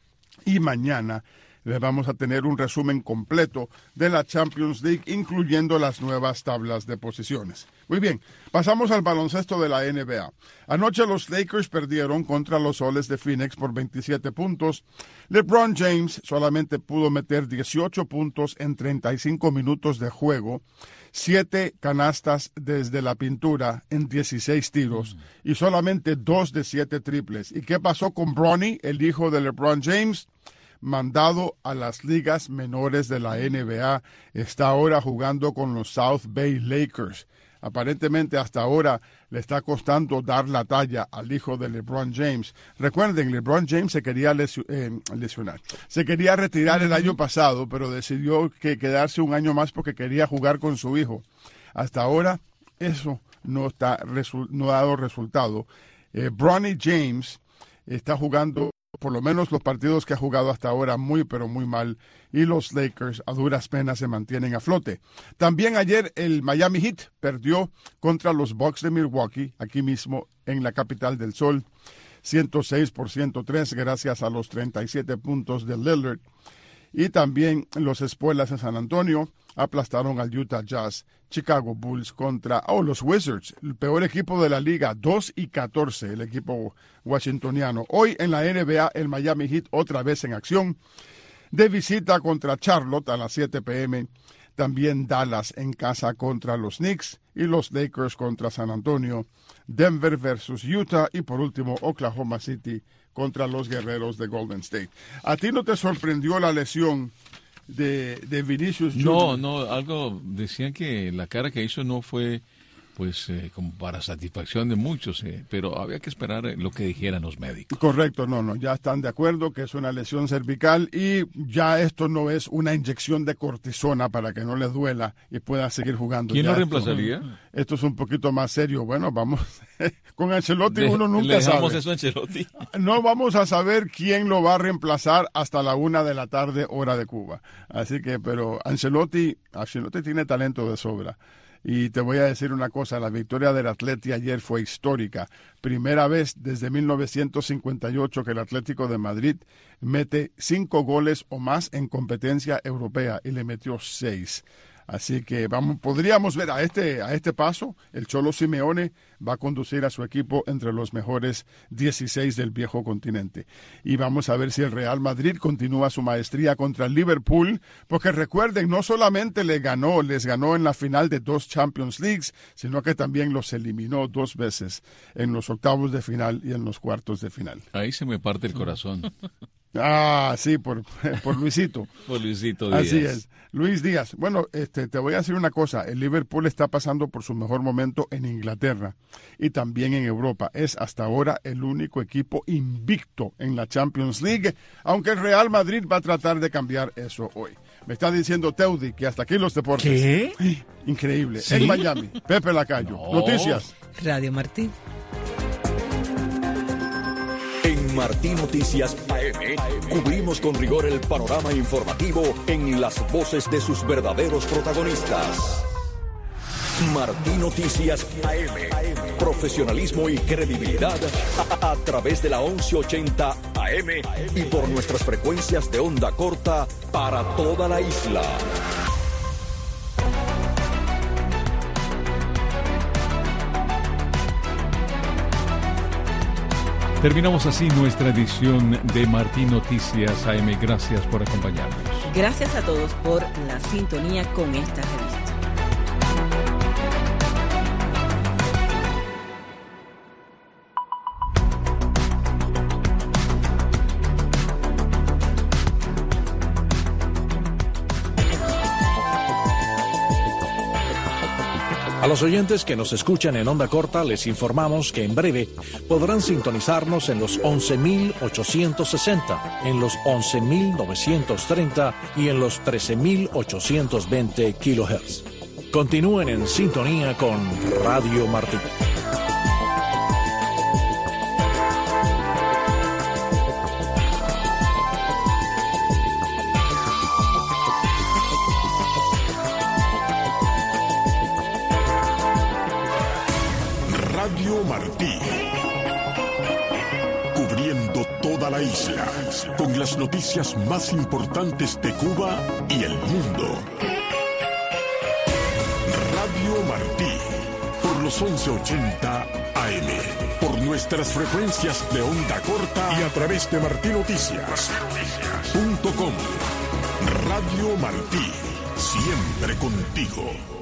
Y mañana les vamos a tener un resumen completo de la Champions League, incluyendo las nuevas tablas de posiciones. Muy bien, pasamos al baloncesto de la N B A. Anoche los Lakers perdieron contra los Soles de Phoenix por veintisiete puntos. LeBron James solamente pudo meter dieciocho puntos en treinta y cinco minutos de juego, siete canastas desde la pintura en dieciséis tiros y solamente dos de siete triples. ¿Y qué pasó con Bronny, el hijo de LeBron James? Mandado a las ligas menores de la N B A, está ahora jugando con los South Bay Lakers. Aparentemente hasta ahora le está costando dar la talla al hijo de LeBron James. Recuerden, LeBron James se quería lesu- eh, lesionar, se quería retirar el año pasado, pero decidió que quedarse un año más porque quería jugar con su hijo. Hasta ahora eso no, está resu- no ha dado resultado. Eh, Bronny James está jugando, por lo menos los partidos que ha jugado hasta ahora, muy pero muy mal, y los Lakers a duras penas se mantienen a flote. También ayer el Miami Heat perdió contra los Bucks de Milwaukee, aquí mismo en la capital del sol, ciento seis por ciento tres, gracias a los treinta y siete puntos de Lillard. Y también los Espuelas de San Antonio aplastaron al Utah Jazz. Chicago Bulls contra oh, los Wizards, el peor equipo de la liga, dos y catorce, el equipo washingtoniano. Hoy en la N B A, el Miami Heat otra vez en acción, de visita contra Charlotte a las siete p m También Dallas en casa contra los Knicks y los Lakers contra San Antonio. Denver versus Utah y por último Oklahoma City contra los Guerreros de Golden State. ¿A ti no te sorprendió la lesión de, de Vinicius No, Junior? no, algo decían que la cara que hizo no fue pues eh, como para satisfacción de muchos, eh, pero había que esperar lo que dijeran los médicos. Correcto, no, no, ya están de acuerdo que es una lesión cervical y ya esto no es una inyección de cortisona para que no le duela y pueda seguir jugando. ¿Quién ya lo reemplazaría? Esto, esto es un poquito más serio. Bueno, vamos, con Ancelotti Le, uno nunca le dejamos sabe. eso a Ancelotti. No vamos a saber quién lo va a reemplazar hasta la una de la tarde, hora de Cuba. Así que, pero Ancelotti, Ancelotti tiene talento de sobra. Y te voy a decir una cosa, la victoria del Atleti ayer fue histórica. Primera vez desde mil novecientos cincuenta y ocho que el Atlético de Madrid mete cinco goles o más en competencia europea y le metió seis. Así que vamos, podríamos ver a este, a este paso, el Cholo Simeone va a conducir a su equipo entre los mejores dieciséis del viejo continente. Y vamos a ver si el Real Madrid continúa su maestría contra el Liverpool, porque recuerden, no solamente le ganó, les ganó en la final de dos Champions Leagues, sino que también los eliminó dos veces en los octavos de final y en los cuartos de final. Ahí se me parte el corazón. Ah, sí, por, por Luisito. Por Luisito Díaz. Así es. Luis Díaz. Bueno, este, te voy a decir una cosa. El Liverpool está pasando por su mejor momento en Inglaterra y también en Europa. Es hasta ahora el único equipo invicto en la Champions League, aunque el Real Madrid va a tratar de cambiar eso hoy. Me está diciendo Teudi que hasta aquí los deportes. ¿Qué? Increíble. ¿Sí? En Miami, Pepe Lacayo. No. Noticias. Radio Martí. En Martí Noticias A M cubrimos con rigor el panorama informativo en las voces de sus verdaderos protagonistas. Martí Noticias A M. Profesionalismo y credibilidad a, a través de la once ochenta A M y por nuestras frecuencias de onda corta para toda la isla. Terminamos así nuestra edición de Martí Noticias A M. Gracias por acompañarnos. Gracias a todos por la sintonía con esta revista. A los oyentes que nos escuchan en onda corta les informamos que en breve podrán sintonizarnos en los once mil ochocientos sesenta, en los once mil novecientos treinta y en los trece mil ochocientos veinte kilohertz. Continúen en sintonía con Radio Martí. Radio Martí, cubriendo toda la isla, con las noticias más importantes de Cuba y el mundo. Radio Martí, por los once ochenta A M, por nuestras frecuencias de onda corta y a través de martí noticias punto com. Radio Martí, siempre contigo.